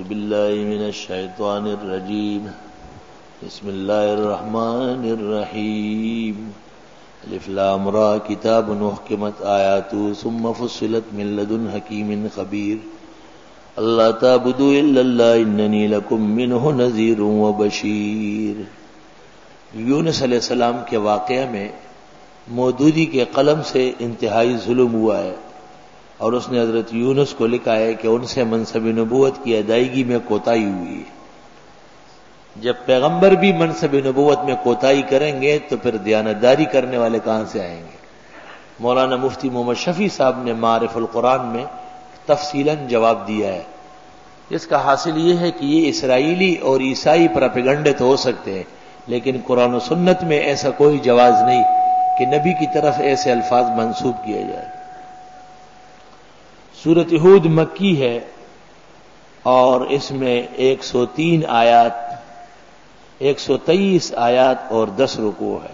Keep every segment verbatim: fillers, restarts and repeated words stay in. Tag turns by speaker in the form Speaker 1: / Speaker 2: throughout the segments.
Speaker 1: بالله من الشيطان الرجيم بسم الله الرحمن الرحيم الف لام را کتاب احکمت آیاته ثم فصلت من لدن حکیم خبیر اللہ تعبدوا الا اللہ اننی لکم منہ نذیر وبشیر۔ یونس علیہ السلام کے واقعہ میں مودودی کے قلم سے انتہائی ظلم ہوا ہے اور اس نے حضرت یونس کو لکھا ہے کہ ان سے منصب نبوت کی ادائیگی میں کوتاہی ہوئی ہے۔ جب پیغمبر بھی منصب نبوت میں کوتاہی کریں گے تو پھر دیانتداری کرنے والے کہاں سے آئیں گے؟ مولانا مفتی محمد شفیع صاحب نے معارف القرآن میں تفصیلاً جواب دیا ہے، جس کا حاصل یہ ہے کہ یہ اسرائیلی اور عیسائی پروپیگنڈے تو ہو سکتے ہیں، لیکن قرآن و سنت میں ایسا کوئی جواز نہیں کہ نبی کی طرف ایسے الفاظ منسوب کیے جائیں۔ سورۃ ہود مکی ہے اور اس میں ایک سو تین آیات، ایک سو تیئیس آیات اور دس رکوع ہے۔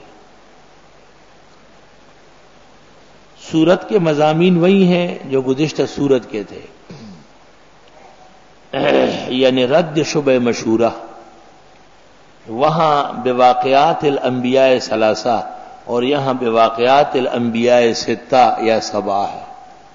Speaker 1: سورت کے مضامین وہی ہیں جو گزشتہ سورت کے تھے، یعنی رد شبہ مشورہ۔ وہاں بواقعات الانبیاء ثلاثہ اور یہاں بواقعات الانبیاء ستہ یا سبع ہے۔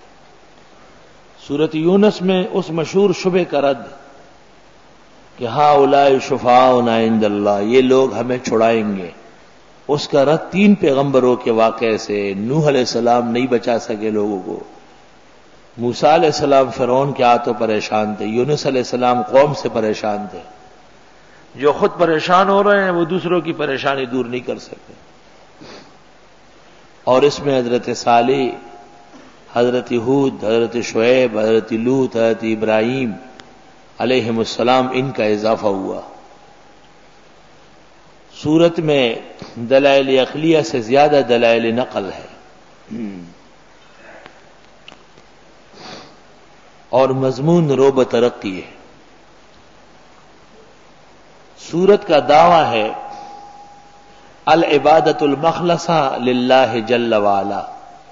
Speaker 1: سورۃ یونس میں اس مشہور شبہ کا رد کہ ہؤلاء شفعاؤنا عند اللہ، یہ لوگ ہمیں چھڑائیں گے، اس کا رد تین پیغمبروں کے واقعے سے۔ نوح علیہ السلام نہیں بچا سکے لوگوں کو، موسیٰ علیہ السلام فرعون کے ہاتھوں پریشان تھے، یونس علیہ السلام قوم سے پریشان تھے۔ جو خود پریشان ہو رہے ہیں وہ دوسروں کی پریشانی دور نہیں کر سکتے۔ اور اس میں حضرت صالح، حضرت ہود، حضرت شعیب، حضرت لوط، حضرت ابراہیم علیہم السلام، ان کا اضافہ ہوا۔ سورت میں دلائل عقلیہ سے زیادہ دلائل نقل ہے اور مضمون روب ترقی ہے۔ سورت کا دعویٰ ہے العبادۃ المخلصہ للہ جل وعلا،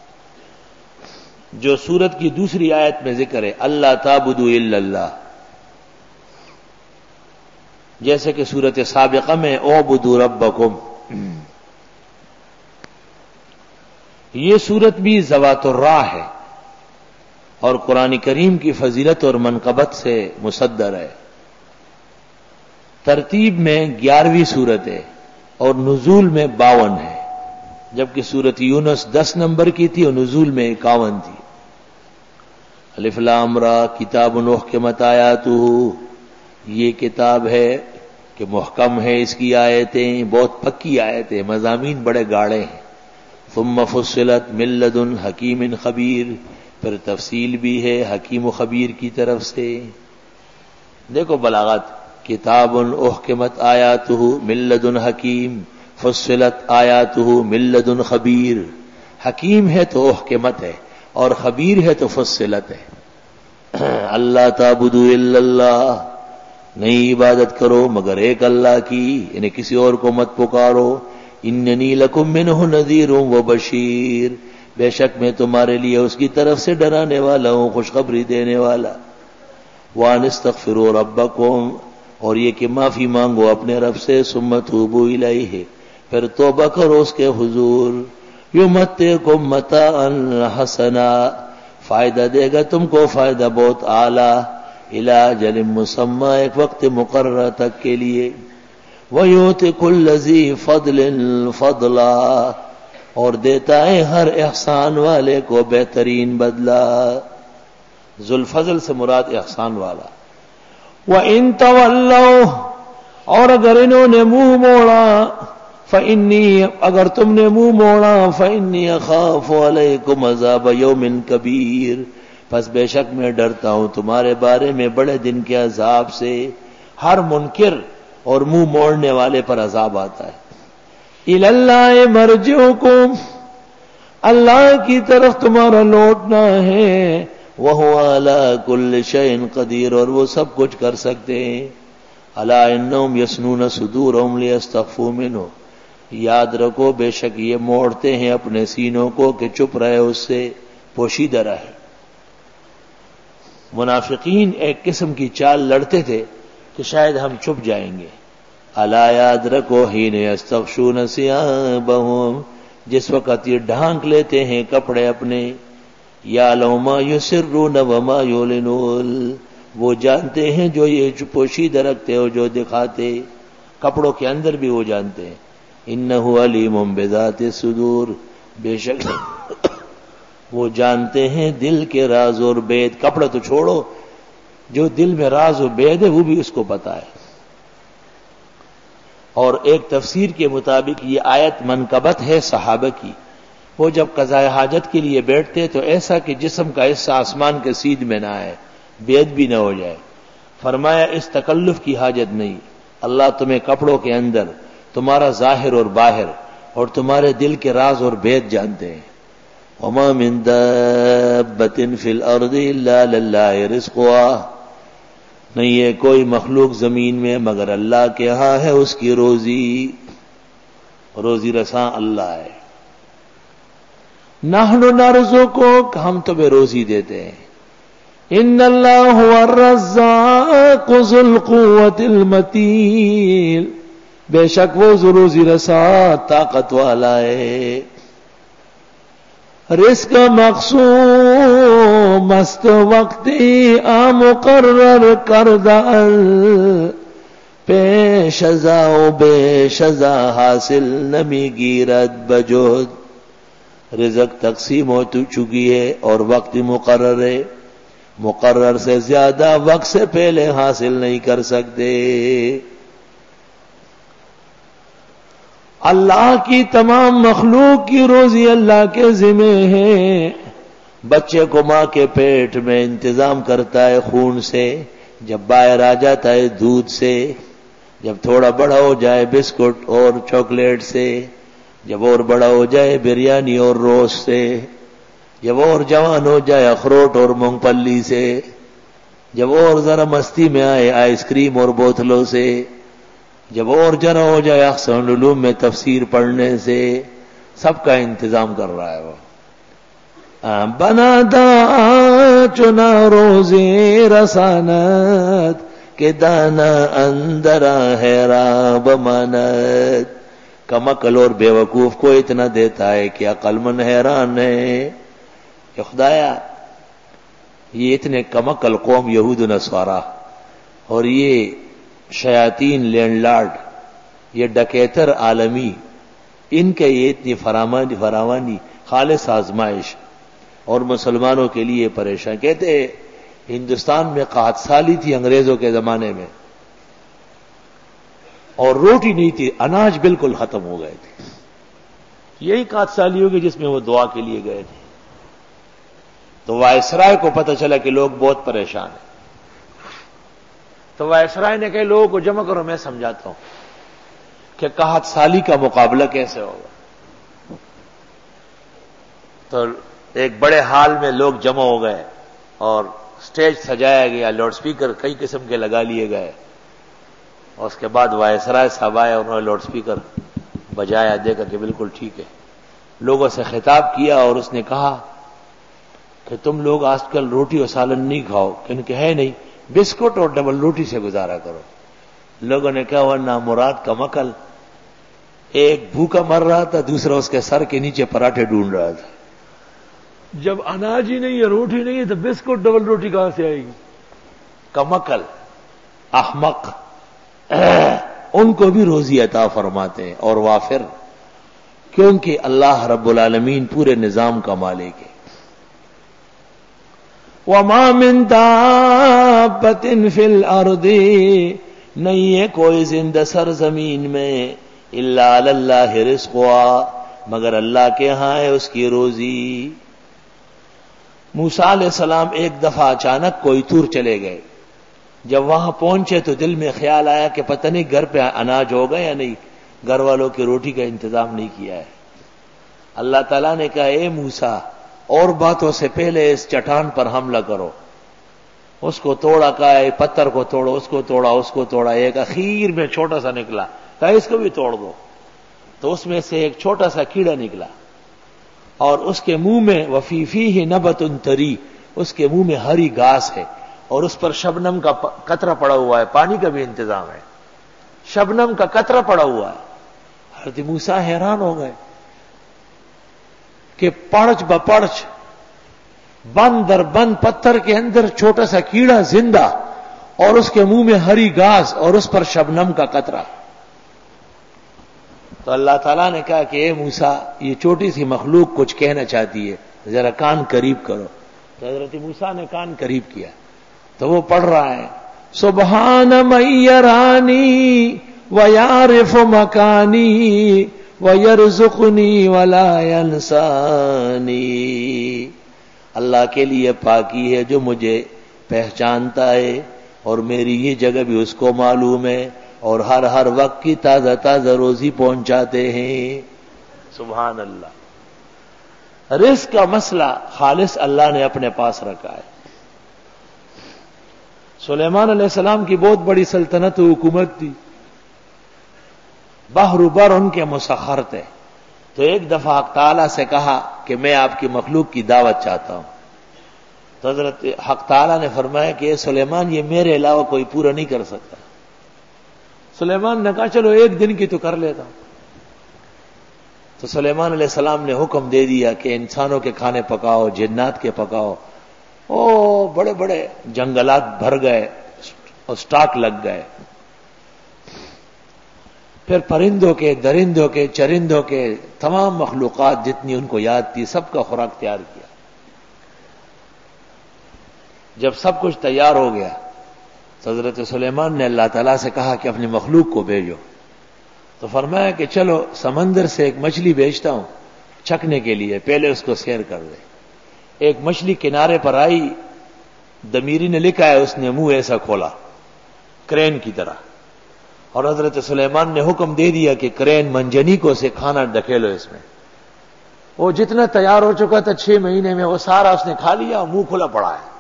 Speaker 1: جو سورت کی دوسری آیت میں ذکر ہے، اللہ تعبدوا الا اللہ، جیسے کہ سورت سابقہ میں اعبدوا ربکم۔ یہ سورت بھی ذوات الراہ ہے اور قرآن کریم کی فضیلت اور منقبت سے مصدر ہے۔ ترتیب میں گیارہویں سورت ہے اور نزول میں باون ہے، جبکہ سورت یونس دس نمبر کی تھی اور نزول میں اکاون تھی۔ الف لام را کتاب احکمت آیاتہ، یہ کتاب ہے کہ محکم ہے اس کی آیتیں، بہت پکی آیتیں، مضامین بڑے گاڑے ہیں۔ ثم فصلت من لدن حکیم خبیر، پھر تفصیل بھی ہے حکیم و خبیر کی طرف سے۔ دیکھو بلاغت، کتاب احکمت آیاتہ من لدن حکیم، فصلت آیاتہ من لدن خبیر۔ حکیم ہے تو احکمت ہے اور خبیر ہے تو فصلت ہے۔ اللہ تعبدوا الا اللہ، نہیں عبادت کرو مگر ایک اللہ کی، یعنی کسی اور کو مت پکارو۔ اننی لکم منہ نذیر وبشیر، بے شک میں تمہارے لیے اس کی طرف سے ڈرانے والا ہوں، خوشخبری دینے والا۔ وان استغفروا ربکم، اور یہ کہ معافی مانگو اپنے رب سے، ثم توبوا الیہ، پھر توبہ کرو اس کے حضور۔ یمتعکم متاعا حسنا، فائدہ دے گا تم کو فائدہ بہت اعلیٰ، الی اجل مسمى، ایک وقت مقررہ تک کے لیے۔ وَيُؤْتِ كُلَّ ذِي فَضْلٍ فَضْلًا، اور دیتا ہے ہر احسان والے کو بہترین بدلہ۔ ذو الفضل سے مراد احسان والا۔ وَإِن تَوَلَّوْا، اور اگر انہوں نے منہ موڑا، فَإِنِّي، اگر تم نے منہ موڑا، فَإِنِّي أَخَافُ عَلَيْكُمْ عَذَابَ يَوْمٍ كَبِيرٍ، پس بے شک میں ڈرتا ہوں تمہارے بارے میں بڑے دن کے عذاب سے۔ ہر منکر اور منہ موڑنے والے پر عذاب آتا ہے۔ إِلَى اللَّهِ مَرْجِعُكُمْ، اللہ کی طرف تمہارا لوٹنا ہے۔ وَهُوَ عَلَى كُلِّ شَيْءٍ قَدِيرٌ، اور وہ سب کچھ کر سکتے ہیں۔ أَلَا إِنَّهُمْ يَثْنُونَ صُدُورَهُمْ لِيَسْتَخْفُوا مِنْهُ، یاد رکھو بے شک یہ موڑتے ہیں اپنے سینوں کو کہ چپ رہے اس سے، پوشیدہ رہے۔ منافقین ایک قسم کی چال لڑتے تھے کہ شاید ہم چھپ جائیں گے. الا یادرکو حین یستغشون ثیابہم، جس وقت یہ ڈھانک لیتے ہیں کپڑے اپنے. یعلم ما یسرون وما یعلنون، وہ جانتے ہیں جو یہ پوشیدہ رکھتے اور جو دکھاتے، کپڑوں کے اندر بھی وہ جانتے ہیں. انہ علیم بذات الصدور، بے شک وہ جانتے ہیں دل کے راز اور بید. کپڑا تو چھوڑو، جو دل میں راز و بید ہے وہ بھی اس کو پتا ہے. اور ایک تفسیر کے مطابق یہ آیت منقبت ہے صحابہ کی. وہ جب قضاء حاجت کے لیے بیٹھتے تو ایسا کہ جسم کا حصہ آسمان کے سیدھ میں نہ آئے، بید بھی نہ ہو جائے. فرمایا اس تکلف کی حاجت نہیں، اللہ تمہیں کپڑوں کے اندر تمہارا ظاہر اور باہر اور تمہارے دل کے راز اور بید جانتے ہیں. وما من دابۃ فی الارض الا للہ رزقها، نہیں ہے کوئی مخلوق زمین میں مگر اللہ کے ہاں ہے اس کی روزی، روزی رساں اللہ ہے. نحن نرزقک، ہم تمہیں روزی دیتے ہیں. ان اللہ هو الرزاق ذو القوة المتین، بے شک وہ روزی رساں طاقت والا ہے. رزق مقسوم مست وقتی آ مقرر کردہ، پیش ازا و بیش ازا حاصل نمی گیرد بجود. رزق تقسیم ہو چکی ہے اور وقت مقرر ہے، مقرر سے زیادہ وقت سے پہلے حاصل نہیں کر سکتے. اللہ کی تمام مخلوق کی روزی اللہ کے ذمہ ہے. بچے کو ماں کے پیٹ میں انتظام کرتا ہے خون سے، جب باہر آ جاتا ہے دودھ سے، جب تھوڑا بڑا ہو جائے بسکٹ اور چاکلیٹ سے، جب اور بڑا ہو جائے بریانی اور روسٹ سے، جب اور جوان ہو جائے اخروٹ اور مونگ پھلی سے، جب اور ذرا مستی میں آئے آئس کریم اور بوتلوں سے، جب اور جنا ہو جائے احسن العلوم میں تفسیر پڑھنے سے. سب کا انتظام کر رہا ہے وہ. بنا دا چنا روزی رسانت کہ دانا اندرا ہے را بمانت. کمکل اور بیوقوف کو اتنا دیتا ہے کہ عقل مند حیران ہے کہ خدایا یہ اتنے کمکل قوم یہود و نصارا اور یہ شیاطین لینڈ لارڈ، یہ ڈکیتر عالمی، ان کے یہ اتنی فراوانی فراوانی خالص آزمائش اور مسلمانوں کے لیے پریشان. کہتے ہندوستان میں قحط سالی تھی انگریزوں کے زمانے میں اور روٹی نہیں تھی، اناج بالکل ختم ہو گئے تھے. یہی قحط سالی ہوگی جس میں وہ دعا کے لیے گئے تھے. تو وائسرائے کو پتہ چلا کہ لوگ بہت پریشان ہیں، تو وائسرائے نے کہے لوگوں کو جمع کرو، میں سمجھاتا ہوں کہ قحط سالی کا مقابلہ کیسے ہوگا. تو ایک بڑے ہال میں لوگ جمع ہو گئے اور سٹیج سجایا گیا، لاؤڈ سپیکر کئی قسم کے لگا لیے گئے، اور اس کے بعد وائسرائے صاحب آئے، انہوں نے لاؤڈ سپیکر بجایا، دیکھا کہ بالکل ٹھیک ہے. لوگوں سے خطاب کیا اور اس نے کہا کہ تم لوگ آج کل روٹی اور سالن نہیں کھاؤ، کیونکہ ہے نہیں، بسکٹ اور ڈبل روٹی سے گزارا کرو. لوگوں نے کہا ورنہ مراد کا مکل، ایک بھوکا مر رہا تھا، دوسرا اس کے سر کے نیچے پراٹھے ڈھونڈ رہا تھا. جب اناج ہی نہیں ہے، روٹی نہیں ہے، تو بسکٹ ڈبل روٹی کہاں سے آئے گی؟ کمکل، احمق. ان کو بھی روزی عطا فرماتے ہیں اور وافر، کیونکہ اللہ رب العالمین پورے نظام کا مالک ہے. وَمَا مِن دَابَّةٍ فِي الْأَرْضِ، نہیں ہے کوئی زندہ سرزمین میں، اِلَّا عَلَى اللَّهِ رِزْقُهَا، مگر اللہ کے ہاں ہے اس کی روزی. موسیٰ علیہ السلام ایک دفعہ اچانک کوئی تور چلے گئے. جب وہاں پہنچے تو دل میں خیال آیا کہ پتہ نہیں گھر پہ اناج ہوگا یا نہیں، گھر والوں کی روٹی کا انتظام نہیں کیا ہے. اللہ تعالیٰ نے کہا اے موسیٰ، اور باتوں سے پہلے اس چٹان پر حملہ کرو. اس کو توڑا، کہا پتھر کو توڑو، اس کو توڑا، اس کو توڑا، ایک اخیر میں چھوٹا سا نکلا، کہا اس کو بھی توڑ دو. تو اس میں سے ایک چھوٹا سا کیڑا نکلا اور اس کے منہ میں وفی فیہ نبت طری، اس کے منہ میں ہری گھاس ہے. اور اس پر شبنم کا قطرہ پڑا ہوا ہے، پانی کا بھی انتظام ہے، شبنم کا قطرہ پڑا ہوا ہے۔ حضرت موسیٰ حیران ہو گئے کہ پڑچ بپڑچ بند در بند پتھر کے اندر چھوٹا سا کیڑا زندہ، اور اس کے منہ میں ہری گھاس اور اس پر شبنم کا قطرہ۔ تو اللہ تعالیٰ نے کہا کہ اے موسیٰ، یہ چھوٹی سی مخلوق کچھ کہنا چاہتی ہے، ذرا کان قریب کرو۔ تو حضرت موسیٰ نے کان قریب کیا تو وہ پڑھ رہا ہے، سبحان من یرانی ویعرف مکانی ویرزقنی ولا ینسانی۔ اللہ کے لیے پاکی ہے جو مجھے پہچانتا ہے اور میری یہ جگہ بھی اس کو معلوم ہے، اور ہر ہر وقت کی تازہ تازہ روزی پہنچاتے ہیں۔ سبحان اللہ۔ رزق کا مسئلہ خالص اللہ نے اپنے پاس رکھا ہے۔ سلیمان علیہ السلام کی بہت بڑی سلطنت و حکومت تھی، بحر بر ان کے مسخر تھے۔ تو ایک دفعہ حق تعالیٰ سے کہا کہ میں آپ کی مخلوق کی دعوت چاہتا ہوں۔ تو حضرت حق تعالیٰ نے فرمایا کہ اے سلیمان، یہ میرے علاوہ کوئی پورا نہیں کر سکتا۔ سلیمان نے کہا چلو ایک دن کی تو کر لیتا ہوں۔ تو سلیمان علیہ السلام نے حکم دے دیا کہ انسانوں کے کھانے پکاؤ، جنات کے پکاؤ۔ او بڑے بڑے جنگلات بھر گئے اور سٹاک لگ گئے۔ پھر پرندوں کے، درندوں کے، چرندوں کے، تمام مخلوقات جتنی ان کو یاد تھی سب کا خوراک تیار کیا۔ جب سب کچھ تیار ہو گیا تو حضرت سلیمان نے اللہ تعالیٰ سے کہا کہ اپنی مخلوق کو بھیجو۔ تو فرمایا کہ چلو سمندر سے ایک مچھلی بھیجتا ہوں چکھنے کے لیے، پہلے اس کو سیر کر دے۔ ایک مچھلی کنارے پر آئی، دمیری نے لکھا ہے اس نے منہ ایسا کھولا کرین کی طرح، اور حضرت سلیمان نے حکم دے دیا کہ کرین منجنیکوں سے کھانا ڈھکیلو اس میں۔ وہ جتنا تیار ہو چکا تھا چھ مہینے میں وہ سارا اس نے کھا لیا، منہ کھلا پڑا ہے۔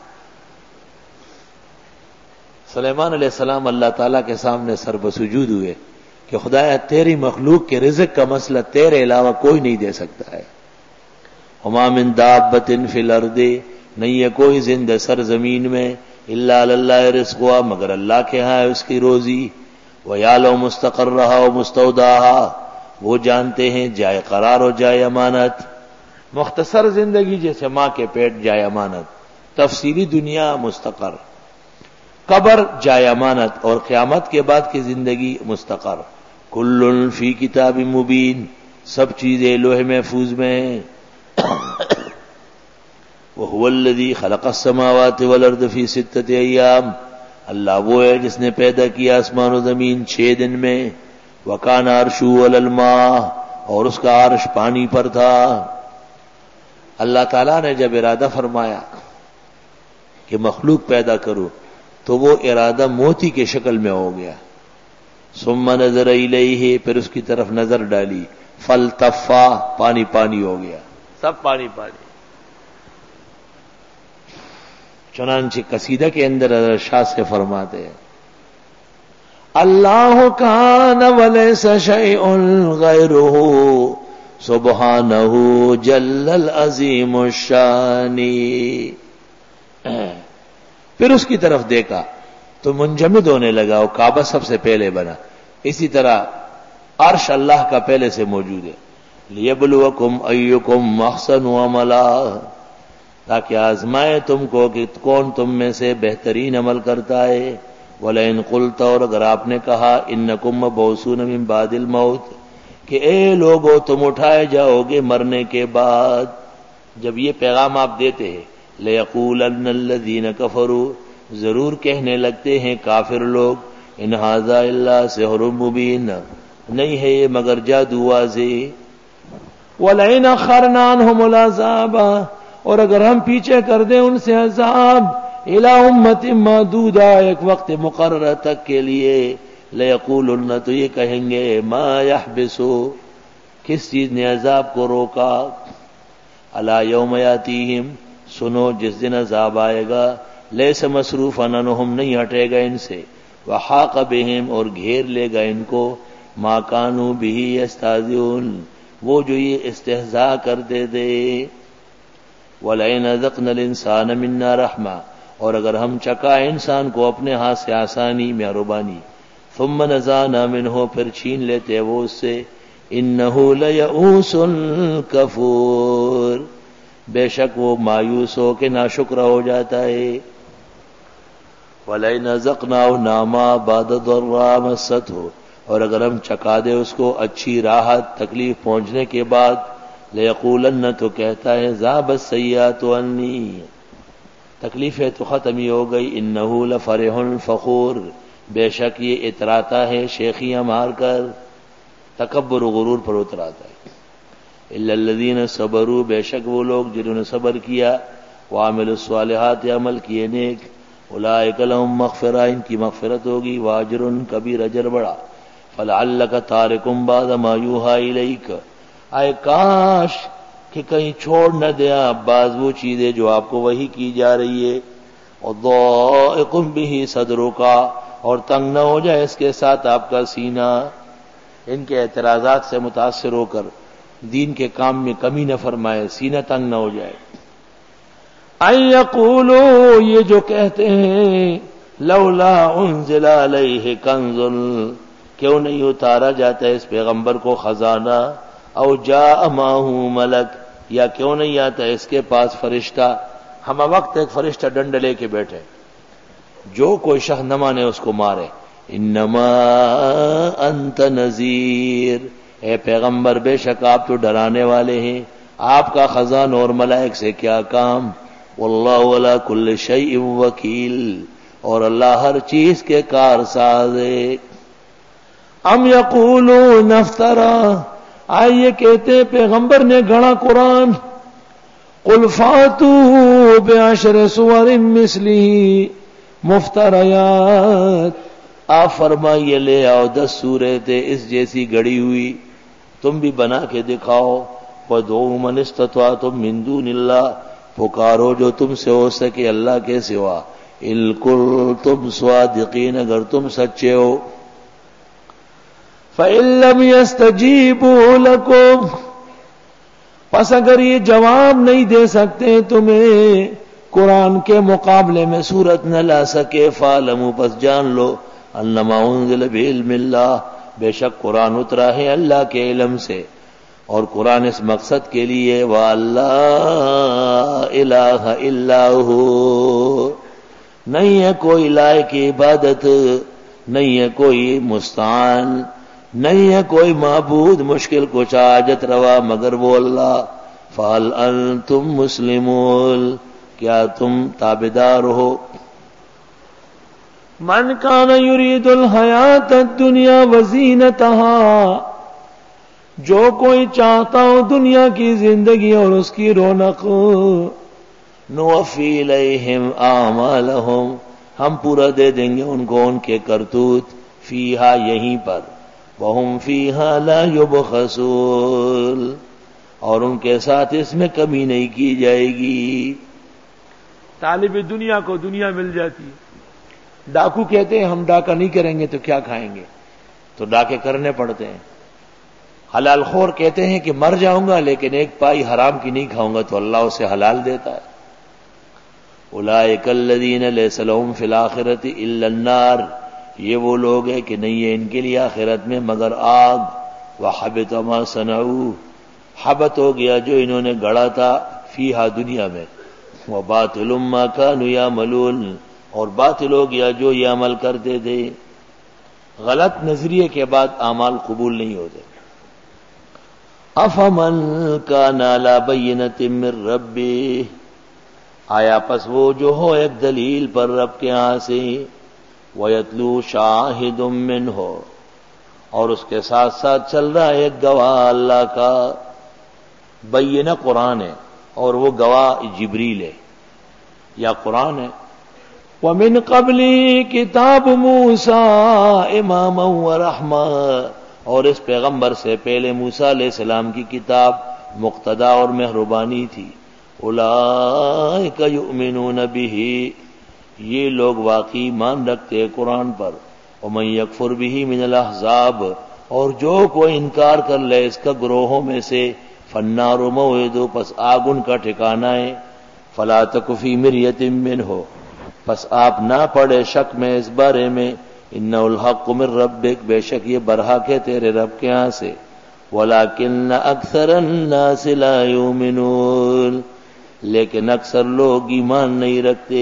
Speaker 1: سلیمان علیہ السلام اللہ تعالیٰ کے سامنے سر بسجود ہوئے کہ خدایا تیری مخلوق کے رزق کا مسئلہ تیرے علاوہ کوئی نہیں دے سکتا ہے۔ وما من دابۃ فی الارض، نہیں ہے کوئی زندہ سرزمین میں، الا علی اللہ رزقها، مگر اللہ کے ہاں ہے اس کی روزی۔ ویعلم مستقرها ومستودعها، وہ جانتے ہیں جائے قرار و جائے امانت۔ مختصر زندگی جیسے ماں کے پیٹ جائے امانت، تفصیلی دنیا مستقر، قبر جائے امانت، اور قیامت کے بعد کی زندگی مستقر۔ کل فی کتاب مبین، سب چیزیں لوح محفوظ میں ہیں۔ وہو الذی خلق السماوات والارض فی ستۃ ایام، اللہ وہ ہے جس نے پیدا کیا آسمان و زمین چھ دن میں۔ وکان عرشہ علی الماء، اور اس کا عرش پانی پر تھا۔ اللہ تعالیٰ نے جب ارادہ فرمایا کہ مخلوق پیدا کرو تو وہ ارادہ موتی کے شکل میں ہو گیا۔ ثم نظر الیہ، پھر اس کی طرف نظر ڈالی، فالتفا، پانی پانی ہو گیا، سب پانی پانی۔ چنانچہ قصیدہ کے اندر حضرت شاہ سے فرماتے ہیں، اللہ کان ولیس شیء غیرہ سبحانہ جل العظیم الشان۔ پھر اس کی طرف دیکھا تو منجمد ہونے لگا، وہ کعبہ سب سے پہلے بنا۔ اسی طرح عرش اللہ کا پہلے سے موجود ہے۔ لیبلوکم ایکم احسن عملا، تاکہ آزمائے تم کو کہ کون تم میں سے بہترین عمل کرتا ہے۔ وَلَئِن قُلْتَ، اور اگر آپ نے کہا اِنَّكُمْ مَبْعُوثُونَ مِن بَعْدِ الْمَوْتِ، کہ اے لوگو تم اٹھائے جاؤ گے مرنے کے بعد، جب یہ پیغام آپ دیتے ہیں، لَيَقُولَنَّ الَّذِينَ كَفَرُوا، ضرور کہنے لگتے ہیں کافر لوگ، اِنْ هَذَا إِلَّا سِحْرٌ مُبِينٌ، نہیں ہے یہ مگر جادو واضح۔ وَلَئِنْ أَخَّرْنَا عَنْهُمُ الْعَذَابَ، اور اگر ہم پیچھے کر دیں ان سے عذاب، الى امت معدودہ، ایک وقت مقررہ تک کے لیے، لیقولن، تو یہ کہیں گے، ما یحبسو، کس چیز نے عذاب کو روکا، الا یوم یاتیہم، سنو جس دن عذاب آئے گا، لیس مصروفا عنہم، نہیں ہٹے گا ان سے، وحاق بہم، اور گھیر لے گا ان کو، ما کانوا بہ یستہزئون، وہ جو یہ استہزاء کرتے تھے۔ وَلَئِنْ أَذَقْنَا الْإِنسَانَ مِنَّا رَحْمَةً، اور اگر ہم چکائے انسان کو اپنے ہاتھ سے آسانی مہربانی، ثم نزعنا منہ پھر چھین لیتے وہ اس سے، انہ لیئوس کفور بے شک وہ مایوس ہو کے ناشکرہ ہو جاتا ہے۔ وَلَئِنْ أَذَقْنَاهُ نَعْمَا بَعْدَ ضَرَّاءٍ مَسَّتْهُ اور اگر ہم چکا دے اس کو اچھی راحت تکلیف پہنچنے کے بعد، لَيَقُولَنَّ تو کہتا ہے ذَهَبَ السَّيِّئَاتُ عَنِّي تکلیفیں تو ختم ہی ہو گئی، انہ لفرح فخور بے شک یہ اتراتا ہے شیخیاں مار کر، تکبر و غرور پر اتراتا ہے۔ الا الذین صبروا بے شک وہ لوگ جنہوں نے صبر کیا، وعملوا الصالحات عمل کیے نیک، اولئک لہم مغفرہ ان کی مغفرت ہوگی، واجر کبیر اجر بڑا، فلعلک تارک بعض ما یوحی الیک اے کاش کہ کہیں چھوڑ نہ دیا بعض وہ چیزیں جو آپ کو وحی کی جا رہی ہے، وضائق بہ صدرک اور تنگ نہ ہو جائے اس کے ساتھ آپ کا سینہ، ان کے اعتراضات سے متاثر ہو کر دین کے کام میں کمی نہ فرمائے، سینہ تنگ نہ ہو جائے۔ ان یقولوا یہ جو کہتے ہیں لولا انزل علیہ کنز کیوں نہیں اتارا جاتا ہے اس پیغمبر کو خزانہ، او جاء معہ ملک یا کیوں نہیں آتا اس کے پاس فرشتہ، ہم وقت ایک فرشتہ ڈنڈ لے کے بیٹھے، جو کوئی شخص نہ مانے اس کو مارے۔ انما انت نذیر اے پیغمبر بے شک آپ تو ڈرانے والے ہیں، آپ کا خزانہ اور ملائک سے کیا کام، واللہ علی کل شیء وکیل اور اللہ ہر چیز کے کارساز ہے۔ ام یقولون افترا آئیے کہتے پیغمبر نے گھڑا قرآن، قل فاتوا بعشر سور مثلہ مفتریات آپ فرمائیے لے آؤ دس سورتیں اس جیسی گڑی ہوئی، تم بھی بنا کے دکھاؤ، وَدْعُوا مَنِ اسْتَطَعْتُم مِّن دُونِ اللَّهِ پکارو جو تم سے ہو سکے اللہ کے سوا، اِن كُنتُمْ صَادِقِينَ اگر تم سچے ہو، فَإِن لَّمْ يَسْتَجِيبُوا لَكُمْ پس اگر یہ جواب نہیں دے سکتے تمہیں، قرآن کے مقابلے میں صورت نہ لا سکے، فَاعْلَمُوا پس جان لو انما انزل بعلم اللہ بے شک قرآن اترا ہے اللہ کے علم سے، اور قرآن اس مقصد کے لیے وَاللَّا الہ الا ہو نہیں ہے کوئی لائق عبادت، نہیں ہے کوئی مستعان، نہیں ہے کوئی معبود مشکل کچھ حاجت روا مگر وہ اللہ، فَهَلْ أَنْتُمْ مُسْلِمُونَ کیا تم تابعدار ہو؟ من کان یرید الحیات الدنیا وزینتها جو کوئی چاہتا ہو دنیا کی زندگی اور اس کی رونق، نوفی الیہم اعمالہم ہم پورا دے دیں گے ان کو ان کے کرتوت، فیہا یہیں پر، وہم فیہا لا یبخسون اور ان کے ساتھ اس میں کمی نہیں کی جائے گی۔ طالب دنیا کو دنیا مل جاتی ہے، ڈاکو کہتے ہیں ہم ڈاکہ نہیں کریں گے تو کیا کھائیں گے، تو ڈاکے کرنے پڑتے ہیں۔ حلال خور کہتے ہیں کہ مر جاؤں گا لیکن ایک پائی حرام کی نہیں کھاؤں گا، تو اللہ اسے حلال دیتا ہے۔ اولئک الذین لیس لہم فی الآخرۃ الا النار یہ وہ لوگ ہیں کہ نہیں ہے ان کے لیے آخرت میں مگر آگ، وحبط ما صنعوا حبط ہو گیا جو انہوں نے گڑا تھا، فیہا دنیا میں، وباطل ما کانوا یعملون اور باطل ہو گیا جو یہ عمل کرتے تھے۔ غلط نظریے کے بعد اعمال قبول نہیں ہوتے۔ افمن کان علی بینۃ من ربہ آیا پس وہ جو ہو ایک دلیل پر رب کے ہاں سے، ویتلو شاہد منہ اور اس کے ساتھ ساتھ چل رہا ہے ایک گواہ اللہ کا، بینہ قرآن ہے اور وہ گواہ جبریل ہے یا قرآن ہے۔ وَمِن قَبْلِ کتاب موسیٰ اماما ورحمہ اور اس پیغمبر سے پہلے موسیٰ علیہ السلام کی کتاب مقتدا اور مہربانی تھی۔ اولئک یؤمنون بہ یہ لوگ واقعی مان رکھتے ہیں قرآن پر، ومن یکفر بہ من الاحزاب اور جو کوئی انکار کر لے اس کا گروہوں میں سے، فالنار موعد پس آگ ان کا ٹھکانہ ہے، فلا تک فی مریۃ منہ پس آپ نہ پڑے شک میں اس بارے میں انہ الحق من ربک، بے شک یہ برحق ہے تیرے رب کے ہاں سے، ولکن اکثر الناس لا یؤمنون، لیکن اکثر لوگ ایمان نہیں رکھتے۔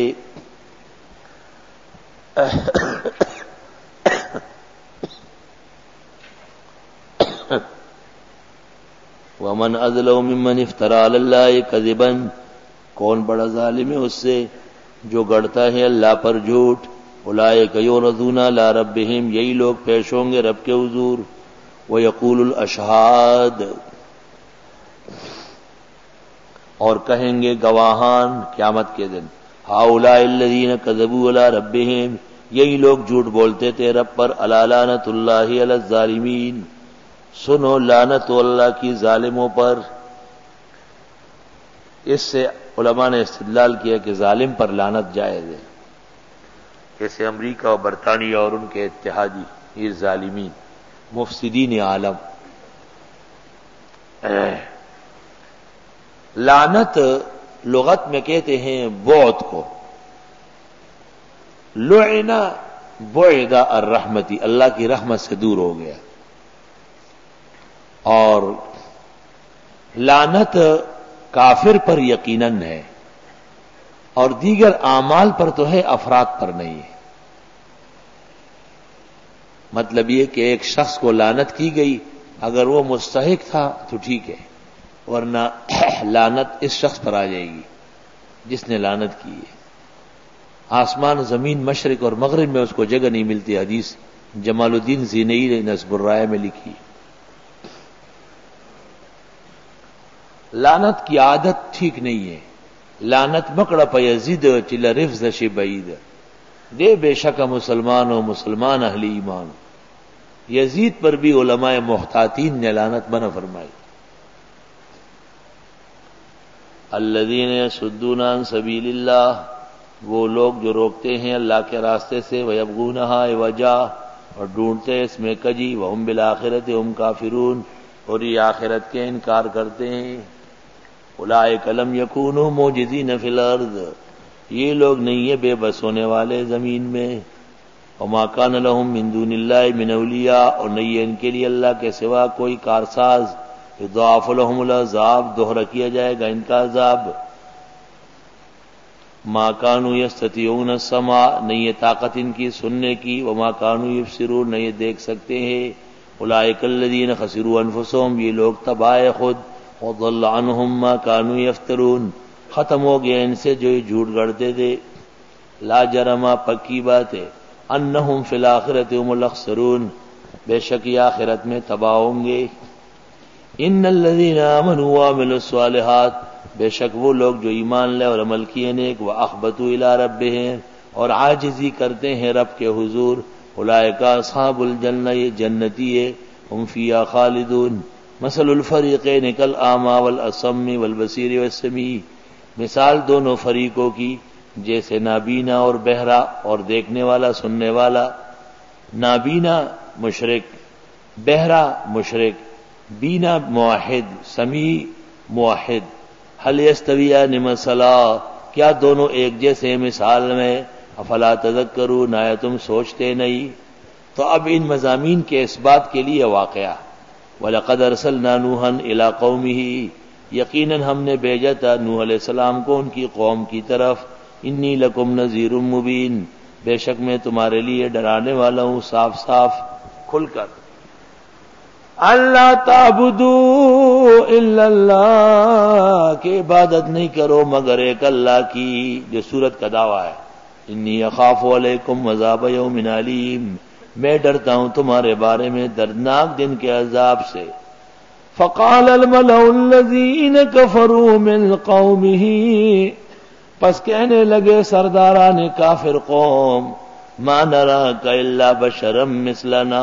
Speaker 1: ومن اظلم ممن افترى علی اللہ کذبا، کون بڑا ظالم ہے اس سے جو گڑتا ہے اللہ پر جھوٹ۔ اولئک یعرضون علی ربہم، یہی لوگ پیش ہوں گے رب کے حضور، ویقول الاشہاد، اور کہیں گے گواہان قیامت کے دن، ہؤلاء الذین کذبوا علی ربہم، یہی لوگ جھوٹ بولتے تھے رب پر، الا لعنۃ اللہ علی الظالمین، سنو لعنت اللہ کی ظالموں پر۔ اس سے علماء نے استدلال کیا کہ ظالم پر لعنت جائز ہے، جیسے امریکہ اور برطانیہ اور ان کے اتحادی یہ ظالمین مفسدین عالم۔ لعنت لغت میں کہتے ہیں بعد کو، لعن بعد الرحمتی، اللہ کی رحمت سے دور ہو گیا، اور لعنت کافر پر یقیناً ہے، اور دیگر اعمال پر تو ہے، افراد پر نہیں ہے۔ مطلب یہ کہ ایک شخص کو لعنت کی گئی، اگر وہ مستحق تھا تو ٹھیک ہے، ورنہ لعنت اس شخص پر آ جائے گی جس نے لعنت کی ہے۔ آسمان زمین مشرق اور مغرب میں اس کو جگہ نہیں ملتی، حدیث جمال الدین زینئی نے نصب الرائے میں لکھی۔ لعنت کی عادت ٹھیک نہیں ہے، لعنت مکڑا پہ یزید چلا رفز شی بعید، دے بے شک مسلمان و مسلمان اہل ایمان۔ یزید پر بھی علماء محتاطین نے لعنت منع فرمائی۔ الذین یصدون عن سبیل اللہ، وہ لوگ جو روکتے ہیں اللہ کے راستے سے، ویبغونہا عوجا، اور ڈھونڈتے اس میں کجی، وہم بالآخرۃ ہم کافرون، اور یہ آخرت کے انکار کرتے ہیں۔ اولئک لم یکونوا معجزین فی الارض، یہ لوگ نہیں ہیں بے بس ہونے والے زمین میں۔ وما کان لهم من دون اللہ من اولیاء، اور نہیں ہے ان کے لیے اللہ کے سوا کوئی کارساز، یضاعف لهم العذاب، دوہرا کیا جائے گا ان کا عذاب۔ ما کانوا یستطیعون السمع، نہیں ہے طاقت ان کی سننے کی، وما کانوا یبصرون، نہیں دیکھ سکتے ہیں۔ اولئک الذین خسروا انفسهم، یہ لوگ تباہ خود، وضل عنہم ما کانوا یفترون، ختم ہو گیا ان سے جو یہ جھوٹ گڑتے تھے۔ لا جرم، پکی بات ہے، انہم فی الآخرۃ هم الاخسرون، بے شک یہ آخرت میں تباہ ہوں گے۔ ان الذین آمنوا وعملوا الصالحات، بے شک وہ لوگ جو ایمان لے اور عمل کیے نیک، واخبتوا الی ربہم، اور عاجزی کرتے ہیں رب کے حضور، اولئک اصحاب الجنہ، یہ جنتی ہے، ہم فیہا خالدون۔ مثل الفریقین کالاعمی والاصم والبصیر والسمیع، مثال دونوں فریقوں کی جیسے نابینا اور بہرا اور دیکھنے والا سننے والا۔ نابینا مشرک، بہرا مشرک، بینا موحد، سمیع موحد۔ حل یستویان مثلا، کیا دونوں ایک جیسے مثال میں؟ افلا تذکرون، آیا تم سوچتے نہیں؟ تو اب ان مضامین کے اس بات کے لیے واقعہ، وَلَقَدْ أَرْسَلْنَا نُوحًا إِلَىٰ قَوْمِهِ، یقیناً ہم نے بھیجا تھا نوح علیہ السلام کو ان کی قوم کی طرف، انی لکم نذیر مبین، بے شک میں تمہارے لیے ڈرانے والا ہوں صاف صاف کھل کر۔ اللہ تعبدوا الا اللہ، کہ عبادت نہیں کرو مگر ایک اللہ کی، جو سورت کا دعویٰ ہے۔ انی اخاف علیکم عذاب یوم علیم، میں ڈرتا ہوں تمہارے بارے میں دردناک دن کے عذاب سے۔ فقال الملأ الذین کفروا من قومه، پس کہنے لگے سرداران کافر قوم، ما نراک الا بشرا مثلنا،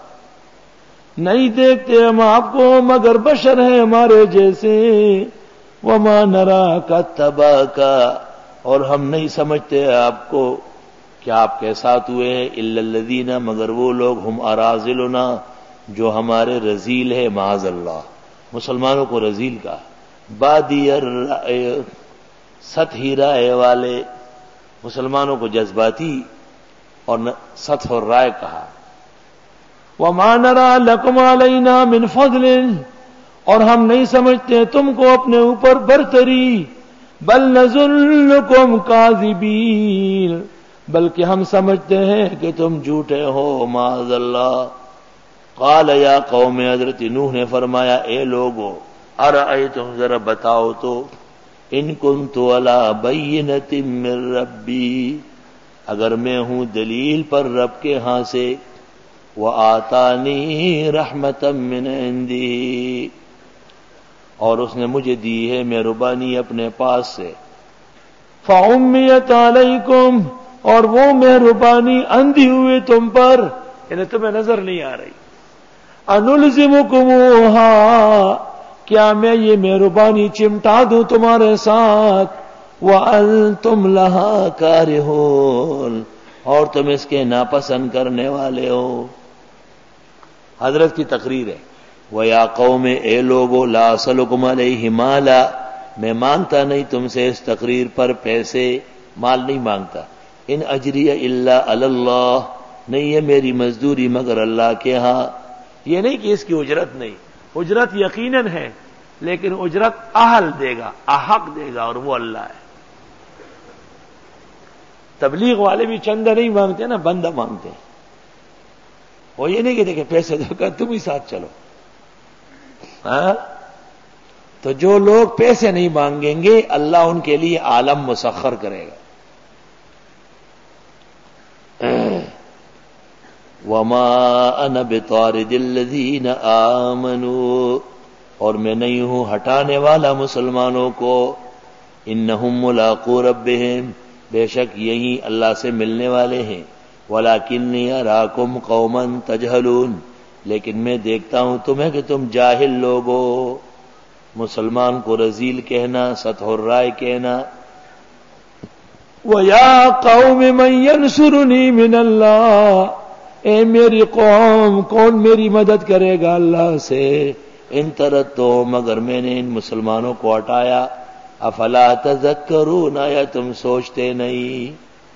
Speaker 1: نہیں دیکھتے ہم آپ کو مگر بشر ہیں ہمارے جیسے، وما نراک اتبعک، اور ہم نہیں سمجھتے آپ کو کہ آپ کے ساتھ ہوئے ہیں، الا الذین، مگر وہ لوگ، ہم اراذلنا، جو ہمارے رذیل ہے، معاذ اللہ، مسلمانوں کو رذیل کہا، بادی الرائے، سطحی رائے والے، مسلمانوں کو جذباتی اور سطح اور رائے کہا. وَمَا نَرَىٰ لَكُمْ عَلَيْنَا مِنْ فَضْلٍ، اور ہم نہیں سمجھتے تم کو اپنے اوپر برتری. بل نظنکم کاذبین، بلکہ ہم سمجھتے ہیں کہ تم جھوٹے ہو. معاذ اللہ. قال یا قوم، حضرت نوح نے فرمایا اے لوگو، ارأیتم، ذرا بتاؤ تو، ان کنت علی بینۃ من ربی، اگر میں ہوں دلیل پر رب کے ہاں سے، وآتانی رحمۃ من عندی، اور اس نے مجھے دی ہے مہربانی اپنے پاس سے. فعمیت علیکم، اور وہ مہربانی اندھی ہوئی تم پر، یعنی تمہیں نظر نہیں آ رہی. انلزمکموہا، کیا میں یہ مہربانی چمٹا دوں تمہارے ساتھ. وانتم لہا کارہون، اور تم اس کے ناپسند کرنے والے ہو. حضرت کی تقریر ہے. وَيَا قَوْمِ، اے لوگو، لَا أَسْأَلُكُمْ عَلَيْهِ مَالًا، میں مانگتا نہیں تم سے اس تقریر پر پیسے، مال نہیں مانگتا. ان اجریہ الا علی اللہ، نہیں ہے میری مزدوری مگر اللہ کے ہاں. یہ نہیں کہ اس کی اجرت نہیں، اجرت یقیناً ہے، لیکن اجرت اہل دے گا، احق دے گا، اور وہ اللہ ہے. تبلیغ والے بھی چندہ نہیں مانگتے نا، بندہ مانگتے ہیں. وہ یہ نہیں کہ دیکھیں پیسے دو کر تم ہی ساتھ چلو. ہاں، تو جو لوگ پیسے نہیں مانگیں گے اللہ ان کے لیے عالم مسخر کرے گا. وَمَا أَنَا بِطَارِدِ الَّذِينَ آمَنُوا، اور میں نہیں ہوں ہٹانے والا مسلمانوں کو. إِنَّهُمْ مُلَاقُو رَبِّهِمْ، بے شک یہی اللہ سے ملنے والے ہیں. وَلَكِنِّي أَرَاكُمْ قَوْمًا تَجْهَلُونَ، لیکن میں دیکھتا ہوں تمہیں کہ تم جاہل لوگ ہو. مسلمان کو رذیل کہنا، سطح الرائے کہنا. وَيَا قَوْمِ مَن يَنْصُرُنِي مِنَ اللَّهِ، اے میری قوم، کون میری مدد کرے گا اللہ سے. ان طردتہم، مگر میں نے ان مسلمانوں کو ہٹایا. افلا تذکرون، یا تم سوچتے نہیں.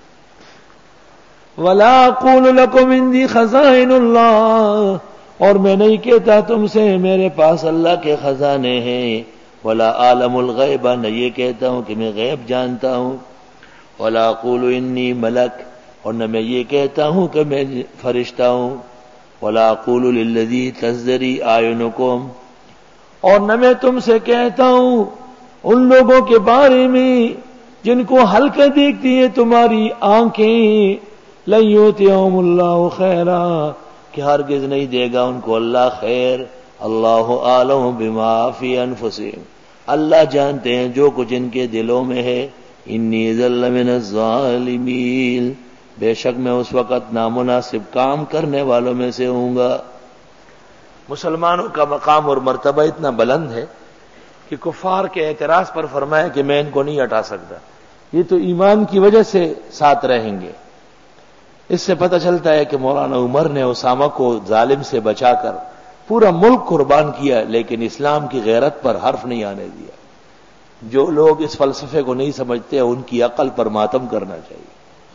Speaker 1: وَلَا أَقُولُ لَكُمْ عِندِي خَزَائِنُ اللَّهِ، اور میں نہیں کہتا تم سے میرے پاس اللہ کے خزانے ہیں. وَلَا أَعْلَمُ الْغَيْبَ، نہ یہ کہتا ہوں کہ میں غیب جانتا ہوں. وَلَا أَقُولُ إِنِّي مَلَكٌ، اور نہ میں یہ کہتا ہوں کہ میں فرشتہ ہوں. وَلَا أَقُولُ لِلَّذِي تَزْدَرِي أَعْيُنُكُمْ، اور نہ میں تم سے کہتا ہوں ان لوگوں کے بارے میں جن کو ہلکا دیکھتی ہے تمہاری آنکھیں. لَن يُؤْتِيَهُمُ اللَّهُ خَيْرًا، کہ ہرگز نہیں دے گا ان کو اللہ خیر. اللہ أَعْلَمُ بِمَا فِي أَنفُسِهِمْ، اللہ جانتے ہیں جو کچھ ان کے دلوں میں ہے. إِنِّي إِذًا لَّمِنَ الظَّالِمِينَ، بے شک میں اس وقت نامناسب کام کرنے والوں میں سے ہوں گا. مسلمانوں کا مقام اور مرتبہ اتنا بلند ہے کہ کفار کے اعتراض پر فرمایا کہ میں ان کو نہیں ہٹا سکتا، یہ تو ایمان کی وجہ سے ساتھ رہیں گے. اس سے پتہ چلتا ہے کہ مولانا عمر نے اسامہ کو ظالم سے بچا کر پورا ملک قربان کیا، لیکن اسلام کی غیرت پر حرف نہیں آنے دیا. جو لوگ اس فلسفے کو نہیں سمجھتے ان کی عقل پر ماتم کرنا چاہیے.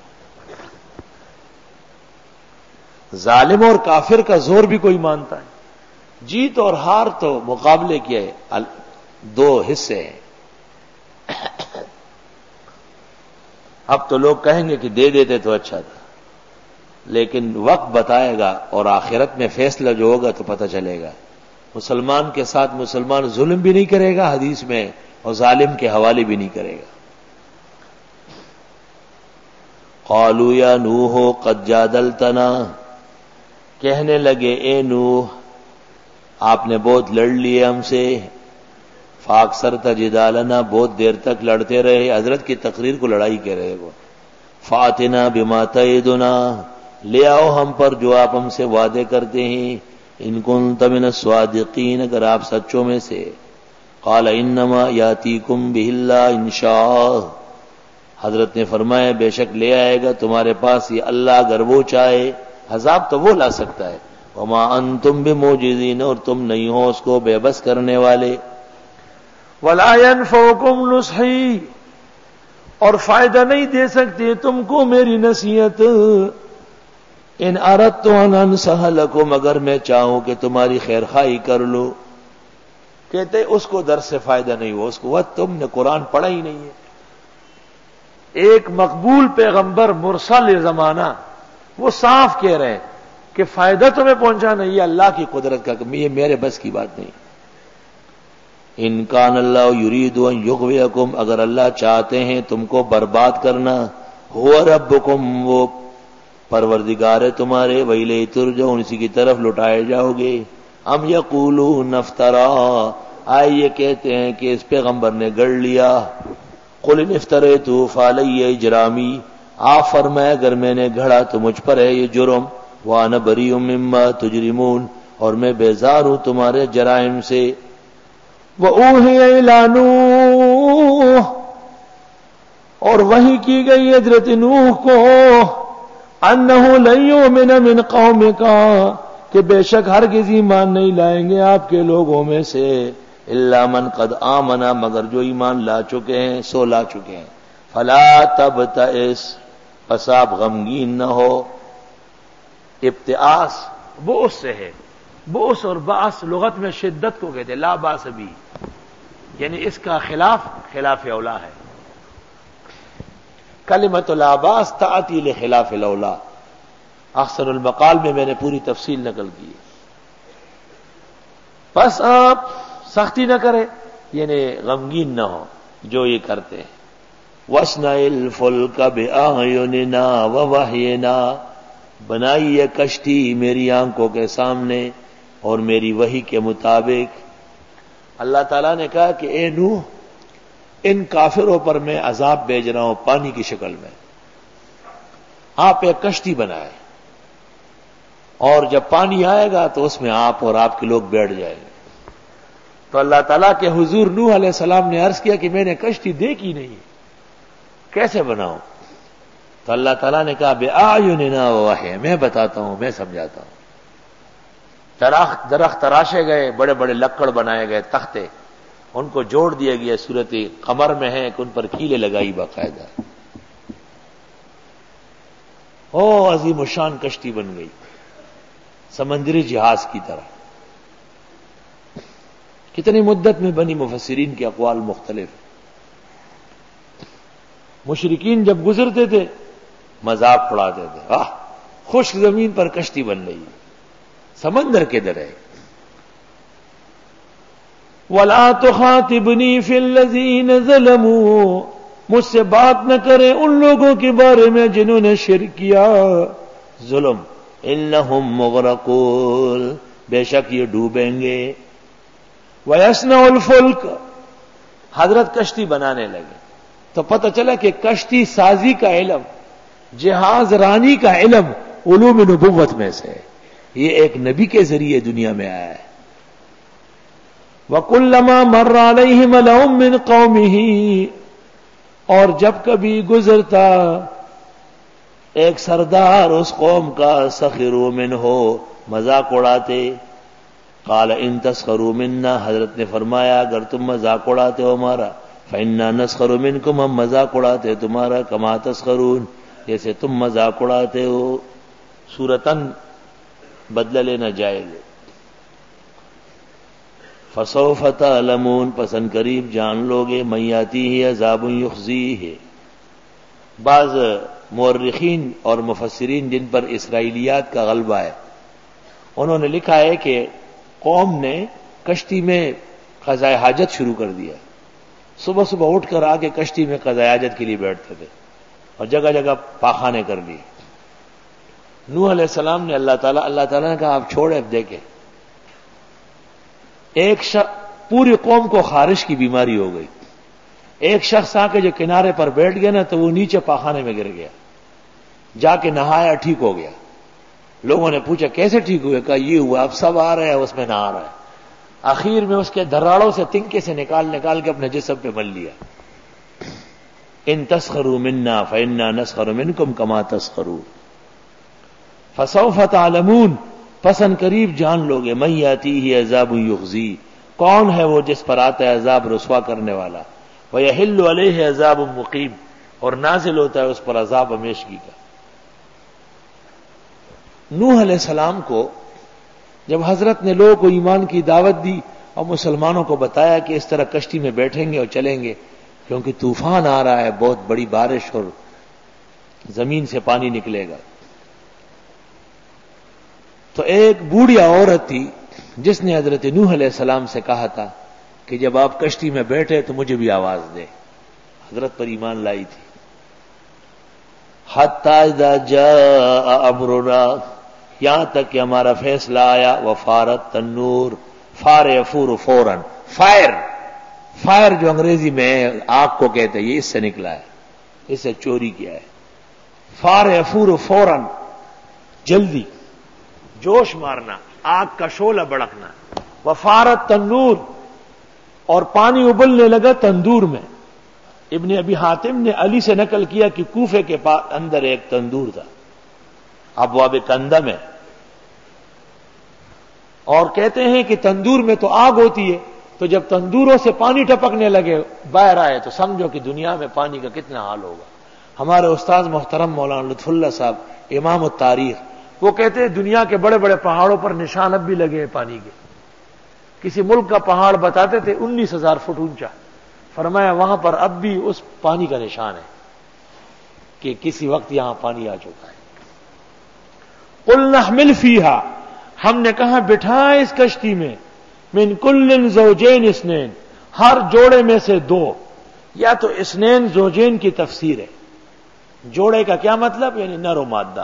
Speaker 1: ظالم اور کافر کا زور بھی کوئی مانتا ہے. جیت اور ہار تو مقابلے کے دو حصے ہیں. اب تو لوگ کہیں گے کہ دے دیتے تو اچھا تھا، لیکن وقت بتائے گا اور آخرت میں فیصلہ جو ہوگا تو پتہ چلے گا. مسلمان کے ساتھ مسلمان ظلم بھی نہیں کرے گا حدیث میں، اور ظالم کے حوالے بھی نہیں کرے گا. قالوا یا نوح قد جادلتنا، کہنے لگے اے نوح آپ نے بہت لڑ لیے ہم سے. فاکثرت جدالنا، بہت دیر تک لڑتے رہے. حضرت کی تقریر کو لڑائی کہہ رہے وہ. فاتنا بما تعدنا، لے آؤ ہم پر جو آپ ہم سے وعدے کرتے ہیں. ان کنت من الصادقین، اگر آپ سچوں میں سے. قال انما یاتیکم بہ اللہ ان شاء، حضرت نے فرمایا بے شک لے آئے گا تمہارے پاس یہ اللہ اگر وہ چاہے. عذاب تو وہ لا سکتا ہے. وما انتم بموجزین، اور تم نہیں ہو اس کو بے بس کرنے والے. ولا ينفعكم نصحی، اور فائدہ نہیں دے سکتے تم کو میری نصیحت. ان اردت ان انصح لکم، اگر میں چاہوں کہ تمہاری خیر خواہی کر لو. کہتے اس کو درس سے فائدہ نہیں ہوا، اس کو وہ تم نے قرآن پڑھا ہی نہیں ہے. ایک مقبول پیغمبر مرسل زمانہ وہ صاف کہہ رہے ہیں کہ فائدہ تمہیں پہنچانا یہ اللہ کی قدرت کا، یہ میرے بس کی بات نہیں. ان کان اللہ یرید ان یغویکم، اگر اللہ چاہتے ہیں تم کو برباد کرنا، هو ربکم، وہ پروردگار ہے تمہارے، وإلیہ ترجعون، اسی کی طرف لوٹائے جاؤ گے. ام یقولون افترا، آئے یہ کہتے ہیں کہ اس پیغمبر نے گڑھ لیا. قل ان افتریت فعلی اجرامی، آپ فرمائے اگر میں نے گھڑا تو مجھ پر ہے یہ جرم. وانا بریء مما تجرمون، اور میں بیزار ہوں تمہارے جرائم سے. وَأُوحِيَ إِلَىٰ نُوحٍ، اور وحی کی گئی حضرت نوح کو، أَنَّهُ لَن يُؤْمِنَ مِنْ قَوْمِكَ، کہ بے شک ہرگز ایمان نہیں لائیں گے آپ کے لوگوں میں سے، إِلَّا مَنْ قَدْ آمَنَ، مگر جو ایمان لا چکے ہیں سو لا چکے ہیں. فَلَا تَبْتَئِسْ، پس آپ غمگین نہ ہو. ابتئاس بؤس سے ہے، بؤس اور باس لغت میں شدت کو کہتے ہیں. لا باس بھی، یعنی اس کا خلاف خلاف اولا ہے. کلمۃ لا باس تأتی لخلاف الاولا. احسن المقال میں میں نے پوری تفصیل نقل کی. بس آپ سختی نہ کریں، یعنی غمگین نہ ہو جو یہ کرتے ہیں. وَاصْنَعِ الْفُلْكَ بِأَعْيُنِنَا وَوَحْيِنَا، بنائی ہے کشتی میری آنکھوں کے سامنے اور میری وحی کے مطابق. اللہ تعالیٰ نے کہا کہ اے نوح، ان کافروں پر میں عذاب بھیج رہا ہوں پانی کی شکل میں، آپ ایک کشتی بنائے، اور جب پانی آئے گا تو اس میں آپ اور آپ کے لوگ بیٹھ جائیں گے. تو اللہ تعالیٰ کے حضور نوح علیہ السلام نے عرض کیا کہ میں نے کشتی دیکھی نہیں، کیسے بناؤں؟ تو اللہ تعالیٰ نے کہا بِأَعْيُنِنَا وَوَحْيِنَا، میں بتاتا ہوں، میں سمجھاتا ہوں. درخت درخت تراشے گئے، بڑے بڑے لکڑ بنائے گئے، تختے، ان کو جوڑ دیا گیا. صورت قمر میں ہے کہ ان پر کیلیں لگائی باقاعدہ. او عظیم الشان کشتی بن گئی، سمندری جہاز کی طرح. کتنی مدت میں بنی، مفسرین کے اقوال مختلف. مشرکین جب گزرتے تھے مذاق اڑاتے تھے، آہ خشک زمین پر کشتی بن رہی ہے، سمندر کے در ہے. وَلَا تُخَاطِبْنِي فِي الَّذِينَ ظَلَمُوا، مجھ سے بات نہ کریں ان لوگوں کے بارے میں جنہوں نے شرک کیا، ظلم. إِنَّهُمْ مُغْرَقُونَ، بے شک یہ ڈوبیں گے. وَيَصْنَعُ الْفُلْكَ، حضرت کشتی بنانے لگے تو پتہ چلا کہ کشتی سازی کا علم، جہاز رانی کا علم علوم نبوت میں سے، یہ ایک نبی کے ذریعے دنیا میں آیا ہے. وَكُلَّمَا مَرَّ عَلَيْهِ مَلَأٌ مِّن قَوْمِهِ، اور جب کبھی گزرتا ایک سردار اس قوم کا، سخروا منہ، مذاق اڑاتے. قال ان تسخروا منا، حضرت نے فرمایا اگر تم مذاق اڑاتے ہو ہمارا، فإنا نسخر منکم، ہم مذاق اڑاتے تمہارا، کما تسخرون، جیسے تم مذاق اڑاتے ہو. صورتاً بدلہ لینا جائز ہے. فسوف تعلمون، پسند قریب جان لوگے، من یاتیہ عذاب یخزیہ. بعض مورخین اور مفسرین جن پر اسرائیلیات کا غلبہ ہے، انہوں نے لکھا ہے کہ قوم نے کشتی میں قضاء حاجت شروع کر دیا. صبح صبح اٹھ کر آ کے کشتی میں قضاء حاجت کے لیے بیٹھتے تھے اور جگہ جگہ پاخانے کر لیے. نوح علیہ السلام نے اللہ تعالیٰ اللہ تعالیٰ نے کہا آپ چھوڑے، اب دیکھیں. ایک شخص پوری قوم کو خارش کی بیماری ہو گئی. ایک شخص آ کے جو کنارے پر بیٹھ گیا نا تو وہ نیچے پاخانے میں گر گیا، جا کے نہایا، ٹھیک ہو گیا. لوگوں نے پوچھا کیسے ٹھیک ہوئے؟ کہا یہ ہوا، اب سب آ رہے ہیں اس میں نہ آ رہا ہے. آخر میں اس کے دراڑوں سے تنکے سے نکال نکال کے اپنے جسم پہ مل لیا. ان تسخروا منا فإنا نسخر منکم کما تسخرون. فسوف تعلمون، پسند قریب جان لوگے، من یاتیہ عذاب یخزی، کون ہے وہ جس پر آتا ہے عذاب رسوا کرنے والا. وَيَحِلُّ عَلَيْهِ عذاب مقیم، اور نازل ہوتا ہے اس پر عذاب ہمیشگی کا۔ نوح علیہ السلام کو جب حضرت نے لوگوں کو ایمان کی دعوت دی اور مسلمانوں کو بتایا کہ اس طرح کشتی میں بیٹھیں گے اور چلیں گے کیونکہ طوفان آ رہا ہے، بہت بڑی بارش اور زمین سے پانی نکلے گا، تو ایک بوڑھی عورت تھی جس نے حضرت نوح علیہ السلام سے کہا تھا کہ جب آپ کشتی میں بیٹھے تو مجھے بھی آواز دے۔ حضرت پر ایمان لائی تھی۔ حتی اذا جاء امرنا، یہاں تک کہ ہمارا فیصلہ آیا، وفارت تنور، فار یفور فوراً، فائر فائر جو انگریزی میں آگ کو کہتے ہیں، یہ اس سے نکلا ہے، اس سے چوری کیا ہے۔ فار یفور فوراً، جلدی، جوش مارنا، آگ کا شعلہ بڑکنا۔ وفارت تنور، اور پانی ابلنے لگا تندور میں۔ ابن ابی حاتم نے علی سے نقل کیا کہ کوفے کے اندر ایک تندور تھا، ابواب کندہ میں، اور کہتے ہیں کہ تندور میں تو آگ ہوتی ہے، تو جب تندوروں سے پانی ٹپکنے لگے باہر آئے تو سمجھو کہ دنیا میں پانی کا کتنا حال ہوگا۔ ہمارے استاد محترم مولانا لطف اللہ صاحب امام التاریخ، وہ کہتے ہیں دنیا کے بڑے بڑے پہاڑوں پر نشان اب بھی لگے ہیں پانی کے۔ کسی ملک کا پہاڑ بتاتے تھے انیس ہزار فٹ اونچا، فرمایا وہاں پر اب بھی اس پانی کا نشان ہے کہ کسی وقت یہاں پانی آ چکا ہے۔ قلنا احمل فیہا، ہم نے کہا بٹھا اس کشتی میں، من کل زوجین اثنین، ہر جوڑے میں سے دو، یا تو اثنین زوجین کی تفسیر ہے۔ جوڑے کا کیا مطلب؟ یعنی نر و مادہ،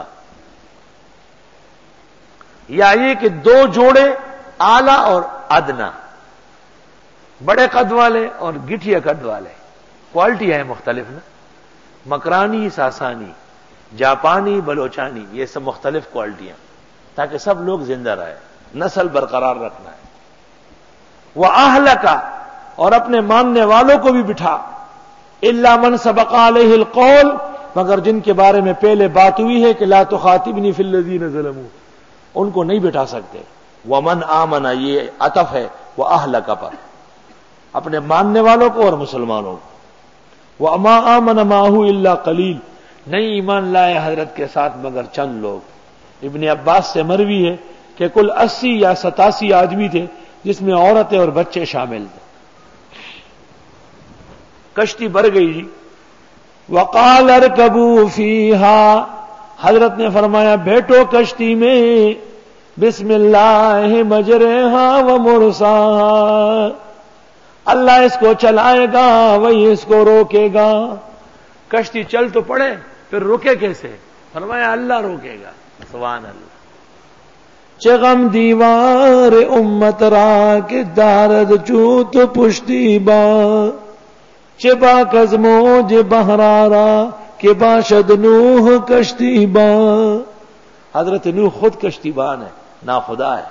Speaker 1: یا یہ کہ دو جوڑے اعلی اور ادنا، بڑے قد والے اور گٹھیا قد والے، کوالٹی ہے مختلف نا، مکرانی، ساسانی، جاپانی، بلوچانی، یہ سب مختلف کوالٹیاں، تاکہ سب لوگ زندہ رہے، نسل برقرار رکھنا ہے۔ وَأَهْلَكَ، اور اپنے ماننے والوں کو بھی بٹھا، إِلَّا مَنْ سَبَقَ عَلَيْهِ الْقَوْلُ، مگر جن کے بارے میں پہلے بات ہوئی ہے کہ لَا تُخَاطِبْنِي فِي الَّذِينَ ظَلَمُوا، ان کو نہیں بٹھا سکتے۔ وَمَنْ آمَنَ، یہ عطف ہے وَأَهْلَكَ پر، اپنے ماننے والوں کو اور مسلمانوں کو۔ وَمَا آمَنَ مَعَهُ إِلَّا قَلِيلٌ، نہیں ایمان لائے حضرت کے ساتھ مگر چند لوگ۔ ابن عباس سے مروی ہے کہ کل اسی یا ستاسی آدمی تھے جس میں عورتیں اور بچے شامل تھے۔ کشتی بھر گئی جی۔ وقال ارکبوا فیہا، حضرت نے فرمایا بیٹھو کشتی میں، بسم اللہ مجرہا و مرساہا، اللہ اس کو چلائے گا وہی اس کو روکے گا۔ کشتی چل تو پڑے پھر روکے کیسے؟ فرمایا اللہ روکے گا۔ سبحان اللہ۔ چغم دیوار امت را کے دارد چوت پشتی با، چبا کزموج بہرارا کے باشد نوح کشتی با، حضرت نوح خود کشتی بان ہے، نا خدا ہے۔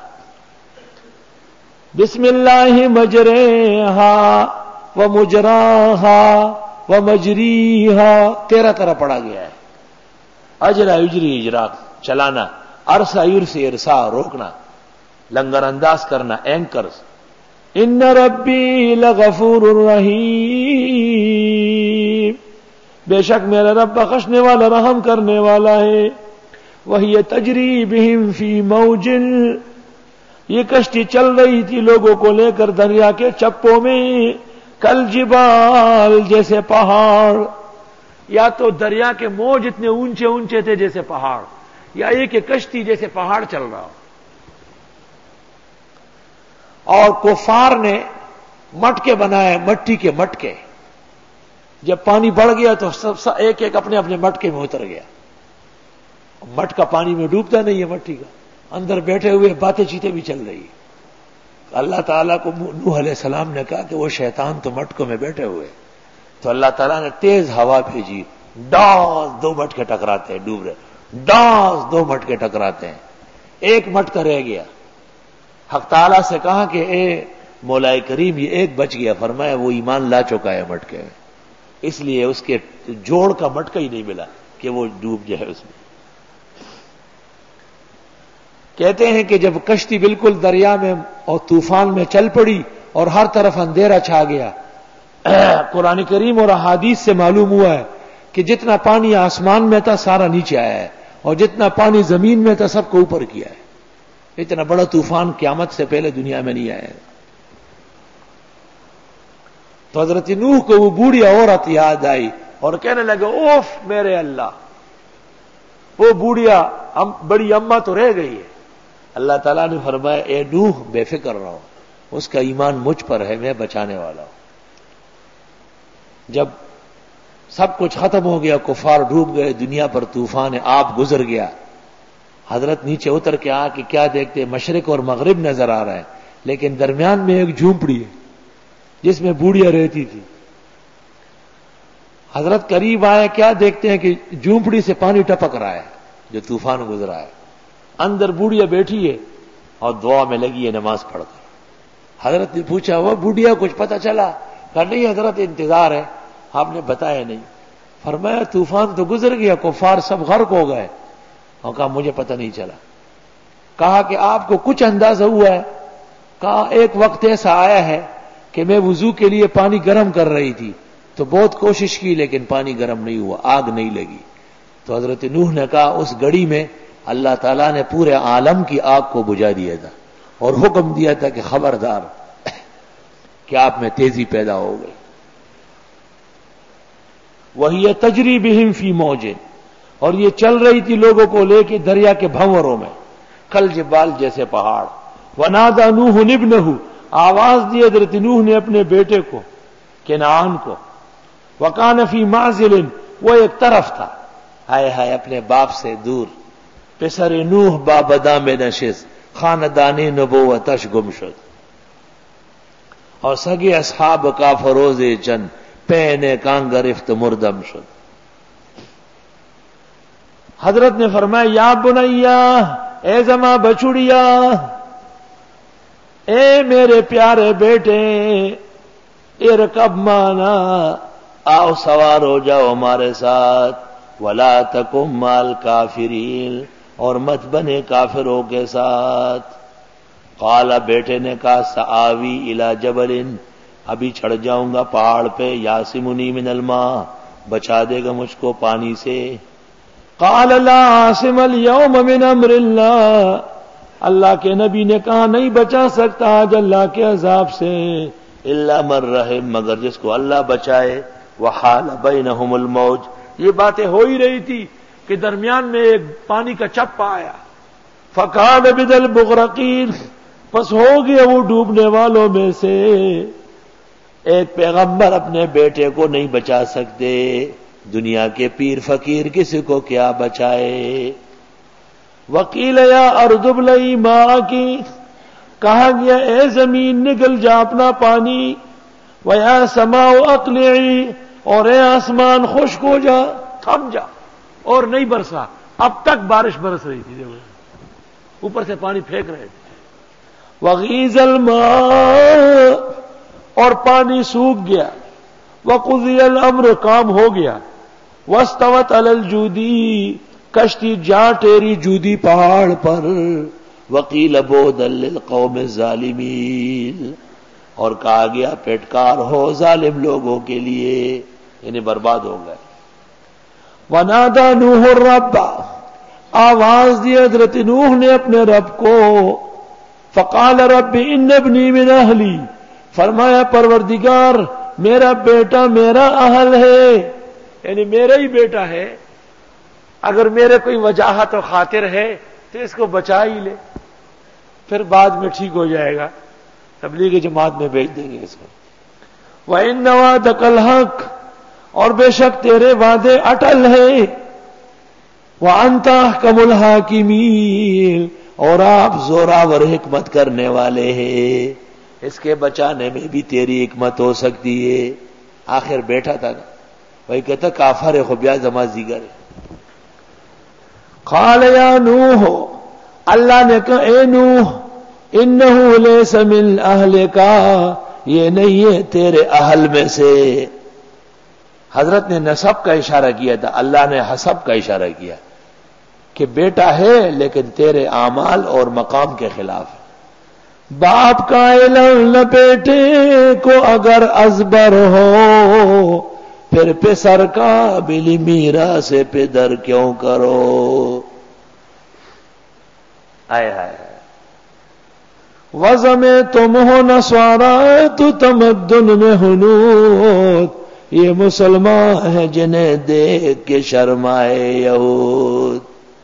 Speaker 1: بسم اللہ مجرہا و مجراہا و مجریہا، تیرہ طرح پڑھا گیا ہے۔ اجرا یجری اجرا، چلانا، ارسا یرسی ارسا، روکنا، لنگر انداز کرنا، اینکرز۔ ان ربی لغفور الرحیم، بے شک میرا رب بخشنے والا رحم کرنے والا ہے۔ وہی تجری بہم فی موج، یہ کشتی چل رہی تھی لوگوں کو لے کر دریا کے چپوں میں، کل جبال، جیسے پہاڑ، یا تو دریا کے موج اتنے اونچے اونچے تھے جیسے پہاڑ، یا یہ کہ کشتی جیسے پہاڑ چل رہا ہو۔ اور کفار نے مٹکے بنائے، مٹی کے مٹکے، جب پانی بڑھ گیا تو سب ایک ایک اپنے اپنے مٹکے میں اتر گیا۔ مٹکا پانی میں ڈوبتا نہیں ہے، مٹی کا اندر بیٹھے ہوئے باتیں چیتیں بھی چل رہی ہے۔ اللہ تعالیٰ کو نوح علیہ السلام نے کہا کہ وہ شیطان تو مٹکوں میں بیٹھے ہوئے، تو اللہ تعالیٰ نے تیز ہوا بھیجی، ڈاس، دو مٹکے ٹکراتے ہیں، ڈوب رہے، ڈاس، دو مٹکے ٹکراتے ہیں، ایک مٹکا رہ گیا۔ حق تعالیٰ سے کہا کہ اے مولا کریم یہ ایک بچ گیا، فرمایا وہ ایمان لا چکا ہے مٹکے میں، اس لیے اس کے جوڑ کا مٹکا ہی نہیں ملا کہ وہ ڈوب جائے اس میں۔ کہتے ہیں کہ جب کشتی بالکل دریا میں اور طوفان میں چل پڑی اور ہر طرف اندھیرا چھا گیا، قرآن کریم اور احادیث سے معلوم ہوا ہے کہ جتنا پانی آسمان میں تھا سارا نیچے آیا ہے اور جتنا پانی زمین میں تھا سب کو اوپر کیا ہے. اتنا بڑا طوفان قیامت سے پہلے دنیا میں نہیں آیا. تو حضرت نوح کو وہ بوڑھی عورت یاد آئی اور کہنے لگے اوف میرے اللہ, وہ بوڑھیا بڑی اماں تو رہ گئی ہے. اللہ تعالیٰ نے فرمایا اے نوح بے فکر رہو, اس کا ایمان مجھ پر ہے, میں بچانے والا ہوں. جب سب کچھ ختم ہو گیا, کفار ڈوب گئے, دنیا پر طوفان آب گزر گیا, حضرت نیچے اتر کے آ کے کیا دیکھتے, مشرق اور مغرب نظر آ رہا ہے, لیکن درمیان میں ایک جھونپڑی ہے جس میں بوڑھیا رہتی تھی. حضرت قریب آئے, کیا دیکھتے ہیں کہ جھونپڑی سے پانی ٹپک رہا ہے جو طوفان گزرا ہے. اندر بوڑھیا بیٹھی ہے اور دعا میں لگی ہے نماز پڑھ کر. حضرت نے پوچھا وہ بوڑھیا کچھ پتہ چلا؟ کہا نہیں حضرت انتظار ہے, آپ نے بتایا نہیں. فرمایا طوفان تو گزر گیا, کفار سب غرق ہو گئے. اور کہا مجھے پتہ نہیں چلا. کہا کہ آپ کو کچھ اندازہ ہوا ہے؟ کہا ایک وقت ایسا آیا ہے کہ میں وضو کے لیے پانی گرم کر رہی تھی تو بہت کوشش کی لیکن پانی گرم نہیں ہوا, آگ نہیں لگی. تو حضرت نوح نے کہا اس گھڑی میں اللہ تعالیٰ نے پورے عالم کی آگ کو بجھا دیا تھا اور حکم دیا تھا کہ خبردار کہ آپ میں تیزی پیدا ہو گئی. وہی تجری بہم فی موج, اور یہ چل رہی تھی لوگوں کو لے کے دریا کے بھنوروں میں, کل جبال جیسے پہاڑ. ونادى نوح ابنه, آواز دی حضرت نوح نے اپنے بیٹے کو کنعان کو. وکان فی معزل, وہ ایک طرف تھا, ہائے ہائے اپنے باپ سے دور. پسر نوح بابدا میں نشست, خاندانی نبوتش گم شد. اور سگے اصحاب کا فروز چند, پہنے کان گرفت مردم شد. حضرت نے فرمایا یا بنیا, اے زما بچڑیا, اے میرے پیارے بیٹے, ارکب مانا, آؤ سوار ہو جاؤ ہمارے ساتھ. ولا تکم مال کافرین, اور مت بنے کافروں کے ساتھ. قال, بیٹے نے کہا سآوی الی جبل, ابھی چڑھ جاؤں گا پہاڑ پہ. یاسمنی من الماء, بچا دے گا مجھ کو پانی سے. قال لا عاصم اليوم من امر اللہ, اللہ کے نبی نے کہا نہیں بچا سکتا آج اللہ کے عذاب سے الا من رحم, مگر جس کو اللہ بچائے. وحال بینہم الموج, یہ باتیں ہو ہی رہی تھی کہ درمیان میں ایک پانی کا چپا آیا. فکان بدل مغرقین, پس ہو گیا وہ ڈوبنے والوں میں سے. ایک پیغمبر اپنے بیٹے کو نہیں بچا سکتے, دنیا کے پیر فقیر کسی کو کیا بچائے. وقیل یا ارض ابلعی ماءکی, کہا گیا اے زمین نگل جا اپنا پانی. ویا سماء اقلعی, اور اے آسمان خشک ہو جا, تھم جا. اور نہیں برسا, اب تک بارش برس رہی تھی, اوپر سے پانی پھینک رہے تھے. وغیظ الماء, اور پانی سوکھ گیا. وقضی الامر, کام ہو گیا. واستوت علی الجودی, کشتی جا ٹیری جودی پہاڑ پر. وقیل بعدا للقوم الظالمین, اور کہا گیا پیٹکار ہو ظالم لوگوں کے لیے, یعنی برباد ہو گئے. ونادى نوح الرب, آواز دی حضرت نوح نے اپنے رب کو. فقال رب ان ابنی من اہلی, فرمایا پروردگار میرا بیٹا میرا اہل ہے, یعنی میرا ہی بیٹا ہے. اگر میرے کوئی وجاہت و خاطر ہے تو اس کو بچا ہی لے, پھر بعد میں ٹھیک ہو جائے گا, تبلیغ جماعت میں بھیج دیں گے اس کو. وَإِنَّ وَعْدَكَ الْحَقُّ, اور بے شک تیرے وعدے اٹل ہیں. وَأَنْتَ أَحْكَمُ الْحَاكِمِينَ, اور آپ زوراور حکمت کرنے والے ہیں, اس کے بچانے میں بھی تیری حکمت ہو سکتی ہے. آخر بیٹھا تھا نا, وہی کہتا کافر ہے خبیا زما زیگر ہے. قال یا نوح, اللہ نے کہا اے نوح, انہ لیس من اہلک, یہ نہیں ہے تیرے اہل میں سے. حضرت نے نسب کا اشارہ کیا تھا, اللہ نے حسب کا اشارہ کیا کہ بیٹا ہے لیکن تیرے اعمال اور مقام کے خلاف ہے. باپ کا علم نہ بیٹے کو اگر ازبر ہو, پھر پسر قابل میرا سے پدر کیوں کرو. آئے ہائے وضع میں تم ہو نسوارا تو تمدن میں ہنود. یہ مسلمان ہیں جنہیں دیکھ کے شرمائے یہود.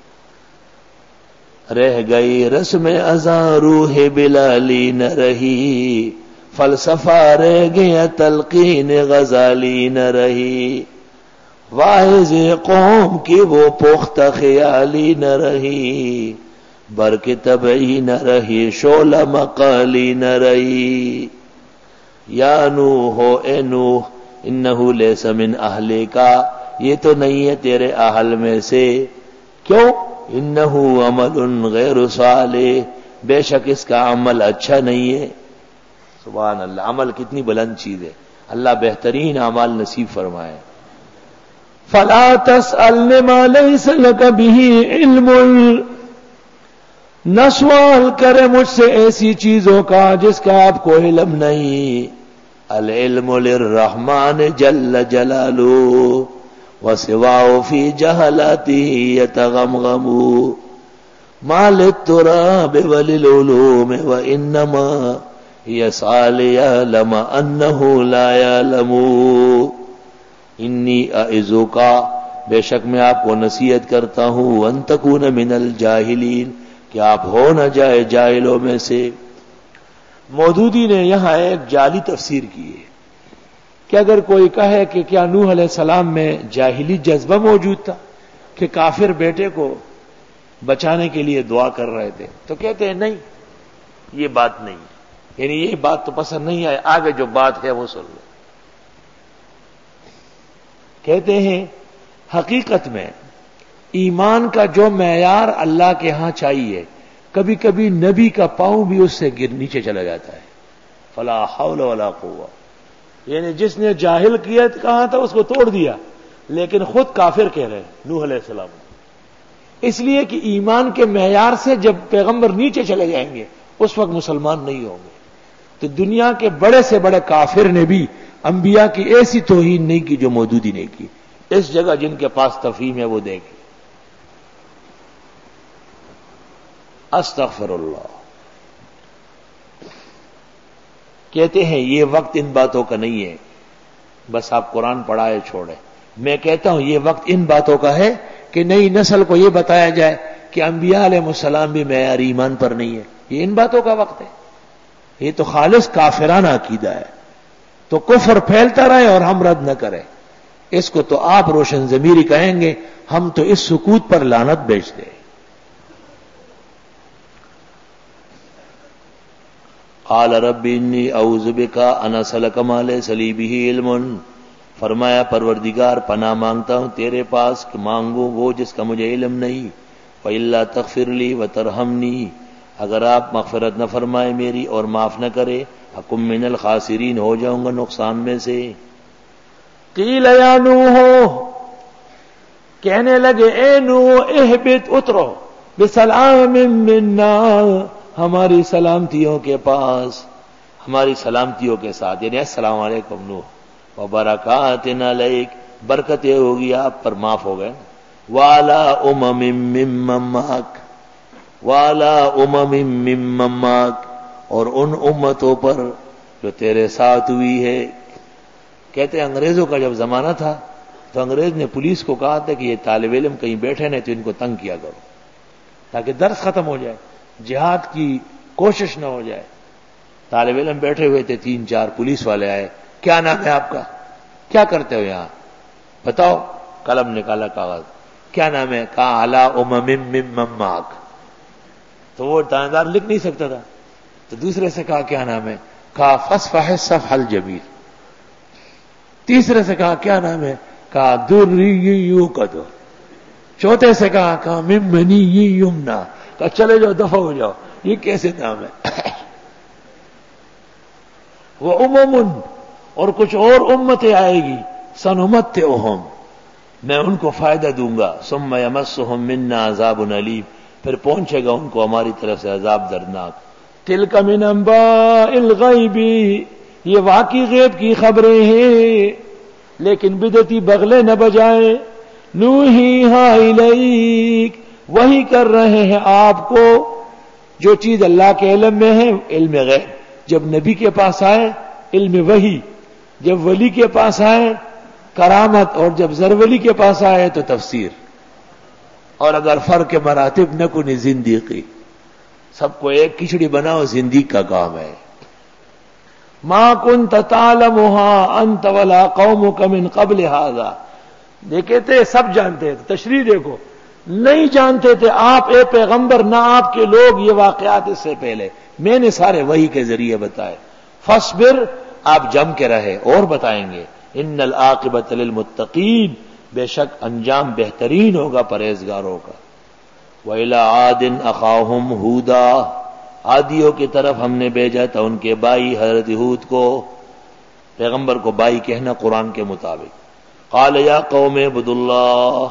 Speaker 1: رہ گئی رسم ازاں روح بلالی نہ رہی. فلسفہ رہ گیا تلقین غزالی نہ رہی. واعظ قوم کی وہ پختہ خیالی نہ رہی. برق طبعی نہ رہی شعلہ مقالی نہ رہی. یا نوح ہو اے نوح انہو لیس من اہلکا. یہ تو نہیں ہے تیرے اہل میں سے. کیوں؟ انہو عمل غیر صالح. بے شک اس کا عمل اچھا نہیں ہے. سبحان اللہ. عمل کتنی بلند چیز ہے. اللہ بہترین اعمال نصیب فرمائے. فلا تسألن ما لیس لک بہ علم. نہ سوال کرے مجھ سے ایسی چیزوں کا جس کا آپ کو علم نہیں. العلم للرحمن جل جلالہ وسواہ فی جہلاتہ یتغمغم. ما للتراب وللعلوم وانما یسعی لیعلم انہ لا یعلم. انی اعظک، بے شک میں آپ کو نصیحت کرتا ہوں، ان تکون من الجاہلین، کہ آپ ہو نہ جائے جاہلوں میں سے. مودودی نے یہاں ایک جعلی تفسیر کی ہے کہ اگر کوئی کہے کہ کیا نوح علیہ السلام میں جاہلی جذبہ موجود تھا کہ کافر بیٹے کو بچانے کے لیے دعا کر رہے تھے، تو کہتے ہیں نہیں، یہ بات نہیں. یعنی یہ بات تو پسند نہیں آئے، آگے جو بات ہے وہ سن لو. کہتے ہیں حقیقت میں ایمان کا جو معیار اللہ کے ہاں چاہیے، کبھی کبھی نبی کا پاؤں بھی اس سے گر نیچے چلا جاتا ہے. فلا حول ولا قوہ. یعنی جس نے جاہل کیا کہا تھا اس کو توڑ دیا، لیکن خود کافر کہہ رہے ہیں نوح علیہ السلام. اس لیے کہ ایمان کے معیار سے جب پیغمبر نیچے چلے جائیں گے اس وقت مسلمان نہیں ہوں گے. تو دنیا کے بڑے سے بڑے کافر نے بھی انبیاء کی ایسی توہین نہیں کی جو مودودی نے کی. اس جگہ جن کے پاس تفہیم ہے وہ دیکھیں. استغفر اللہ. کہتے ہیں یہ وقت ان باتوں کا نہیں ہے، بس آپ قرآن پڑھائے چھوڑے. میں کہتا ہوں یہ وقت ان باتوں کا ہے کہ نئی نسل کو یہ بتایا جائے کہ انبیاء علیہ السلام بھی معیار ایمان پر نہیں ہے. یہ ان باتوں کا وقت ہے. یہ تو خالص کافرانہ عقیدہ ہے. تو کفر پھیلتا رہے اور ہم رد نہ کریں. اس کو تو آپ روشن ضمیری کہیں گے، ہم تو اس سکوت پر لعنت بیچ دیں. قال رب انی اعوذ بک ان اسألک ما لیس لی بہ علم. فرمایا پروردگار پناہ مانگتا ہوں تیرے پاس کہ مانگوں وہ جس کا مجھے علم نہیں. وَإِلَّا تَغْفِرْ لِي وَتَرْحَمْنِي، اگر آپ مغفرت نہ فرمائے میری اور معاف نہ کرے، حکم من الخاسرین، ہو جاؤں گا نقصان میں سے. قیل یا نوح، کہنے لگے اے نوح اہبط، اترو، بسلام منا، ہماری سلامتیوں کے پاس، ہماری سلامتیوں کے ساتھ، یعنی السلام علیکم نوح، وبرکات علیک، برکتیں ہوگی آپ پر، معاف ہو گئے. وعلی امم ممن معک، وعلی امم ممن معک، اور ان امتوں پر جو تیرے ساتھ ہوئی ہے. کہتے ہیں انگریزوں کا جب زمانہ تھا تو انگریز نے پولیس کو کہا تھا کہ یہ طالب علم کہیں بیٹھے نہیں تو ان کو تنگ کیا کرو تاکہ درس ختم ہو جائے، جہاد کی کوشش نہ ہو جائے. طالب علم بیٹھے ہوئے تھے، تین چار پولیس والے آئے، کیا نام ہے آپ کا، کیا کرتے ہو یہاں، بتاؤ. قلم نکالا، کاغذ، کیا نام ہے، کہا اعلی امم ممن معک. تو وہ داندار لکھ نہیں سکتا تھا، تو دوسرے سے کہا کیا نام ہے، کہا فاصفح الصفح الجمیل. تیسرے سے کہا کیا نام ہے، کہا دریو کدو. چوتھے سے کہا کہا ممنی یمنا، کہا چلے جاؤ دفع ہو جاؤ، یہ کیسے نام ہے. وہ امم، اور کچھ اور امتیں آئے گی، سنمتعہم، میں ان کو فائدہ دوں گا، ثم یمسہم منا عذاب علیم، پھر پہنچے گا ان کو ہماری طرف سے عذاب دردناک. تلک من انباء الغیب، یہ واقعی غیب کی خبریں ہیں.
Speaker 2: لیکن بدعتی بغلے نہ بجائے. نوحیہا الیک، وہی کر رہے ہیں آپ کو جو چیز اللہ کے علم میں ہے، علم غیب. جب نبی کے پاس آئے علم وحی، جب ولی کے پاس آئے کرامت، اور جب زرولی کے پاس آئے تو تفسیر. اور اگر فرق مراتب نہ کنی زندگی، سب کو ایک کھچڑی بناؤ، زندگی کا کام ہے. ما کنت تعلمها انت ولا قومك من قبل هذا. دیکھتے تھے سب جانتے تھے، تشریح دیکھو، نہیں جانتے تھے آپ اے پیغمبر، نہ آپ کے لوگ یہ واقعات اس سے پہلے، میں نے سارے وحی کے ذریعے بتائے. فاصبر، آپ جم کے رہے. اور بتائیں گے ان العاقبۃ للمتقین، بے شک انجام بہترین ہوگا پرہیزگاروں کا. وَإِلَىٰ عَادٍ أَخَاهُمْ هُودًا، عادیوں کی طرف ہم نے بھیجا تھا ان کے بھائی حضرت ہود کو. پیغمبر کو بھائی کہنا قرآن کے مطابق. قال یا قوم اعبدوا اللہ،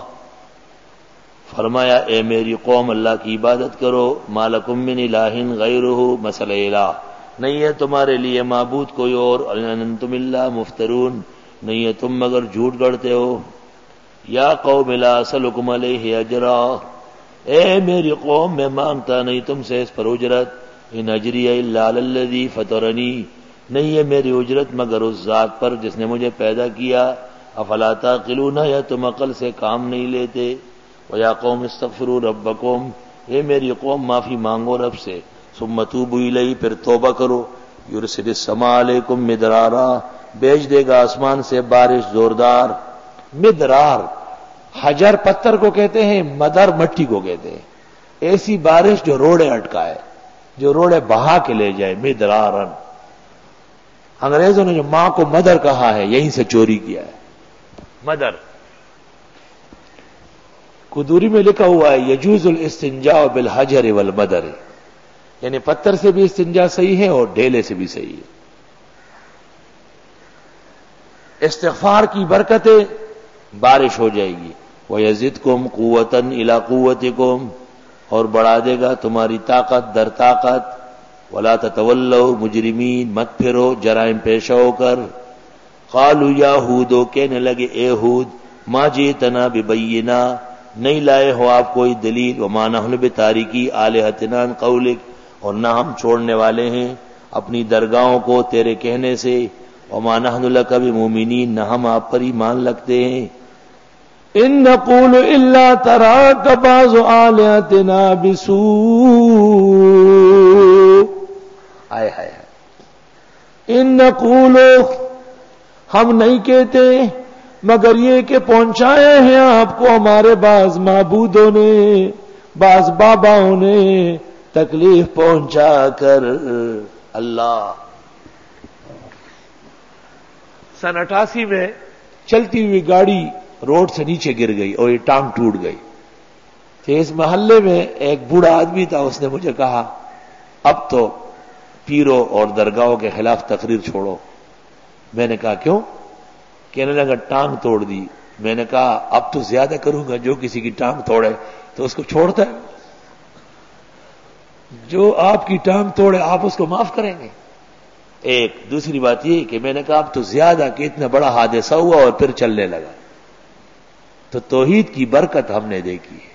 Speaker 2: فرمایا اے میری قوم اللہ کی عبادت کرو. ما لکم من الہ غیرہ، مسئلہ الہ، نہیں ہے تمہارے لیے معبود کوئی اور. انتم الا مفترون، نہیں ہے تم مگر جھوٹ گڑتے ہو. یا قوم لا اسألکم علیہ اجرا، اے میری قوم میں مانگتا نہیں تم سے اس پر اجرت. ان اجری الا علی الذی فطرنی، نہیں ہے میری اجرت مگر اس ذات پر جس نے مجھے پیدا کیا. افلا تعقلون، یا تم عقل سے کام نہیں لیتے. ویا قوم استغفروا ربکم، اے میری قوم معافی مانگو رب سے. ثم توبوا الیہ، پھر توبہ کرو. یرسل السماء علیکم مدرارا، بھیج دے گا آسمان سے بارش زوردار. مدرار، حجر پتھر کو کہتے ہیں، مدر مٹی کو کہتے ہیں. ایسی بارش جو روڑے اٹکائے، جو روڑے بہا کے لے جائے. مدرارن، انگریزوں نے جو ماں کو مدر کہا ہے یہیں سے چوری کیا ہے. مدر قدوری میں لکھا ہوا ہے یجوز الاستنجاء بالحجر والمدر، یعنی پتھر سے بھی استنجا صحیح ہے اور ڈھیلے سے بھی صحیح ہے. استغفار کی برکتیں، بارش ہو جائے گی. وَيَزِدْكُمْ قُوَّةً إِلَىٰ قُوَّتِكُمْ، اور بڑھا دے گا تمہاری طاقت در طاقت. وَلَا تَتَوَلَّوْا مُجْرِمِينَ، مت پھرو جرائم پیشہ ہو کر. قالوا یا ہود، کہنے لگے اے ہود، ما جئتنا ببینہ، نہیں لائے ہو آپ کوئی دلیل. وما نحن بتارکی آلہتنا عن قولک، اور نہ ہم چھوڑنے والے ہیں اپنی درگاہوں کو تیرے کہنے سے. وما نحن لک بمؤمنین، نہ ہم آپ پر ایمان رکھتے ہیں. ان نقول الا تراک بعض آلہتنا بسوء، آئے ہائے ان نقول، ہم نہیں کہتے مگر یہ کہ پہنچائے ہیں آپ کو ہمارے بعض معبودوں نے، بعض باباؤں نے تکلیف پہنچا کر. اللہ، سن اٹھاسی میں چلتی ہوئی گاڑی روڈ سے نیچے گر گئی اور یہ ٹانگ ٹوٹ گئی. تو اس محلے میں ایک بوڑھا آدمی تھا، اس نے مجھے کہا اب تو پیروں اور درگاہوں کے خلاف تقریر چھوڑو. میں نے کہا کیوں؟ کہنے لگا ٹانگ توڑ دی. میں نے کہا اب تو زیادہ کروں گا، جو کسی کی ٹانگ توڑے تو اس کو چھوڑتا ہے، جو آپ کی ٹانگ توڑے آپ اس کو معاف کریں گے. ایک دوسری بات یہ کہ میں نے کہا اب تو زیادہ کہ اتنا بڑا حادثہ ہوا اور پھر چلنے لگا. تو توحید کی برکت ہم نے دیکھی ہے.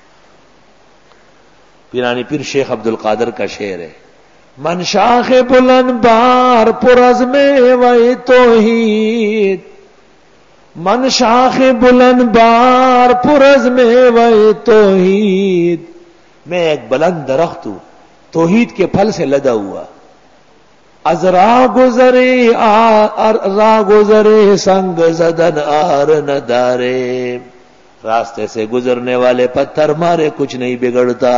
Speaker 2: پیرانی پیر شیخ عبد القادر کا شعر ہے، من شاخ بلند بار پرعزم وی توحید، من شاخ بلند بار پرعزم وی توحید. میں ایک بلند درخت ہوں توحید کے پھل سے لدا ہوا. از راہ گزرے راہ گزرے سنگ زدن آر ندارے، راستے سے گزرنے والے پتھر مارے کچھ نہیں بگڑتا.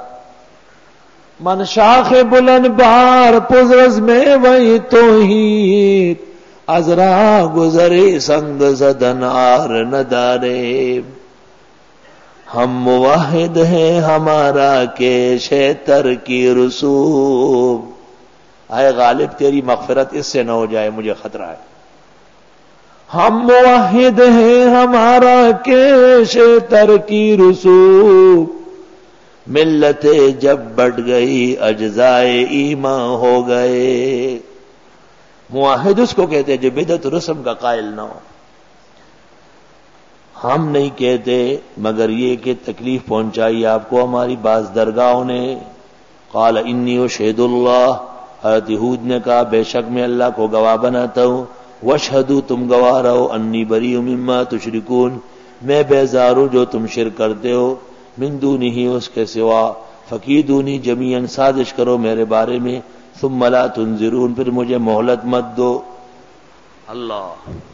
Speaker 2: من شاخ بلند بار پرعز میں وہی توحید، از راہ گزرے سنگ زدن آر ندارے. ہم موحد ہیں ہمارا کیش ہے تر کی رسوم. اے غالب تیری مغفرت اس سے نہ ہو جائے، مجھے خطرہ ہے. ہم موحد ہیں ہمارا کیش تر کی رسوم، ملت جب بڑھ گئی اجزائے ایمان ہو گئے. موحد اس کو کہتے ہیں جو بدعت رسم کا قائل نہ ہو.
Speaker 1: ہم نہیں کہتے مگر یہ کہ تکلیف پہنچائی آپ کو ہماری بعض درگاہوں نے. قال انی اشہد اللہ، حضرت ہود نے کہا بے شک میں اللہ کو گواہ بناتا ہوں. واشہدوا، تم گواہ رہو. انی بریء مما تشرکون، میں بیزار ہوں جو تم شرک کرتے ہو. من دونہ، اس کے سوا. فکیدونی جمیعا، سازش کرو میرے بارے میں. ثم لا تنظرون، پھر مجھے مہلت مت دو. اللہ.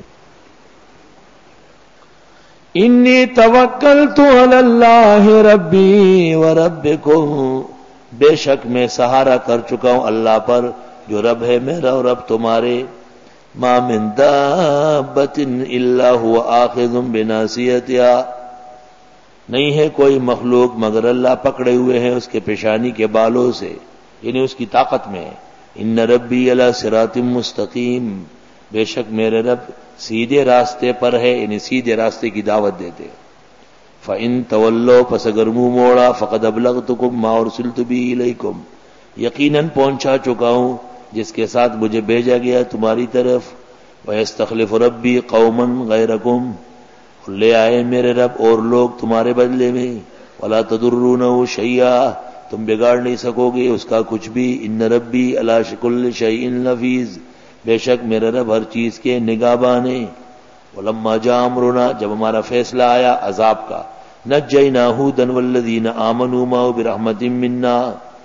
Speaker 2: انی توکلت علی اللہ ربی وربکم،
Speaker 1: بے شک میں سہارا کر چکا ہوں اللہ پر جو رب ہے میرا اور رب تمہارے. ما من دابۃ الا هو آخذ بناصیتها، نہیں ہے کوئی مخلوق مگر اللہ پکڑے ہوئے ہیں اس کے پیشانی کے بالوں سے، یعنی اس کی طاقت میں. ان ربی علی صراط مستقیم، بے شک میرے رب سیدھے راستے پر ہے، یعنی سیدھے راستے کی دعوت دیتے. فَإِن تَوَلَّوْا، پس اگر منہ موڑا، فَقَدْ أَبْلَغْتُكُم مَّا أُرْسِلْتُ بِهِ إِلَيْكُمْ، یقیناً پہنچا چکا ہوں جس کے ساتھ مجھے بھیجا گیا تمہاری طرف. وَيَسْتَخْلِفُ رَبِّي قَوْمًا غَيْرَكُمْ، لے آئے میرے رب اور لوگ تمہارے بدلے میں. وَلَا تَضُرُّونَهُ شَيْئًا، تم بگاڑ نہیں سکو گے اس کا کچھ بھی. ان ربی علی کل شیء حفیظ، بے شک میرا رب ہر چیز کے نگہبان ہے. ولما جاء امرنا، جب ہمارا فیصلہ آیا عذاب کا. نجینا ہودا والذین آمنوا معه برحمت منا،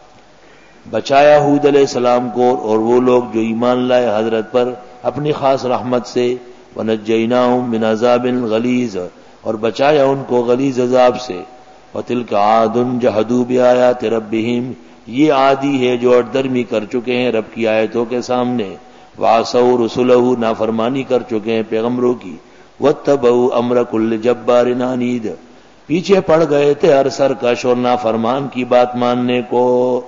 Speaker 1: بچایا ہود علیہ السلام کو اور وہ لوگ جو ایمان لائے حضرت پر اپنی خاص رحمت سے. ونجیناہم من عذاب غلیظ، اور بچایا ان کو غلیظ عذاب سے. وتلک عاد جحدوا بآیات ربہم، یہ عادی ہے جو اڑدرمی کر چکے ہیں رب کی آیتوں کے سامنے. وعصوا رسلہ، نافرمانی کر چکے ہیں پیغمبروں کی. واتبعوا امر کل جبار عنید، پیچھے پڑ گئے تھے ہر سرکش اور نافرمان کی بات ماننے کو.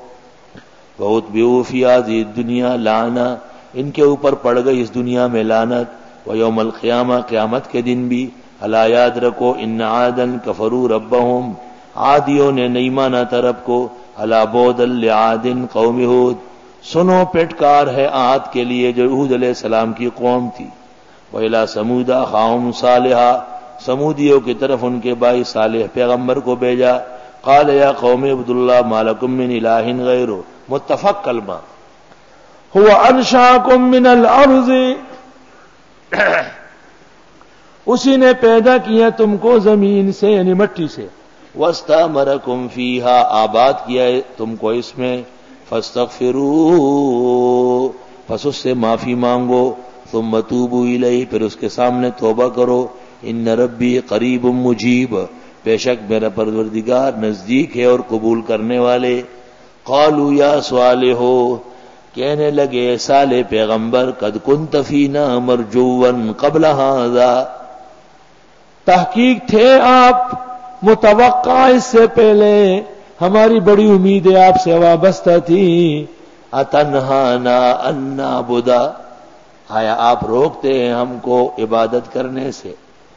Speaker 1: واتبعوا فی ہذہ الدنیا لعنہ، ان کے اوپر پڑ گئی اس دنیا میں لعنت. ویوم القیامہ، قیامت کے دن بھی. الا یاد رکھو ان عادا کفروا ربہم، عادیوں نے نہیں مانا تھا رب کو. الا بعدا لعاد قوم ہود، سنو پٹکار ہے عاد کے لیے جو ہود علیہ السلام کی قوم تھی. وَإِلَىٰ ثَمُودَ أَخَاهُمْ صَالِحًا، سمودیوں کی طرف ان کے بھائی صالح پیغمبر کو بھیجا. قال یا قوم اعبدوا اللہ ما لکم من الہ غیرہ، متفق کلمہ.
Speaker 2: هو انشاکم من الارض، اسی نے پیدا کیا تم کو زمین سے یعنی مٹی سے.
Speaker 1: واستعمرکم فیہا، آباد کیا ہے تم کو اس میں. فاستغفروا، پس اس سے معافی مانگو. ثم توبوا الیہ، پھر اس کے سامنے توبہ کرو. ان ربی قریب مجیب، بے شک میرا پروردگار نزدیک ہے اور قبول کرنے والے. قالوا یا صالح، کہنے لگے صالح پیغمبر، قد کنت فینا مرجوا قبل ھذا،
Speaker 2: تحقیق تھے آپ متوقع اس سے پہلے، ہماری بڑی امیدیں آپ سے وابستہ تھی.
Speaker 1: اتنہانا ان نعبد، آیا آپ روکتے ہیں ہم کو عبادت کرنے سے.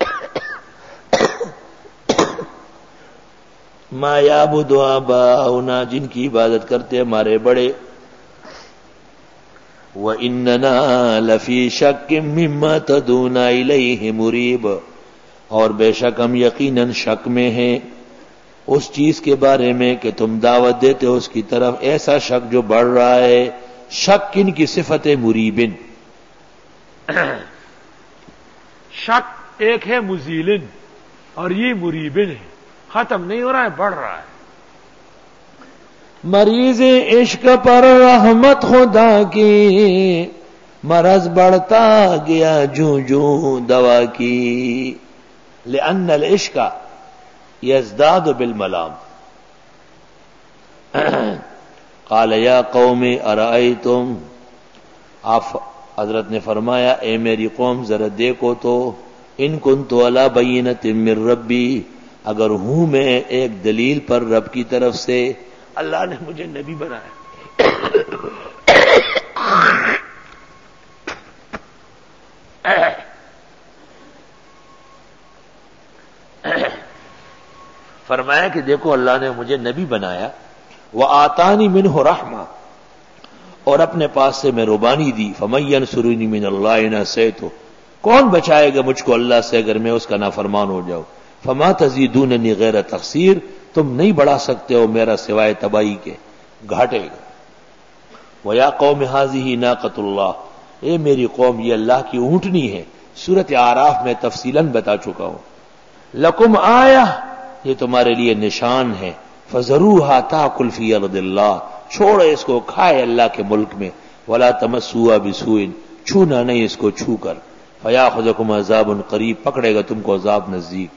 Speaker 1: ما یعبد آباؤنا، جن کی عبادت کرتے ہمارے بڑے. وَإِنَّنَا لَفِي شَكٍّ مِّمَّا تَدْعُونَا إِلَيْهِ مُرِيبٍ، اور بے شک ہم یقیناً شک میں ہیں اس چیز کے بارے میں کہ تم دعوت دیتے ہو اس کی طرف، ایسا شک جو بڑھ رہا ہے. شک کن کی صفت مریبن،
Speaker 2: شک ایک ہے مزیلن اور یہ مریبن ہے، ختم نہیں ہو رہا ہے، بڑھ رہا ہے. مریض عشق پر رحمت خدا کی، مرض بڑھتا گیا جوں جوں دوا کی. لأن العشق یزداد بالملام. قال یا قوم ارأیتم، آپ حضرت نے فرمایا اے میری قوم ذرا دیکھو تو. ان کنت علی بینۃ من ربی، اگر ہوں میں ایک دلیل پر رب کی طرف سے، اللہ نے مجھے نبی بنایا. فرمایا کہ دیکھو اللہ نے مجھے نبی بنایا. وآتانی منہ رحمہ، اور اپنے پاس سے میں ربانی دی. فمن ینصرنی من اللہ ان عصیتہ،
Speaker 1: کون بچائے گا مجھ کو اللہ سے اگر میں اس کا نافرمان ہو جاؤں؟ فما تزیدوننی غیر تقصیر، تم نہیں بڑھا سکتے ہو میرا سوائے تباہی کے، گھاٹے گا۔ وَيَا قَوْمِ هَٰذِهِ نَاقَةُ اللَّهِ، اے میری قوم یہ اللہ کی اونٹنی ہے، سورۃ اعراف میں تفصیلاً بتا چکا ہوں۔ لَكُمْ آیَةٌ، یہ تمہارے لیے نشان ہے، فَذَرُوهَا تَأْكُلْ فِي أَرْضِ اللَّهِ، چھوڑے اس کو کھائے اللہ کے ملک میں، وَلَا تَمَسُّوهَا بِسُوءٍ، چھونا نہیں اس کو چھو کر، فَيَأْخُذَكُمْ عَذَابٌ قَرِيبٌ، پکڑے گا تم کو عذاب نزدیک۔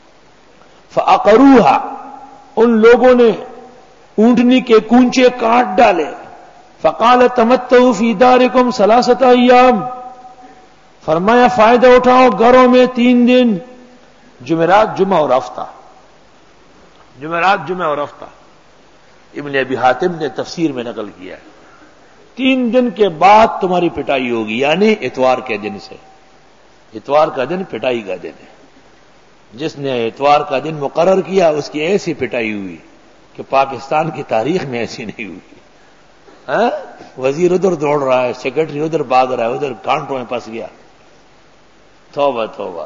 Speaker 1: فَعَقَرُوهَا، ان لوگوں نے اونٹنی کے کونچے کاٹ ڈالے۔ فَقَالَ تَمَتَّعُوا فِي دَارِكُمْ ثَلَاثَةَ أَيَّامٍ، فرمایا فائدہ اٹھاؤ گھروں میں تین دن، جمعرات جمعہ اور ہفتہ، جمعرات جمعہ اور ہفتہ۔ ابن ابی حاتم نے تفسیر میں نقل کیا ہے، تین دن کے بعد تمہاری پٹائی ہوگی، یعنی اتوار کے دن سے۔ اتوار کا دن پٹائی کا دن ہے، جس نے اتوار کا دن مقرر کیا اس کی ایسی پٹائی ہوئی کہ پاکستان کی تاریخ میں ایسی نہیں ہوئی۔ ہاں؟ وزیر ادھر دوڑ رہا ہے، سیکرٹری ادھر بھاگ رہا ہے، ادھر کانٹوں میں پھنس گیا۔ توبہ توبہ،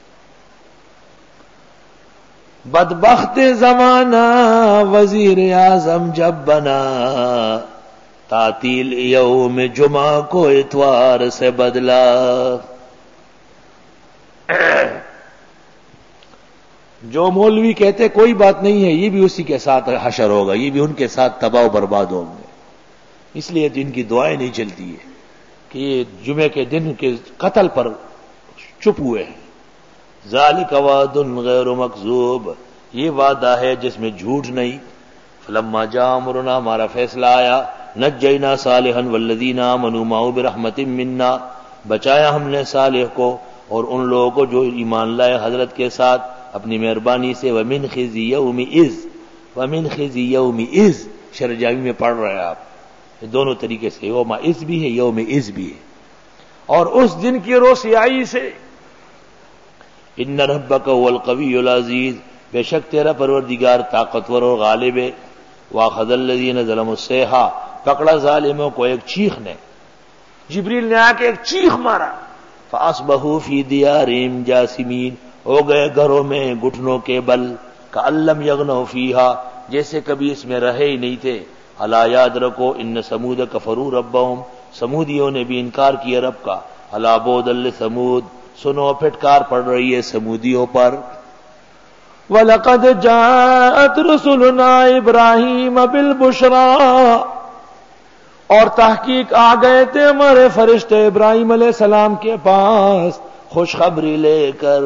Speaker 1: بدبخت زمانہ وزیر اعظم جب بنا، تعطیل یوم جمعہ کو اتوار سے بدلا۔ جو مولوی کہتے کوئی بات نہیں ہے، یہ بھی اسی کے ساتھ حشر ہوگا، یہ بھی ان کے ساتھ تباہ و برباد ہوں گے، اس لیے ان کی دعائیں نہیں چلتی ہے کہ یہ جمعے کے دن کے قتل پر چپ ہوئے ہیں۔ ذالک وعد غیر مکذوب، یہ وعدہ ہے جس میں جھوٹ نہیں۔ فلما جاء امرنا، ہمارا فیصلہ آیا، نجینا صالحا والذین آمنوا معه برحمت منا، بچایا ہم نے صالح کو اور ان لوگوں کو جو ایمان لائے حضرت کے ساتھ اپنی مہربانی سے۔ ومن خزی یوم اذ، ومن خزی یوم اذ، شرجاوی میں پڑھ رہے ہیں آپ، یہ دونوں طریقے سے، یوم اذ بھی ہے یوم اذ بھی ہے، اور اس دن کی رسوائی سے۔ ان ربک هو القوی العزیز، بے شک تیرا پروردگار طاقتور اور غالب ہے۔ واخذ الذین ظلموا الصیحہ، پکڑا ظالموں کو ایک چیخ نے، جبریل نے آ کے ایک چیخ مارا۔ فاصبحوا فی دیارہم جاثمین، ہو گئے گھروں میں گھٹنوں کے بل، کأن لم یغنوا فیہا، جیسے کبھی اس میں رہے ہی نہیں تھے۔ الا یاد رکھو ان سمود کفروا ربہم، سمودیوں نے بھی انکار کیا رب کا۔ الا بعدا لثمود، سنو پھٹکار پڑ رہی ہے سمودیوں پر۔ وَلَقَدْ جَاءَتْ رُسُلُنَا إِبْرَاهِيمَ بِالْبُشْرَىٰ، اور تحقیق آ گئے تھے ہمارے فرشتے ابراہیم علیہ السلام کے پاس خوشخبری لے کر۔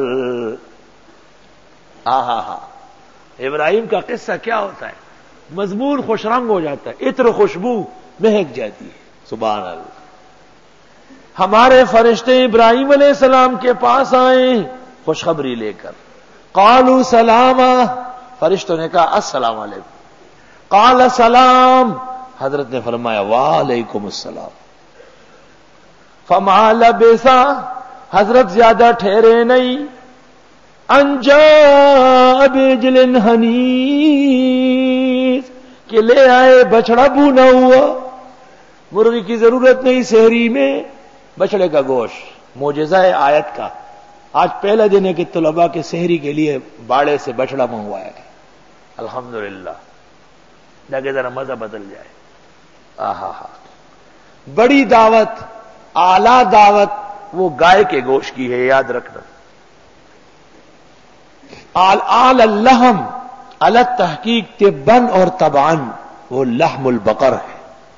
Speaker 1: آہا ہا، ابراہیم کا قصہ کیا ہوتا ہے، مضمون خوش رنگ ہو جاتا ہے، عطر خوشبو مہک جاتی ہے، سبحان اللہ۔ ہمارے فرشتے ابراہیم علیہ السلام کے پاس آئے خوشخبری لے کر۔ قالوا سلاما، فرشتوں نے کہا السلام علیکم۔ قال سلام، حضرت نے فرمایا وعلیکم السلام۔ فما لبث، حضرت زیادہ ٹھہرے نہیں، ان جاء بعجل حنیذ، کہ لے آئے بچڑا بھونا ہوا، مرغی کی ضرورت نہیں سحری میں، بچڑے کا گوشت، معجزہ ہے آیت کا۔ آج پہلا دن ہے کہ طلباء کے سحری کے لیے باڑے سے بچڑا منگوایا گیا، الحمدللہ، تاکہ ذرا مزہ بدل جائے۔ آہا ہا، بڑی دعوت، اعلیٰ دعوت وہ گائے کے گوشت کی ہے، یاد رکھنا۔ آل اللحم علی تحقیق طباً اور طبعاً وہ لحم البقر ہے،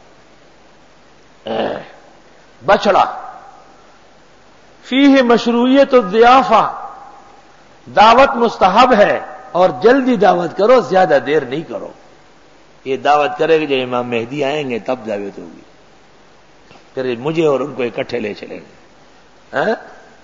Speaker 1: بچڑا۔ فیہ مشروعیت الضیافہ، دعوت مستحب ہے، اور جلدی دعوت کرو، زیادہ دیر نہیں کرو۔ یہ دعوت کرے گا جب امام مہدی آئیں گے تب دعوت ہوگی، پھر مجھے اور ان کو اکٹھے لے چلیں گے۔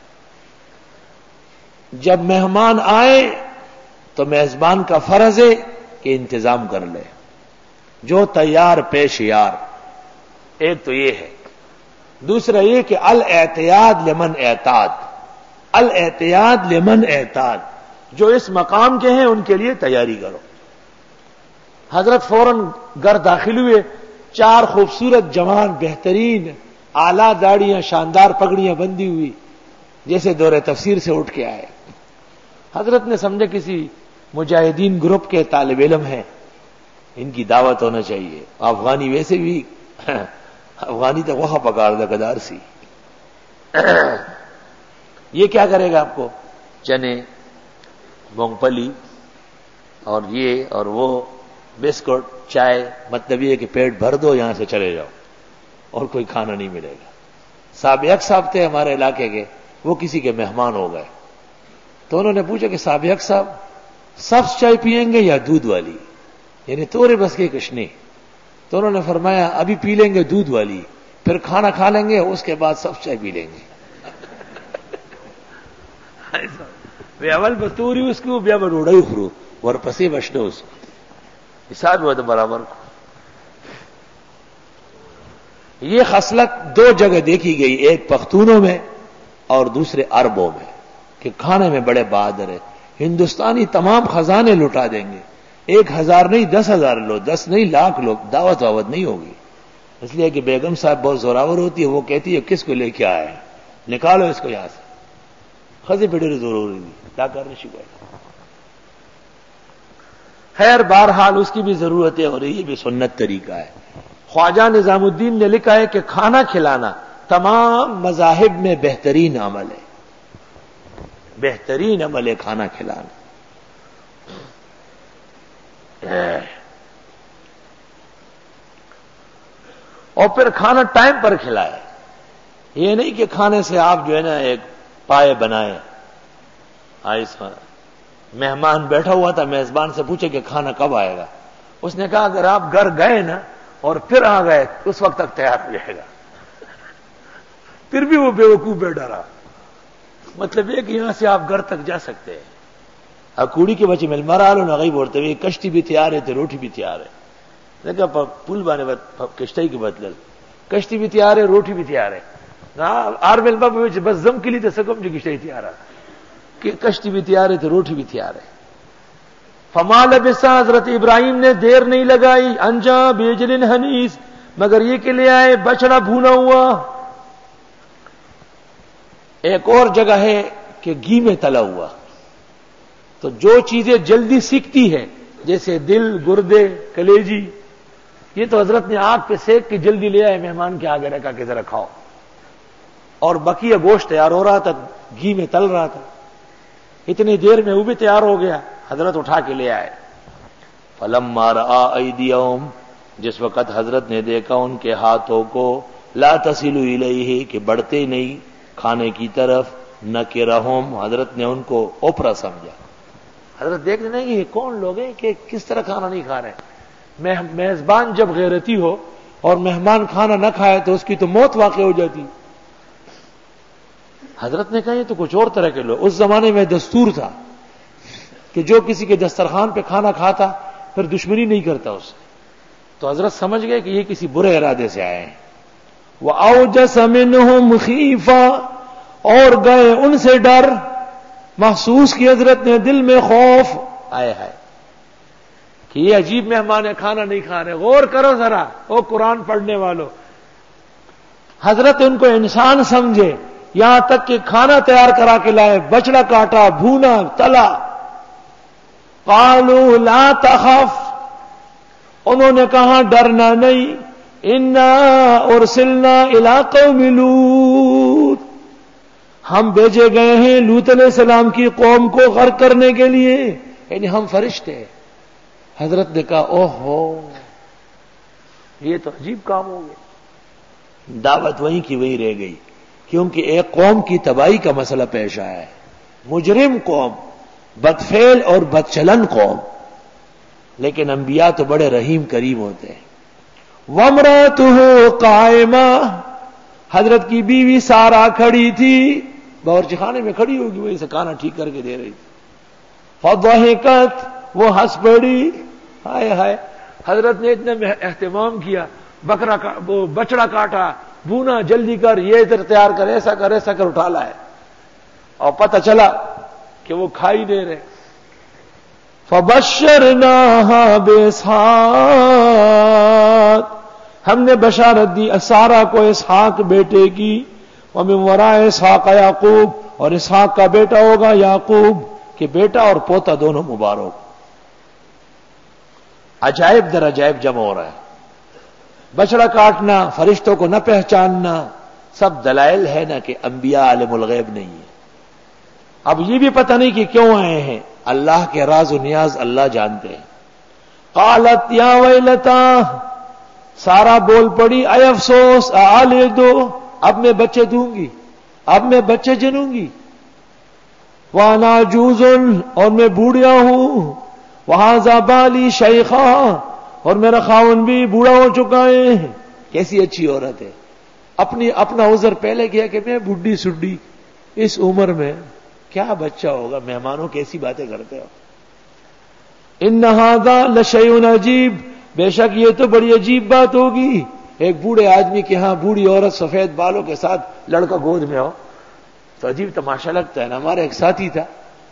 Speaker 1: جب مہمان آئے تو میزبان کا فرض ہے کہ انتظام کر لے، جو تیار پیش یار، ایک تو یہ ہے۔ دوسرا یہ کہ الاعتیاد لمن اعتاد، الاعتیاد لمن اعتاد، جو اس مقام کے ہیں ان کے لیے تیاری کرو۔ حضرت فوراً گھر داخل ہوئے، چار خوبصورت جوان، بہترین، اعلیٰ داڑیاں، شاندار پگڑیاں بندی ہوئی،
Speaker 2: جیسے دور تفسیر سے اٹھ کے آئے. حضرت نے سمجھے کسی مجاہدین گروپ کے طالب علم ہیں, ان کی دعوت ہونا چاہیے. افغانی ویسے بھی افغانی تو وہاں پکار دا گدار سی. یہ کیا کرے گا آپ کو؟ چنے, مونگ پھلی اور یہ اور وہ, بسکٹ, چائے, مطلب یہ کہ پیٹ بھر دو, یہاں سے چلے جاؤ, اور کوئی کھانا نہیں ملے گا. سابق صاحب تھے ہمارے علاقے کے, وہ کسی کے مہمان ہو گئے, تو انہوں نے پوچھا کہ سابق صاحب سبز چائے پیئیں گے یا دودھ والی, یعنی تورے بس کے کچھ نہیں. تو انہوں نے فرمایا ابھی پی لیں گے دودھ والی, پھر کھانا کھا لیں گے, اس کے بعد سبز چائے پی لیں گے. اول بطوری اس کو بیا بڑوڑائی خرو اور پسی بچنے اس کو حساب ہوا تو برابر کو. یہ خصلت دو جگہ دیکھی گئی, ایک پختونوں میں اور دوسرے عربوں میں, کہ کھانے میں بڑے بہادر ہیں. ہندوستانی تمام خزانے لٹا دیں گے, ایک ہزار نہیں دس ہزار لو, دس نہیں لاکھ لوگ, دعوت واوت نہیں ہوگی. اس لیے کہ بیگم صاحب بہت زوراور ہوتی ہے, وہ کہتی ہے کس کو لے کے آئے, نکالو اس کو یہاں سے. خزی پیڑے ضروری کیا کرنے شکایت. خیر بہرحال اس کی بھی ضرورت ہے, اور یہ بھی سنت طریقہ ہے. خواجہ نظام الدین نے لکھا ہے کہ کھانا کھلانا تمام مذاہب میں بہترین عمل ہے, بہترین عمل ہے کھانا کھلانا. اور پھر کھانا ٹائم پر کھلائے. یہ نہیں کہ کھانے سے آپ جو ہے نا ایک پائے بنائے. ایسا مہمان بیٹھا ہوا تھا, میزبان سے پوچھے کہ کھانا کب آئے گا. اس نے کہا اگر آپ گھر گئے نا اور پھر آ گئے اس وقت تک تیار ہو جائے گا. پھر بھی وہ بیوقوف بیٹھا رہا. مطلب یہ کہ یہاں سے آپ گھر تک جا سکتے ہیں. کوڑی کے بچے مل مرا لو نہ گئی بولتے ہوئے کشتی بھی تیار ہے تو روٹی بھی تیار ہے. دیکھا پل بانے کشتی کے بدل کشتی بھی تیار ہے, روٹی بھی تیار ہے. آر مل بس زم کے لیے تو سکم جو کشتی تیار ہے, کہ کشتی بھی تیار ہے تو روٹی بھی تیار ہے. فما لبثا, حضرت ابراہیم نے دیر نہیں لگائی, انجا بیجل حنیس, مگر یہ کہ لے آئے بچڑا بھونا ہوا. ایک اور جگہ ہے کہ گھی میں تلا ہوا. تو جو چیزیں جلدی سیکھتی ہے جیسے دل, گردے, کلیجی, یہ تو حضرت نے آگ پہ سیک کے جلدی لے آئے, مہمان کے آگے رکھا کہ ذرا کھاؤ. اور بقیہ گوشت تیار ہو رہا تھا, گھی میں تل رہا تھا, اتنی دیر میں وہ بھی تیار ہو گیا, حضرت اٹھا کے لے آئے. فلما رأى أيديهم, جس وقت حضرت نے دیکھا ان کے ہاتھوں کو, لا تصل الیہ, کہ بڑھتے نہیں کھانے کی طرف, نکرہم, حضرت نے ان کو اوپرا سمجھا. حضرت دیکھ رہے ہیں کہ یہ کون لوگ ہیں کہ کس طرح کھانا نہیں کھا رہے. میزبان جب غیرتی ہو اور مہمان کھانا نہ کھائے تو اس کی تو موت واقع ہو جاتی. حضرت نے کہا یہ تو کچھ اور طرح کے لوگ. اس زمانے میں دستور تھا کہ جو کسی کے دسترخوان پہ کھانا کھاتا پھر دشمنی نہیں کرتا اس سے. تو حضرت سمجھ گئے کہ یہ کسی برے ارادے سے آئے ہیں. وَأَوْجَسَ مِنْهُمْ خِيفَةً, اور گئے ان سے ڈر, محسوس کی حضرت نے دل میں خوف. آئے ہے کہ یہ عجیب مہمان ہے, کھانا نہیں کھا رہے. غور کرو ذرا او قرآن پڑھنے والوں, حضرت ان کو انسان سمجھے, یہاں تک کہ کھانا تیار کرا کے لائے, بچڑا کاٹا, بھونا, تلا. قالوا لا تخف, انہوں نے کہا ڈرنا نہیں, انا ارسلنا الی قوم لوط, ہم بھیجے گئے ہیں لوط علیہ السلام کی قوم کو غرق کرنے کے لیے, یعنی ہم فرشتے. حضرت نے کہا اوہ ہو, یہ تو عجیب کام ہو گیا. دعوت وہیں کی وہیں رہ گئی, کیونکہ ایک قوم کی تباہی کا مسئلہ پیش آیا ہے. مجرم قوم, بدفعل اور بدچلن قوم, لیکن انبیاء تو بڑے رحیم کریم ہوتے ہیں. وامرأتہ قائمہ, حضرت کی بیوی سارا کھڑی تھی, باورچی خانے میں کھڑی ہوگی, وہی سے کھانا ٹھیک کر کے دے رہی تھی. فضحکت, وہ ہنس پڑی. ہائے ہائے, حضرت نے اتنا اہتمام کیا, بکرا کا وہ بچڑا کاٹا, بونا, جلدی کر, یہ ادھر تیار کر, ایسا کر, ایسا کر, اٹھا لائے. اور پتہ چلا کہ وہ کھائی دے رہے. فبشرناها باسحاق, ہم نے بشارت دی سارا کو اسحاق بیٹے کی. ومن وراء اسحاق یعقوب, اور اسحاق کا بیٹا ہوگا یعقوب، کہ بیٹا اور پوتا دونوں مبارک. عجائب در عجائب جمع ہو رہا ہے. بچڑا کاٹنا، فرشتوں کو نہ پہچاننا، سب دلائل ہے نا کہ انبیاء عالم الغیب نہیں ہے. اب یہ بھی پتہ نہیں کہ کیوں آئے ہیں، اللہ کے راز و نیاز اللہ جانتے ہیں. قالت یا ویلتا، سارا بول پڑی اے افسوس، آلدو، اب میں بچے دوں گی، اب میں بچے جنوں گی. وانا عجوز، اور میں بوڑھیا ہوں. وہذا بالی شیخا، اور میرا خاون بھی بوڑھا ہو چکا ہے. کیسی اچھی عورت ہے، اپنی اپنا عذر پہلے کیا کہ میں بڈھی سڈھی اس عمر میں کیا بچہ ہوگا. مہمانوں کیسی باتیں کرتے ہو. ان ھذا لشیء عجیب، بے شک یہ تو بڑی عجیب بات ہوگی، ایک بوڑھے آدمی کے ہاں بوڑھی عورت سفید بالوں کے ساتھ لڑکا گود میں ہو تو عجیب تماشا لگتا ہے نا. ہمارا ایک ساتھی تھا،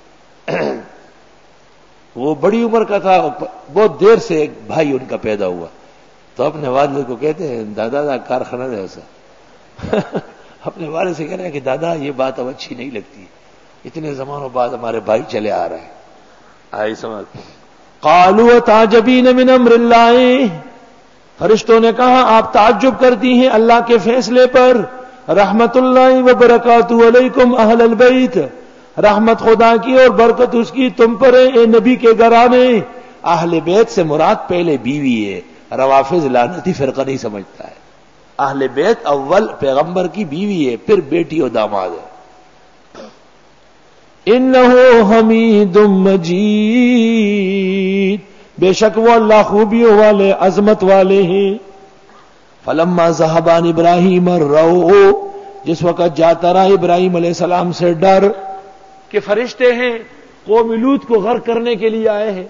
Speaker 2: وہ بڑی عمر کا تھا، بہت دیر سے ایک بھائی ان کا پیدا ہوا، تو اپنے والد کو کہتے ہیں دادا دا کارخانہ ہے ایسا. اپنے والد سے کہہ رہے ہیں کہ دادا یہ بات اب اچھی نہیں لگتی، اتنے زمانوں بعد ہمارے بھائی چلے آ رہے ہیں. آئی سمجھ. قالوا تعجبین من امر اللہ، فرشتوں نے کہا آپ تعجب کرتی ہیں اللہ کے فیصلے پر. رحمت اللہ وبرکاتہ علیکم اہل البیت، رحمت خدا کی اور برکت اس کی تم پر ہے اے نبی کے گھرانے. اہل بیت سے مراد پہلے بیوی ہے، روافض لعنتی فرقہ نہیں سمجھتا ہے. اہل بیت اول پیغمبر کی بیوی ہے، پھر بیٹی اور داماد ہے. انہو حمید مجید، بے شک وہ اللہ خوبیوں والے عظمت والے ہیں. فلما ذهب عن ابراہیم الروع، جس وقت جاتا رہا ابراہیم علیہ السلام سے ڈر کہ فرشتے ہیں قوم لوط کو غرق کرنے کے لیے آئے ہیں.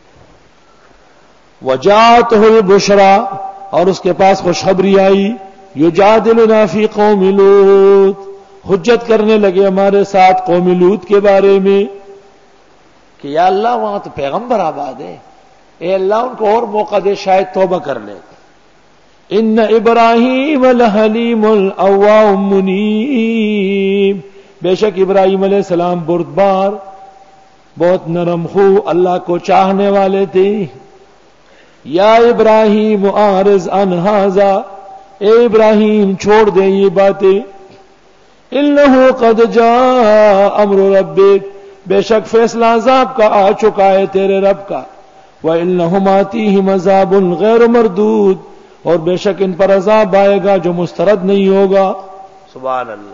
Speaker 2: وجاءته البشرى، اور اس کے پاس خوشخبری آئی. یجادلنا فی قوم لوط، حجت کرنے لگے ہمارے ساتھ قوم لوط کے بارے میں کہ یا اللہ وہاں تو پیغمبر آباد ہے، اے اللہ ان کو اور موقع دے، شاید توبہ کر لے. ان ابراہیم لحلیم الاواب منیب، بے شک ابراہیم علیہ السلام بردبار، بہت نرم خو، اللہ کو چاہنے والے تھے. یا ابراہیم اعرض عن ھذا، اے ابراہیم چھوڑ دیں یہ باتیں. انہ قد جاء امر ربک، بے شک فیصلہ عذاب کا آ چکا ہے تیرے رب کا. وانہم آتیہم عذاب غیر مردود، اور بے شک ان پر عذاب آئے گا جو مسترد نہیں ہوگا. سبحان اللہ.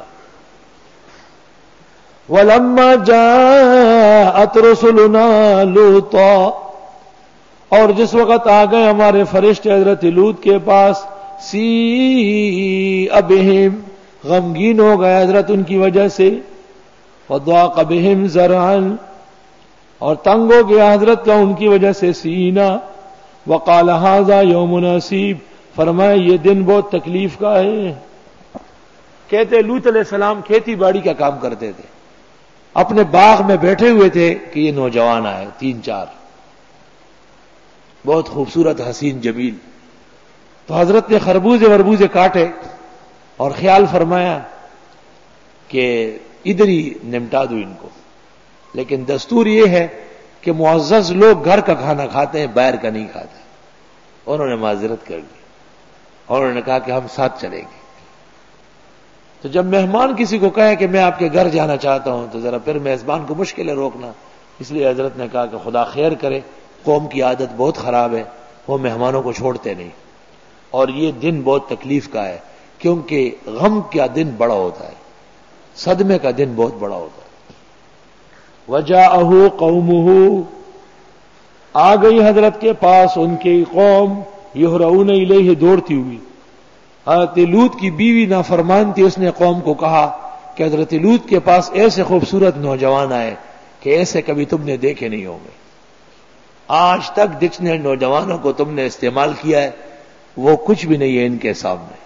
Speaker 2: وَلَمَّا جَاءَتْ رُسُلُنَا لُوطًا، اور جس وقت آ گئے ہمارے فرشتے حضرت لوط کے پاس. سِیءَ بِهِمْ، غمگین ہو گئے حضرت ان کی وجہ سے. وَضَاقَ بِهِمْ ذَرْعًا، اور تنگ ہو گیا حضرت کا ان کی وجہ سے سینہ. وَقَالَ هَذَا يَوْمٌ عَسِيبٌ، فرمایا یہ دن بہت تکلیف کا ہے. کہتے لوط علیہ السلام کھیتی باڑی کا کام کرتے تھے، اپنے باغ میں بیٹھے ہوئے تھے کہ یہ نوجوان آئے، تین چار، بہت خوبصورت حسین جمیل. تو حضرت نے خربوزے وربوزے کاٹے اور خیال فرمایا کہ ادھر ہی نمٹا دوں ان کو. لیکن دستور یہ ہے کہ معزز لوگ گھر کا کھانا کھاتے ہیں، باہر کا نہیں کھاتے. انہوں نے معذرت کر دی اور انہوں نے کہا کہ ہم ساتھ چلیں گے. تو جب مہمان کسی کو کہے کہ میں آپ کے گھر جانا چاہتا ہوں تو ذرا پھر میزبان کو مشکل ہے روکنا. اس لیے حضرت نے کہا کہ خدا خیر کرے، قوم کی عادت بہت خراب ہے، وہ مہمانوں کو چھوڑتے نہیں. اور یہ دن بہت تکلیف کا ہے کیونکہ غم کا دن بڑا ہوتا ہے، صدمے کا دن بہت بڑا ہوتا ہے. وجاءہ قومہ، آ گئی حضرت کے پاس ان کی قوم. یہرعون الیہ، دوڑتی ہوئی. حضرت لوط کی بیوی نافرمان تھی، اس نے قوم کو کہا کہ حضرت لوط کے پاس ایسے خوبصورت نوجوان آئے کہ ایسے کبھی تم نے دیکھے نہیں ہوں گے. آج تک جتنے نوجوانوں کو تم نے استعمال کیا ہے وہ کچھ بھی نہیں ہے ان کے سامنے.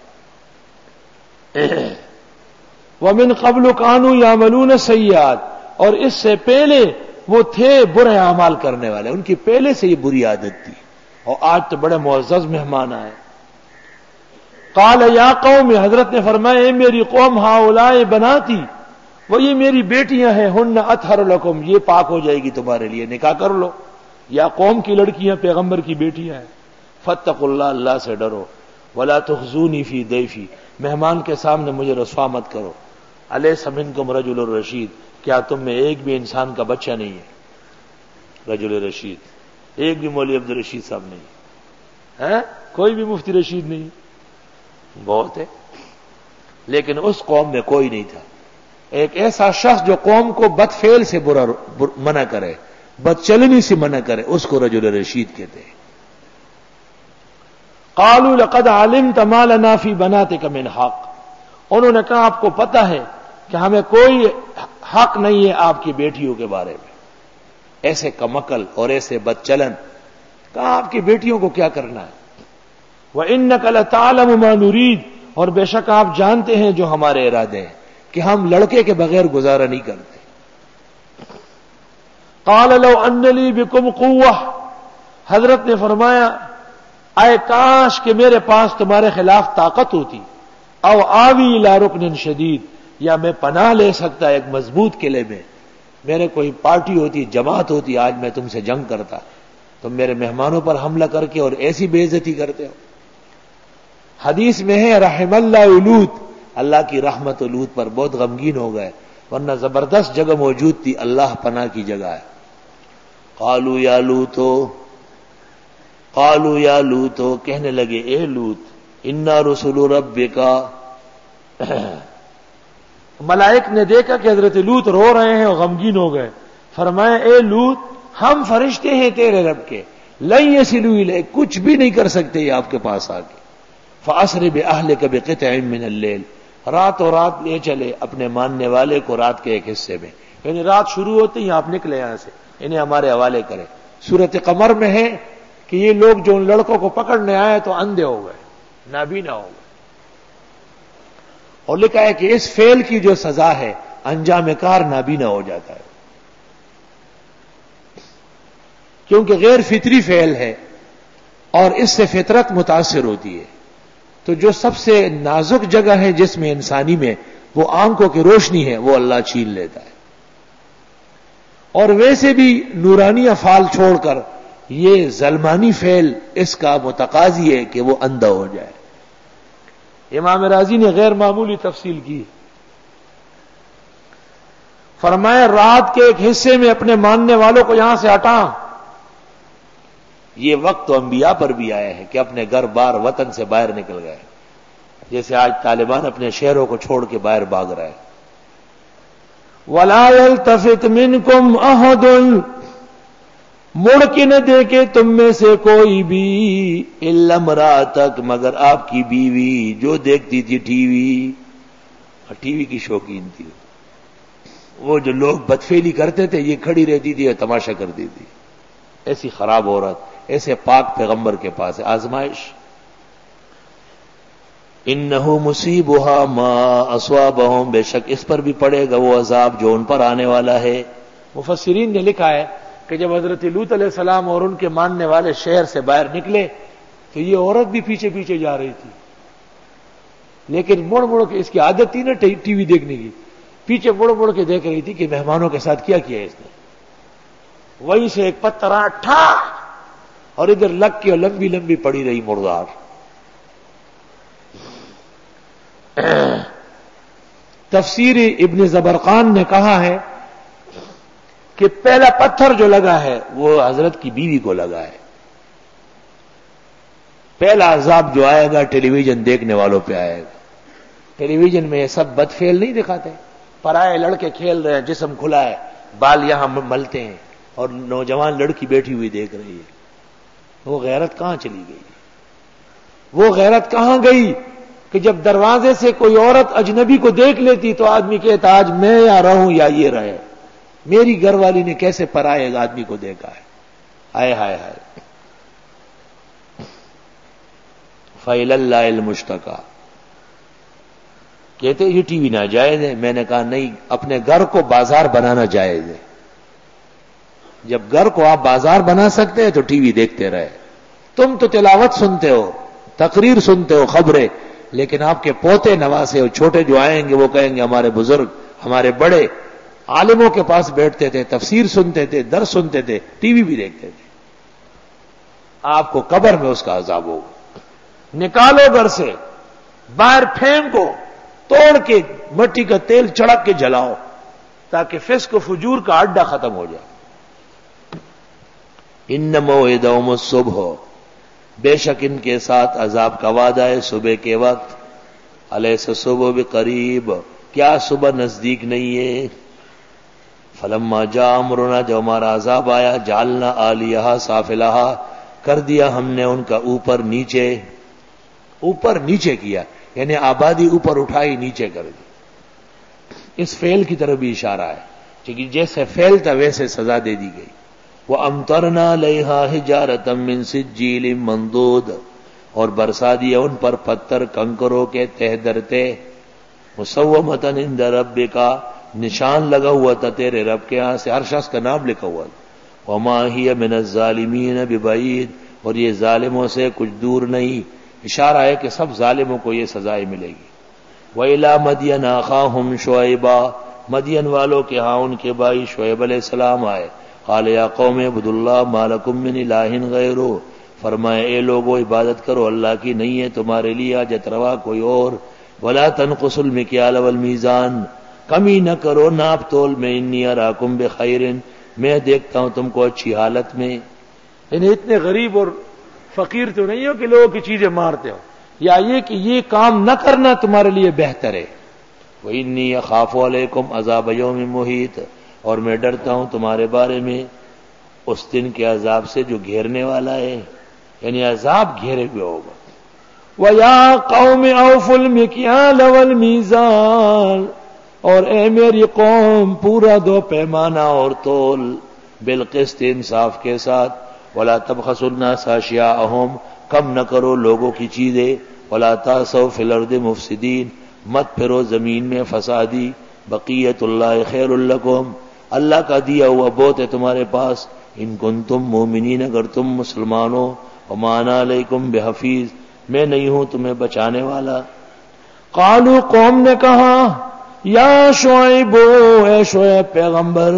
Speaker 2: وَمِن قَبْلُ كَانُوا يَعْمَلُونَ السَّيِّئَاتِ، اور اس سے پہلے وہ تھے برے اعمال کرنے والے، ان کی پہلے سے یہ بری عادت تھی، اور آج تو بڑے معزز مہمان آئے. قال یا قوم، حضرت نے فرمایا اے میری قوم، ہؤلاء بناتی، وہ یہ میری بیٹیاں ہیں، ہن اطہر لکم، یہ پاک ہو جائے گی تمہارے لیے، نکاح کر لو. یا قوم کی لڑکیاں پیغمبر کی بیٹیاں ہیں. فاتقوا اللہ، اللہ سے ڈرو. ولا تخزونی فی ضیفی، مہمان کے سامنے مجھے رسوا مت کرو. الیس منکم رجل الرشید، کیا تم میں ایک بھی انسان کا بچہ نہیں ہے؟ رجل رشید، ایک بھی مولوی عبد الرشید صاحب نہیں ہے، کوئی بھی مفتی رشید نہیں. بہت ہے، لیکن اس قوم میں کوئی نہیں تھا. ایک ایسا شخص جو قوم کو بد فعل سے برا منع کرے، بد چلنی سے منع کرے، اس کو رجل رشید کہتے ہیں. قالوا لقد علمت ما لنا فی بناتک من حق، انہوں نے کہا آپ کو پتہ ہے کہ ہمیں کوئی حق نہیں ہے آپ کی بیٹیوں کے بارے میں. ایسے کمکل اور ایسے بد چلن، کہا آپ کی بیٹیوں کو کیا کرنا ہے. وَإِنَّكَ لَتَعْلَمُ مَا نُرِيدُ، اور بے شک آپ جانتے ہیں جو ہمارے ارادے ہیں کہ ہم لڑکے کے بغیر گزارا نہیں کرتے. قَالَ لَوْ أَنَّ لِي بِكُمْ قُوَّةٌ، حضرت نے فرمایا اے کاش کہ میرے پاس تمہارے خلاف طاقت ہوتی. او آوی الی رکن شدید، یا میں پناہ لے سکتا ایک مضبوط قلعے میں. میرے کوئی پارٹی ہوتی، جماعت ہوتی، آج میں تم سے جنگ کرتا. تم میرے مہمانوں پر حملہ کر کے اور ایسی بے عزتی کرتے ہو. حدیث میں ہے رحم اللہ لوط، اللہ کی رحمت لوط پر، بہت غمگین ہو گئے، ورنہ زبردست جگہ موجود تھی، اللہ پناہ کی جگہ ہے. قالوا یا لوط، قالوا یا لوط، کہنے لگے اے لوط، انا رسول ربک، ملائک نے دیکھا کہ حضرت لوط رو رہے ہیں اور غمگین ہو گئے. فرمایا اے لوط، ہم فرشتے ہیں تیرے رب کے، لن یصلوا الیک، کچھ بھی نہیں کر سکتے یہ آپ کے پاس آ کے. فاسر باہلک بقطع من اللیل، رات و رات لے چلے اپنے ماننے والے کو رات کے ایک حصے میں، یعنی رات شروع ہوتے ہی آپ نکلے یہاں سے، انہیں ہمارے حوالے کرے. سورۃ قمر میں ہے کہ یہ لوگ جو ان لڑکوں کو پکڑنے آئے تو اندھے ہو گئے، نابینا ہو گئے. اور لکھا ہے کہ اس فعل کی جو سزا ہے، انجام کار نابینا ہو جاتا ہے، کیونکہ غیر فطری فعل ہے اور اس سے فطرت متاثر ہوتی ہے. تو جو سب سے نازک جگہ ہے جس میں انسانی میں، وہ آنکھوں کی روشنی ہے، وہ اللہ چھین لیتا ہے. اور ویسے بھی نورانی افعال چھوڑ کر یہ ظلمانی فعل اس کا متقاضی ہے کہ وہ اندھا ہو جائے. امام رازی نے غیر معمولی تفصیل کی، فرمایا رات کے ایک حصے میں اپنے ماننے والوں کو یہاں سے ہٹا. یہ وقت تو انبیاء پر بھی آیا ہے کہ اپنے گھر بار وطن سے باہر نکل گئے، جیسے آج طالبان اپنے شہروں کو چھوڑ کے باہر بھاگ رہے ہیں. وَلَا يَلْتَفِتْ مِنْكُمْ أَحَدٌ، مڑ کے نہ دیکھے تم میں سے کوئی بھی، إِلَّا امْرَأَتَكَ، مگر آپ کی بیوی جو دیکھتی تھی ٹی وی، ٹی وی کی شوقین تھی. وہ جو لوگ بدفعلی کرتے تھے یہ کھڑی رہتی تھی اور تماشا کرتی تھی. ایسی خراب عورت ایسے پاک پیغمبر کے پاس ہے. آزمائش. انہو مصیبہا ما اصابہم، بے شک اس پر بھی پڑے گا وہ عذاب جو ان پر آنے والا ہے. مفسرین نے لکھا ہے کہ جب حضرت لوط علیہ السلام اور ان کے ماننے والے شہر سے باہر نکلے تو یہ عورت بھی پیچھے پیچھے جا رہی تھی، لیکن مڑ مڑ کے، اس کی عادت تھی نا ٹی وی دیکھنے کی، پیچھے مڑ مڑ کے دیکھ رہی تھی کہ مہمانوں کے ساتھ کیا کیا اس نے. وہیں سے ایک پتھر اٹھا اور ادھر لگ کے لمبی لمبی پڑی رہی مردار. تفسیر ابن زبرقان نے کہا ہے کہ پہلا پتھر جو لگا ہے وہ حضرت کی بیوی کو لگا ہے. پہلا عذاب جو آئے گا ٹیلی ویژن دیکھنے والوں پہ آئے گا. ٹیلی ویژن میں یہ سب بدفعل نہیں دکھاتے، پرائے لڑکے کھیل رہے ہیں، جسم کھلا ہے، بال یہاں ملتے ہیں، اور نوجوان لڑکی بیٹھی ہوئی دیکھ رہی ہے. وہ غیرت کہاں چلی گئی؟ وہ غیرت کہاں گئی کہ جب دروازے سے کوئی عورت اجنبی کو دیکھ لیتی تو آدمی کہتا آج میں یا رہوں یا یہ رہے. میری گھر والی نے کیسے پرائے آدمی کو دیکھا ہے. ہائے ہائے ہائے. فَإِلَى اللَّهِ الْمُشْتَكَى، کہتے یہ ٹی وی ناجائز ہے. میں نے کہا نہیں، اپنے گھر کو بازار بنانا جائز ہے. جب گھر کو آپ بازار بنا سکتے ہیں تو ٹی وی دیکھتے رہے. تم تو تلاوت سنتے ہو، تقریر سنتے ہو، خبریں، لیکن آپ کے پوتے نواسے اور چھوٹے جو آئیں گے وہ کہیں گے ہمارے بزرگ ہمارے بڑے عالموں کے پاس بیٹھتے تھے، تفسیر سنتے تھے، درس سنتے تھے، ٹی وی بھی دیکھتے تھے. آپ کو قبر میں اس کا عذاب ہوگا. نکالو گھر سے، باہر پھینکو، توڑ کے مٹی کا تیل چڑک کے جلاؤ تاکہ فسق و فجور کا اڈا ختم ہو جائے. ان موعدہم الصبح، بے شک ان کے ساتھ عذاب کا وعدہ ہے صبح کے وقت. الیس الصبح بقریب، کیا صبح نزدیک نہیں ہے؟ فلما جاء امرنا، جب ہمارا عذاب آیا، جعلنا عالیہا سافلہا، کر دیا ہم نے ان کا اوپر نیچے، اوپر نیچے کیا، یعنی آبادی اوپر اٹھائی نیچے کر دی. اس فعل کی طرف بھی اشارہ ہے کہ جیسے فعل تھا ویسے سزا دے دی گئی. وَأَمْطَرْنَا عَلَيْهَا حِجَارَةً مِّن سِجِّيلٍ مَّنضُودٍ، اور برسا دیا ان پر پتھر کنکروں کے تہ درتے. مُصَوَّمَةً عِندَ رَبِّكَ، نشان لگا ہوا تھا تیرے رب کے ہاں سے، ہر شخص کا نام لکھا ہوا تھا. وَمَا هِيَ مِنَ الظَّالِمِينَ بِبَعِيدٍ، اور یہ ظالموں سے کچھ دور نہیں. اشارہ ہے کہ سب ظالموں کو یہ سزائیں ملے گی. وَإِلَىٰ مَدْيَنَ أَخَاهُمْ شُعَيْبًا، مدین والوں کے ہاں ان کے بھائی شعیب علیہ السلام آئے. قال یا قوم اعبدوا اللہ ما لکم من الہ غیرہ، فرمائے اے لوگو عبادت کرو اللہ کی، نہیں ہے تمہارے لیے حاجت روا کوئی اور. ولا تنقصوا المکیال والمیزان، کمی نہ کرو ناپ تول میں. انی اراکم بخیر، میں دیکھتا ہوں تم کو اچھی حالت میں.
Speaker 1: یعنی اتنے غریب اور فقیر تو نہیں ہو کہ لوگوں کی چیزیں مارتے ہو، یا یہ کہ یہ کام نہ کرنا تمہارے لیے بہتر ہے.
Speaker 2: وَإِنِّي أَخَافُ عَلَيْكُمْ عَذَابَ يَوْمٍ مُحِيطٍ، اور میں ڈرتا ہوں تمہارے بارے میں اس دن کے عذاب سے جو گھیرنے والا ہے، یعنی عذاب گھیرے ہوئے ہوگا.
Speaker 1: وَيَا قَوْمِ أَوْفُوا الْمِكْيَالَ وَالْمِيزَانَ،
Speaker 2: اور اے میری قوم پورا دو پیمانہ اور تول، بالقسط انصاف کے ساتھ. وَلَا تَبْخَسُوا النَّاسَ أَشْيَاءَهُمْ، کم نہ کرو لوگوں کی چیزیں. وَلَا تَعْثَوْا فِي الْأَرْضِ مُفْسِدِينَ، مت پھرو زمین میں فسادی. بقیت اللہ خیر لکم، اللہ کا دیا ہوا بہت ہے تمہارے پاس. ان کنتم مومنین، اگر تم مسلمان ہو. وما انا علیکم بحفیظ، میں نہیں ہوں تمہیں بچانے والا.
Speaker 1: قالوا، قوم نے کہا، یا شعیب، اے شعیب پیغمبر،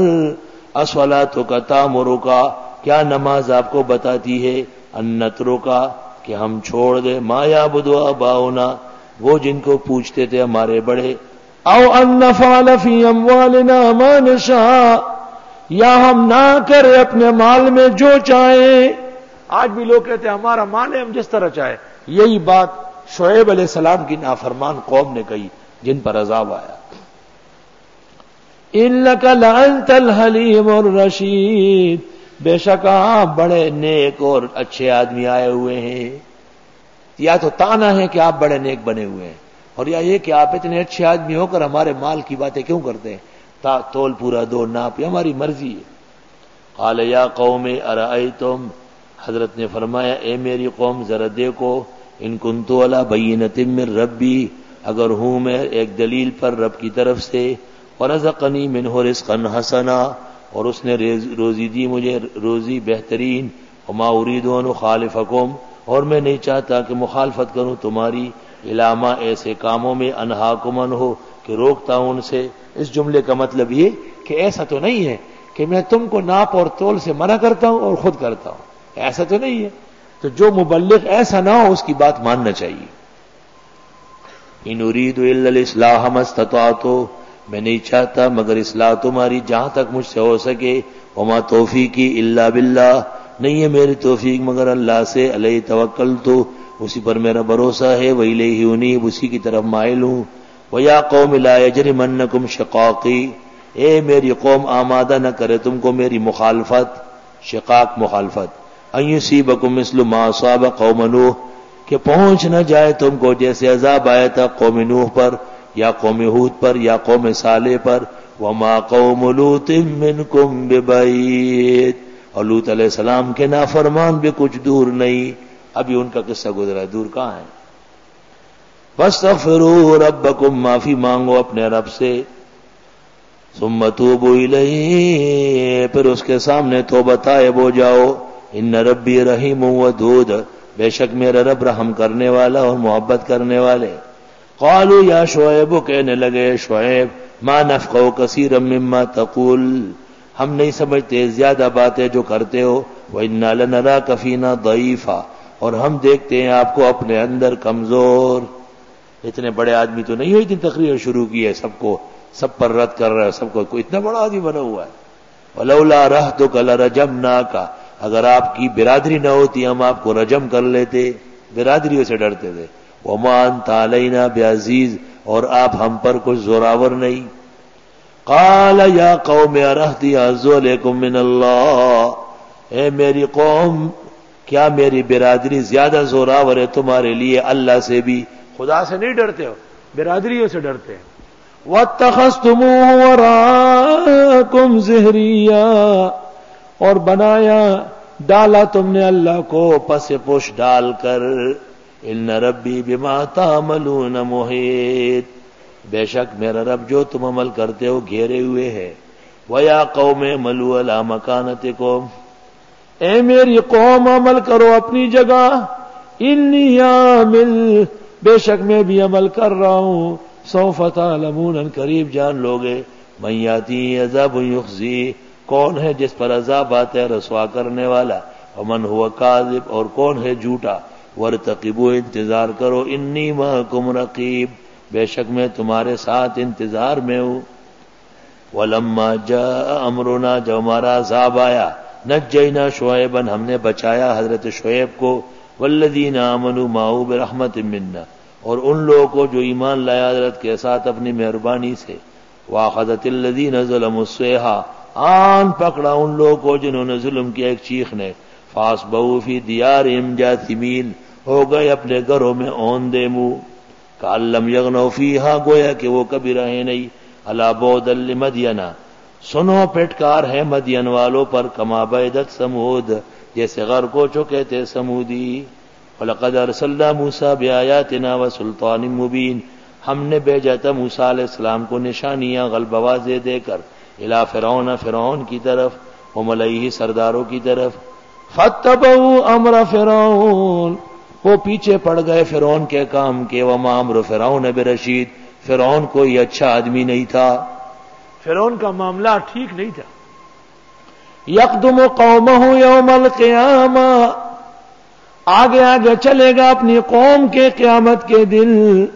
Speaker 2: الصلاۃ تأمرک، کیا نماز آپ کو بتاتی ہے، ان نترک، کہ ہم چھوڑ دیں، ما یعبد آباؤنا، وہ جن کو پوچھتے تھے ہمارے بڑے.
Speaker 1: او ان نفعل فی اموالنا ما نشاء، یا ہم نہ کرے اپنے مال میں جو چاہیں.
Speaker 2: آج بھی لوگ کہتے ہیں ہمارا مال ہے ہم جس طرح چاہے. یہی بات شعیب علیہ السلام کی نافرمان قوم نے کہی جن پر عذاب آیا.
Speaker 1: انک لانت الحلیم الرشید،
Speaker 2: بے شک آپ بڑے نیک اور اچھے آدمی آئے ہوئے ہیں. یا تو تانا ہے کہ آپ بڑے نیک بنے ہوئے ہیں، اور یا یہ کہ آپ اتنے اچھے آدمی ہو کر ہمارے مال کی باتیں کیوں کرتے ہیں. تا تول پورا دو ناپ، یہ ہماری مرضی ہے. قال یا قوم ارأیتم، حضرت نے فرمایا اے میری قوم ذرا دیکھو، ان کنت علی بینۃ من ربی، اگر ہوں میں ایک دلیل پر رب کی طرف سے. ورزقنی منہ رزقا حسنا، اور اس نے روزی دی مجھے روزی بہترین. وما اريد ان اخالفکم، اور میں نہیں چاہتا کہ مخالفت کروں تمہاری. علامہ ایسے کاموں میں انہاکم عنہ، کہ روکتا ہوں ان سے. اس جملے کا مطلب یہ کہ ایسا تو نہیں ہے کہ میں تم کو ناپ اور تول سے منع کرتا ہوں اور خود کرتا ہوں، ایسا تو نہیں ہے. تو جو مبلغ ایسا نہ ہو اس کی بات ماننا چاہیے. ان اريد الا الاصلاح ما استطعت، میں نہیں چاہتا مگر اصلاح تمہاری جہاں تک مجھ سے ہو سکے. وما توفیقی الا باللہ، نہیں ہے میری توفیق مگر اللہ سے. علیہ توکلت، اسی پر میرا بھروسہ ہے. وإلیہ انیب، اسی کی طرف مائل ہوں. ویا قوم لا یجرمنکم شقاقی، اے میری قوم آمادہ نہ کرے تم کو میری مخالفت. شقاق مخالفت. ان یصیبکم مثل ما اصاب قوم نوح، کہ پہنچ نہ جائے تم کو جیسے عذاب آیا تھا قوم نوح پر، یا قوم ہود پر، یا قوم صالح پر. وما قوم لوط منکم ببعید، اور لوط علیہ السلام کے نافرمان بھی کچھ دور نہیں. ابھی ان کا قصہ گزرا، دور کہاں ہے. فاستغفروا ربکم، معافی مانگو اپنے رب سے. ثم توبوا الیہ، پھر اس کے سامنے توبہ طائب ہو جاؤ. ان ربی رحیم ودود، بے شک میرا رب رحم کرنے والا اور محبت کرنے والے. قالوا یا شعیب، کہنے لگے شعیب،
Speaker 1: ما نفقهُ كثيرا مما تقول، ہم نہیں سمجھتے زیادہ باتیں جو کرتے ہو. وَإِنَّا لَنَرَاكَ فِينَا ضَعِيفًا، اور ہم دیکھتے ہیں آپ کو اپنے اندر کمزور. اتنے بڑے آدمی تو نہیں ہوئی تھی تقریر شروع کی ہے، سب کو سب پر رد کر رہا ہے، سب کو کوئی اتنا بڑا آدمی بنا ہوا ہے. وَلَوْلَا رَهْطُكَ لَرَجَمْنَاكَ، اگر آپ کی برادری نہ ہوتی ہم آپ کو رجم کر لیتے، برادریوں سے ڈرتے تھے. وَمَا أَنْتَ عَلَيْنَا بِعَزِيزٍ، اور آپ ہم پر کچھ زوراور نہیں. قال یا قوم ارہطی اعز علیکم من اللہ، اے میری قوم کیا میری برادری زیادہ زوراور ہے تمہارے لیے اللہ سے بھی؟ خدا سے نہیں ڈرتے ہو، برادریوں سے ڈرتے ہیں. وَاتَّخَذْتُمُوهُ وَرَاءَكُمْ ظِهْرِيًّا، اور بنایا ڈالا تم نے اللہ کو پس پش ڈال کر. ان ربی بما تعملون محیط، بے شک میرا رب جو تم عمل کرتے ہو گھیرے ہوئے ہے. وَيَا قَوْمِ اعْمَلُوا عَلَىٰ مَكَانَتِكُمْ، اے میری قوم عمل کرو اپنی جگہ. انی عامل، بے شک میں بھی عمل کر رہا ہوں. سوف تعلمون، ان قریب جان لوگے. من یاتی عذاب یخزی، کون ہے جس پر عذاب آتا ہے رسوا کرنے والا. ومن هو کاذب، اور کون ہے جھوٹا. وارتقبوا، انتظار کرو. انی معکم رقیب، بے شک میں تمہارے ساتھ انتظار میں ہوں. وَلَمَّا جَاءَ أَمْرُنَا، جب ہمارا عذاب آیا. نجینا شعیبا، ہم نے بچایا حضرت شعیب کو. والذین آمنوا معه برحمت منا، اور ان لوگوں کو جو ایمان لایا حضرت کے ساتھ اپنی مہربانی سے. وَأَخَذَتِ الَّذِينَ ظَلَمُوا الصَّيْحَةُ، آن پکڑا ان لوگوں کو جنہوں نے ظلم کیا ایک چیخ نے. فَأَصْبَحُوا فِي دِيَارِهِمْ جَاثِمِينَ، ہو گئے اپنے گھروں میں اوندے منہ. کأن لم یغنوا فیہا، گویا کہ وہ کبھی رہے نہیں. الا بعدا لمدین، سنو پٹکار ہے مدین والوں پر. کما بعدت سمود، جیسے غر کو چکے تھے سمودی. وَلَقَدْ أَرْسَلْنَا مُوسَىٰ بِآيَاتِنَا وَسُلْطَانٍ مُّبِينٍ، ہم نے بھیجا تھا موسیٰ علیہ السلام کو نشانیاں غلبہ واضح دے کر. الی فرعون، فرعون کی طرف. وملئہ، سرداروں کی طرف. فاتبعوا امر فرعون، وہ پیچھے پڑ گئے فرعون کے کام کے. وما امر فرعون برشید، فرعون کوئی اچھا آدمی نہیں تھا، فرعون کا معاملہ ٹھیک نہیں تھا. یقدم قومہ یوم القیامہ، آگے آگے چلے گا اپنی قوم کے قیامت کے دن.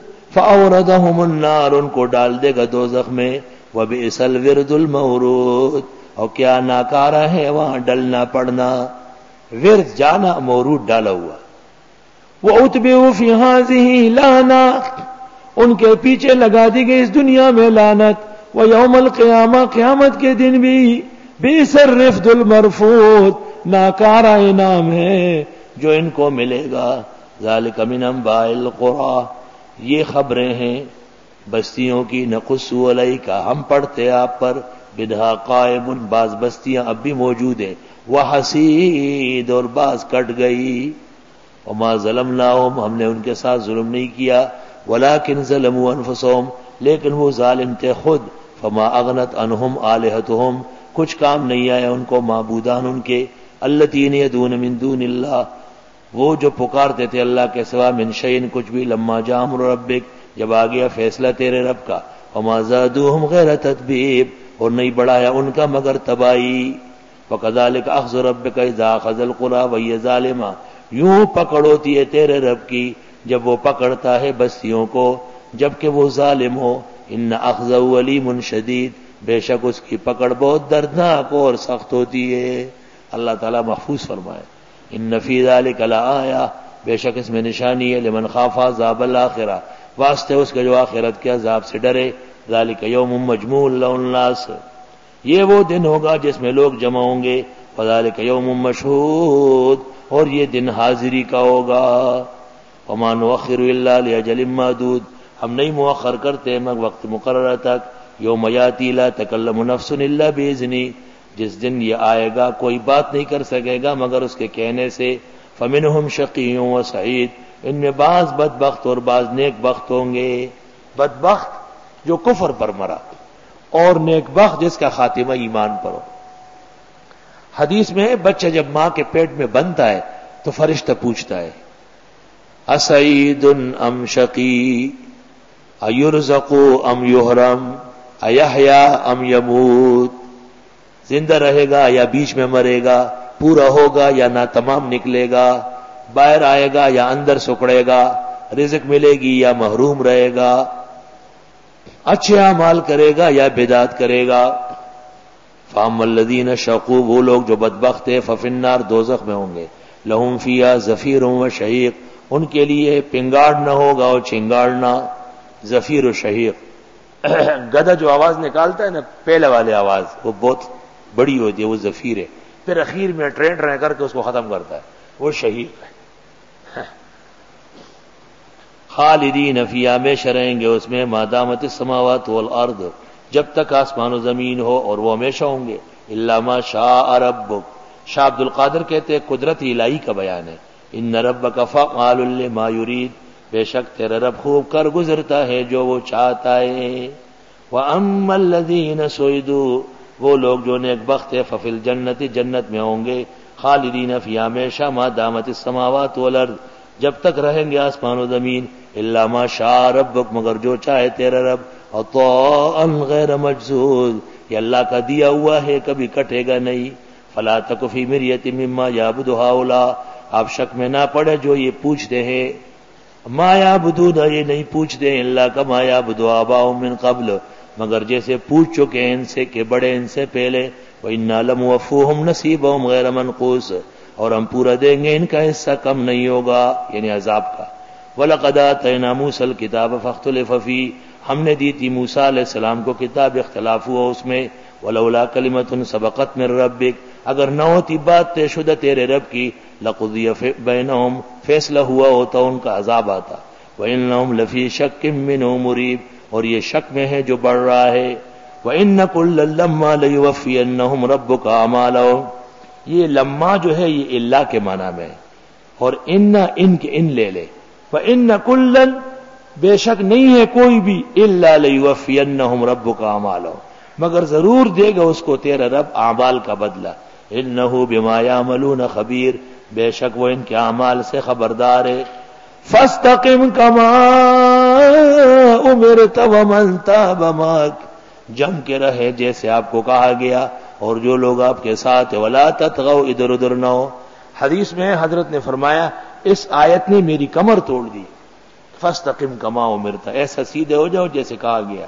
Speaker 1: فاوردہم النار، ان کو ڈال دے گا دوزخ میں. وبئس الورد المورود، اور کیا ناکارہ ہے وہاں ڈلنا پڑنا. ورد جانا، مورود ڈالا ہوا. وَأُتْبِعُوا فِي هَٰذِهِ لَعْنَةً، ان کے پیچھے لگا دی گئی اس دنیا میں لعنت. وَيَوْمَ الْقِيَامَةِ، قیامت کے دن بھی. بِئْسَ الرِّفْدُ الْمَرْفُودُ، ناکارہ انعام ہے جو ان کو ملے گا. ذَلِكَ مِنْ أَنْبَاءِ الْقُرَىٰ، یہ خبریں ہیں بستیوں کی. نَقُصُّ عَلَيْكَ، ہم پڑھتے آپ پر. بِدْهَا قَائِمٌ، بعض بستیاں اب بھی موجود ہیں. وَحَسِيدٌ، اور بعض کٹ گئی. وما ظلمناہم، ہم نے ان کے ساتھ ظلم نہیں کیا. ولکن ظلموا انفسہم، لیکن وہ ظالم تھے خود. فما اغنت عنہم آلہتہم، کچھ کام نہیں آیا ان کو معبودان ان کے. اللتین یدعون من دون اللہ، وہ جو پکارتے تھے اللہ کے سوا. من شیء، کچھ بھی. لما جاء امر ربک، جب آ گیا فیصلہ تیرے رب کا. وما زادوہم غیر تتبیب، اور نہیں بڑھایا ان کا مگر تباہی. وکذالک اخذ ربک اذا اخذ القری وہی ظالمہ، یوں پکڑ ہوتی ہے تیرے رب کی جب وہ پکڑتا ہے بستیوں کو جبکہ وہ ظالم ہو. ان اخذہ علیم شدید، بے شک اس کی پکڑ بہت دردناک اور سخت ہوتی ہے. اللہ تعالیٰ محفوظ فرمائے. ان فی ذلک لآیہ، بے شک اس میں نشانی ہے. لمن خاف عذاب الآخرہ، واسطے اس کے جو آخرت کے عذاب سے ڈرے. ذلک یوم مجموع له الناس، یہ وہ دن ہوگا جس میں لوگ جمع ہوں گے. وذلک یوم مشہود، اور یہ دن حاضری کا ہوگا. وما نؤخر الا لاجل معدود، ہم نہیں مؤخر کرتے مگر وقت مقررہ تک. یوم یاتی لا تکلم نفس الا باذنی، جس دن یہ آئے گا کوئی بات نہیں کر سکے گا مگر اس کے کہنے سے. فمنہم شقی و سعید، ان میں بعض بدبخت اور بعض نیک بخت ہوں گے. بدبخت جو کفر پر مرا، اور نیک بخت جس کا خاتمہ ایمان پر ہو. حدیث میں بچہ جب ماں کے پیٹ میں بنتا ہے تو فرشتہ پوچھتا ہے اسعید ام شقی، ایرزق ام یحرم، ایحیا ام یموت، زندہ رہے گا یا بیچ میں مرے گا، پورا ہوگا یا نہ تمام نکلے گا، باہر آئے گا یا اندر سکڑے گا، رزق ملے گی یا محروم رہے گا، اچھے اعمال کرے گا یا بدعت کرے گا۔ فاما الذین شقوا، وہ لوگ جو بدبخت ہیں، ففی النار، دوزخ میں ہوں گے، لہم فیہا زفیر و شہیق، ان کے لیے پنگاڑنا ہوگا اور چنگاڑنا، زفیر و شہیق۔ گدھا جو آواز نکالتا ہے نا، پہلے والے آواز، وہ بہت بڑی ہوتی ہے، وہ زفیر ہے، پھر اخیر میں ٹرین ٹرین کر کے اس کو ختم کرتا ہے، وہ شہیق ہے۔ خالدین فیہا، ہمیشہ رہیں گے اس میں، ما دامت السماوات والارض، جب تک آسمان و زمین ہو، اور وہ ہمیشہ ہوں گے، الا ما شاء ربک۔ شاہ عبد القادر کہتے ہیں قدرت الہی کا بیان ہے، ان ربک فعال لما یرید، بے شک تیرا رب خوب کر گزرتا ہے جو وہ چاہتا ہے۔ واما الذین سعدوا، وہ لوگ جو نیک بخت ہے، ففی الجنت، جنت میں ہوں گے، خالدین فیہا، ہمیشہ، ما دامت السماوات والارض، جب تک رہیں گے آسمان و زمین، الا ما شاء ربک، مگر جو چاہے تیرا رب، عطاء غیر مجذوذ، یہ اللہ کا دیا ہوا ہے، کبھی کٹے گا نہیں۔ فلا تک فی مریۃ مما یعبد ہؤلاء، آپ شک میں نہ پڑے جو یہ پوچھتے ہیں، ما یعبدون، یہ نہیں پوچھتے ہیں، اللہ کما یعبد آباؤہم من قبل، مگر جیسے پوچھ چکے ہیں ان سے کہ بڑے ان سے پہلے، وَإِنَّا لَمُوَفُّوهُمْ نَصِيبَهُمْ غَيْرَ مَنْقُوصٍ، اور ہم پورا دیں گے ان کا حصہ کم نہیں ہوگا، یعنی عذاب کا۔ وَلَقَدْ آتَيْنَا مُوسَى الْكِتَابَ فَاخْتُلِفَ فِيهِ، ہم نے دی تھی موسیٰ علیہ السلام کو کتاب، اختلاف ہوا اس میں، وَلَوْلَا كَلِمَةٌ سَبَقَتْ مِن رَبِّكَ، اگر نہ ہوتی بات طے شدہ تیرے رب کی، لَقُضِيَ بَيْنَهُمْ، فیصلہ ہوا ہوتا ان کا عذاب آتا، وَإِنَّهُمْ لَفِي شَكٍّ مِّنْهُ مُرِيبٍ، اور یہ شک میں ہے جو بڑھ رہا ہے، وَإِنَّ كُلًّا لَمَّا لَيُوَفِّيَنَّهُمْ رَبُّكَ أَعْمَالَهُمْ، یہ لما جو ہے یہ اللہ کے معنی میں ہے، اور ان ان کے ان لے لے، وَإِنَّ كُلًّا، بے شک نہیں ہے کوئی بھی، الا لیوفینہم ربک اعمالہم، مگر ضرور دے گا اس کو تیرا رب اعمال کا بدلہ، انہ بما یعملون خبیر، بے شک وہ ان کے اعمال سے خبردار ہے۔ فاستقم کما امرت ومن تاب معک، جم کے رہے جیسے آپ کو کہا گیا اور جو لوگ آپ کے ساتھ، ولا تطغوا، ادھر ادھر نہ ہو۔ حدیث میں حضرت نے فرمایا اس آیت نے میری کمر توڑ دی، فاستقم کما امرت، ایسا سیدھے ہو جاؤ جیسے کہا گیا،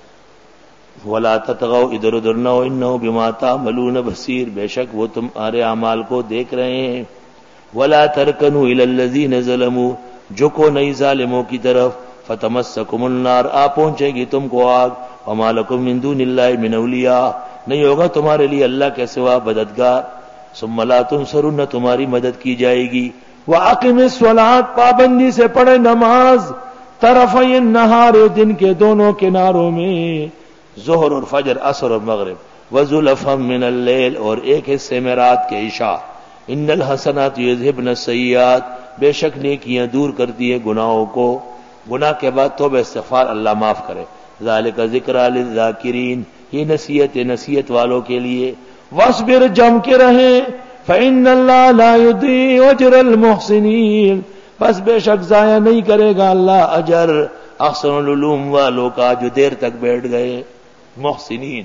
Speaker 1: ولا تطغوا، ادھر ادھر نہ ہو، انہ بما تعملون بصیر، بے شک وہ تمہارے اعمال کو دیکھ رہے ہیں۔ ولا ترکنوا الی الذین ظلموا، جھکو نہیں ظالموں کی طرف، فتمسکم النار، آ پہنچے گی تم کو آگ، وما لکم من دون اللہ من اولیاء، نہیں ہوگا تمہارے لیے اللہ کے سوا مددگار، ثم لا تنصرون، تمہاری مدد کی جائے گی۔ وَأَقِمِ الصَّلَاةَ، پابندی سے پڑھے نماز، طرفی النہار، دن کے دونوں کناروں میں، ظہر اور فجر، عصر اور مغرب، وَزُلَفًا مِّنَ اللَّيْلِ، اور ایک حصے میں رات کے عشاء، ان الحسنات یذہبن السیئات، بے شک نیکیاں دور کرتی ہے گناہوں کو، گناہ کے بعد توبہ استغفار، اللہ معاف کرے، ذالک ذکریٰ للذاکرین، یہ نصیحت نصیحت والوں کے لیے۔ وَاصْبِرْ، جم کے رہیں، فَإِنَّ اللَّهَ لَا يُضِيعُ أَجْرَ الْمُحْسِنِينَ، بس بے شک ضائع نہیں کرے گا اللہ اجر احسن العلوم والوں کا جو دیر تک بیٹھ گئے۔ محسنین،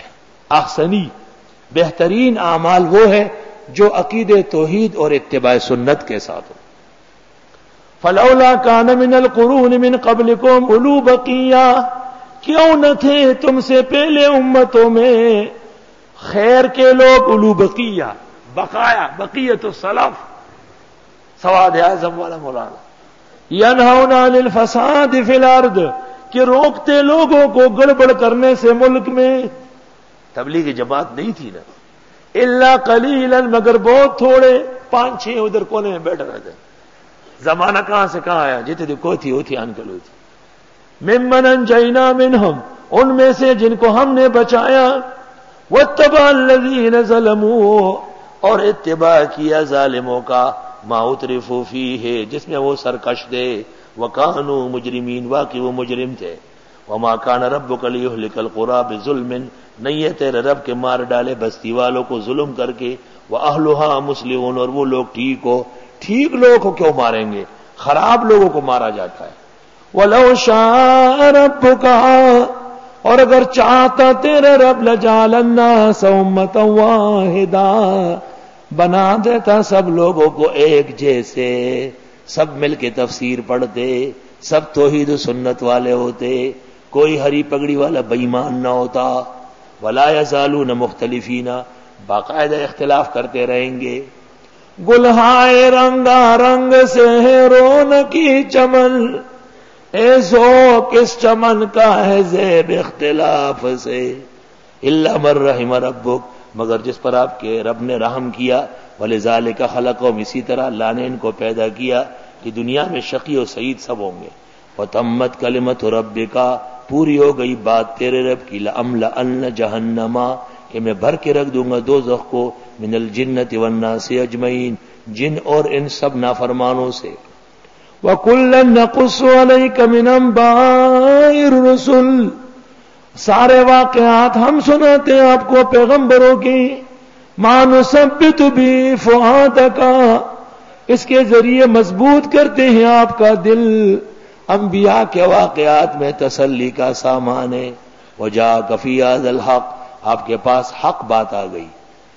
Speaker 1: احسنی، بہترین اعمال وہ ہے جو عقید توحید اور اتباع سنت کے ساتھ ہو۔ فَلَوْلَا كَانَ مِنَ الْقُرُونِ مِنْ قَبْلِكُمْ أُولُو بَقِيَّةٍ، کیوں نہ تھے تم سے پہلے امتوں میں خیر کے لوگ، اولو بقیہ، بقایا، بقیت السلف، سواد اعظم والا مولانا، ینہون عن الفساد فی الارض، کہ روکتے لوگوں کو گڑبڑ کرنے سے ملک میں۔ تبلیغ جماعت نہیں تھی نا، الا قلیلا، مگر بہت تھوڑے، پانچ چھ ادھر کونے میں بیٹھ رہے تھے۔ زمانہ کہاں سے کہاں آیا، جتنے کوئی تھی وہ تھی انکل ہوئی، ممن انجینا منہم، ان میں سے جن کو ہم نے بچایا، واتبع الذین ظلموا، اور اتباع کیا ظالموں کا، ما اترفوا فیہ، جس میں وہ سرکش تھے، وکانوا مجرمین، واقعی وہ مجرم تھے۔ وما کان ربک لیہلک القری بظلم، نہیں ہے تیرے رب کے مار ڈالے بستی والوں کو ظلم کر کے، واہلھا مصلحون، اور وہ لوگ ٹھیک ہو، ٹھیک لوگوں کو کیوں ماریں گے، خراب لوگوں کو مارا جاتا ہے۔ وَلَوْ شَاءَ رَبُّكَ،
Speaker 2: اور اگر چاہتا تیرا رب لجعل الناس امتا واحدا، بنا دیتا سب لوگوں کو ایک جیسے، سب مل کے تفسیر پڑھتے، سب توحید و سنت والے ہوتے، کوئی ہری پگڑی والا بے ایمان نہ ہوتا۔ ولا یزالون مختلفین، باقاعدہ اختلاف کرتے رہیں گے۔ گلہائے رنگا رنگ سے ہے رونقی چمن، اے ذوق اس چمن کا ہے زیب اختلاف سے۔ الا من رحم ربک، مگر جس پر آپ کے رب نے رحم کیا، ولذالک خلقہم، اسی طرح اللہ نے ان کو پیدا کیا کہ دنیا میں شقی و سعید سب ہوں گے۔ وتمت کلمۃ ربک، پوری ہو گئی بات تیرے رب کی، لأملأن جہنم، کہ میں بھر کے رکھ دوں گا دوزخ کو، من الجنۃ والناس اجمعین، جن اور ان سب نافرمانوں سے۔ وَكُلًّا نَقُصُّ عَلَيْكَ مِنْ أَنْبَاءِ الرُّسُلِ، سارے واقعات ہم سناتے ہیں آپ کو پیغمبروں کی، مَا نُثَبِّتُ بِهِ فُؤَادَكَ، اس کے ذریعے مضبوط کرتے ہیں آپ کا دل۔ انبیاء کے واقعات میں تسلی کا سامان ہے۔ وَجَاءَكَ فِي هَذَا الْحَقُّ، آپ کے پاس حق بات آ گئی۔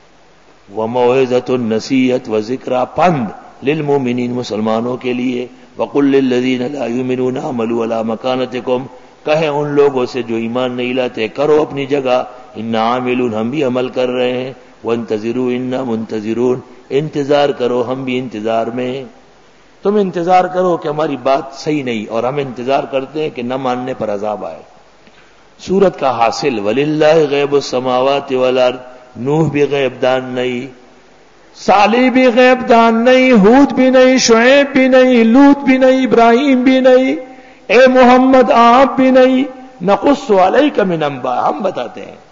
Speaker 2: وَمَوْعِظَةٌ، نصیحت، وذکرى، پند، للمؤمنین، مسلمانوں کے لیے۔ وَقُلْ لِلَّذِينَ لَا يُؤْمِنُونَ اعْمَلُوا عَلَى مَكَانَتِكُمْ، کہیں ان لوگوں سے جو ایمان نہیں لاتے، کرو اپنی جگہ، اِنَّا عَامِلُونَ، ہم بھی عمل کر رہے ہیں، وَانْتَظِرُوا اِنَّا مُنْتَظِرُونَ، انتظار کرو ہم بھی انتظار میں۔ تم انتظار کرو کہ ہماری بات صحیح نہیں، اور ہم انتظار کرتے ہیں کہ نہ ماننے پر عذاب آئے۔ سورت کا حاصل، وَلِلَّهِ غَیْبُ السَّمَاوَاتِ وَالْأَرْضِ، نوح بھی غیب دان نہیں، صالح بھی غیب دان نہیں، ہود بھی نہیں، شعیب بھی نہیں، لوط بھی نہیں، ابراہیم بھی نہیں، اے محمد آپ بھی نہیں۔ نقص علیک من انباء، ہم بتاتے ہیں۔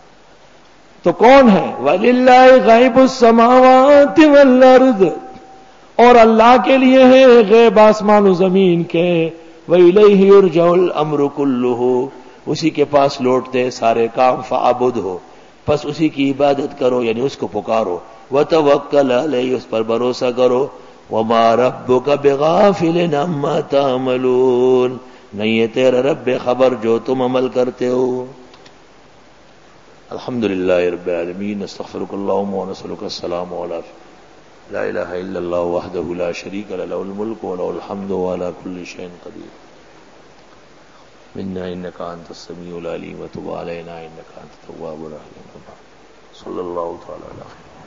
Speaker 2: تو کون ہے؟ وَلِلَّهِ غَیْبُ السَّمَاوَاتِ وَالْأَرْضِ، اور اللہ کے لیے ہے غیب آسمان و زمین کے۔ وَإِلَيْهِ يُرْجَعُ الْأَمْرُ كُلُّهُ، اسی کے پاس لوٹتے سارے کام۔ فَعْبُدْهُ، پس اسی کی عبادت کرو، یعنی اس کو پکارو۔ وَتَوَکَّلْ عَلَیہ، اس پر بھروسہ کرو۔ وَمَا رَبُّكَ بِغَافِلٍ عَمَّا تَعْمَلُونَ، نہیں ہے تیرا رب خبر جو تم عمل کرتے ہو۔ الحمدللہ رب العالمین، استغفرک اللہم ونسألک السلام علیکم۔ لا الہ الا اللہ وحدہ لا شریک له، لہ الملک و لہ الحمد وعلی کل شیء قدیر۔ منا انک انت السمیع العلیم وتب علینا انک انت التواب الرحیم۔ صلی اللہ تعالی علیہ وسلم۔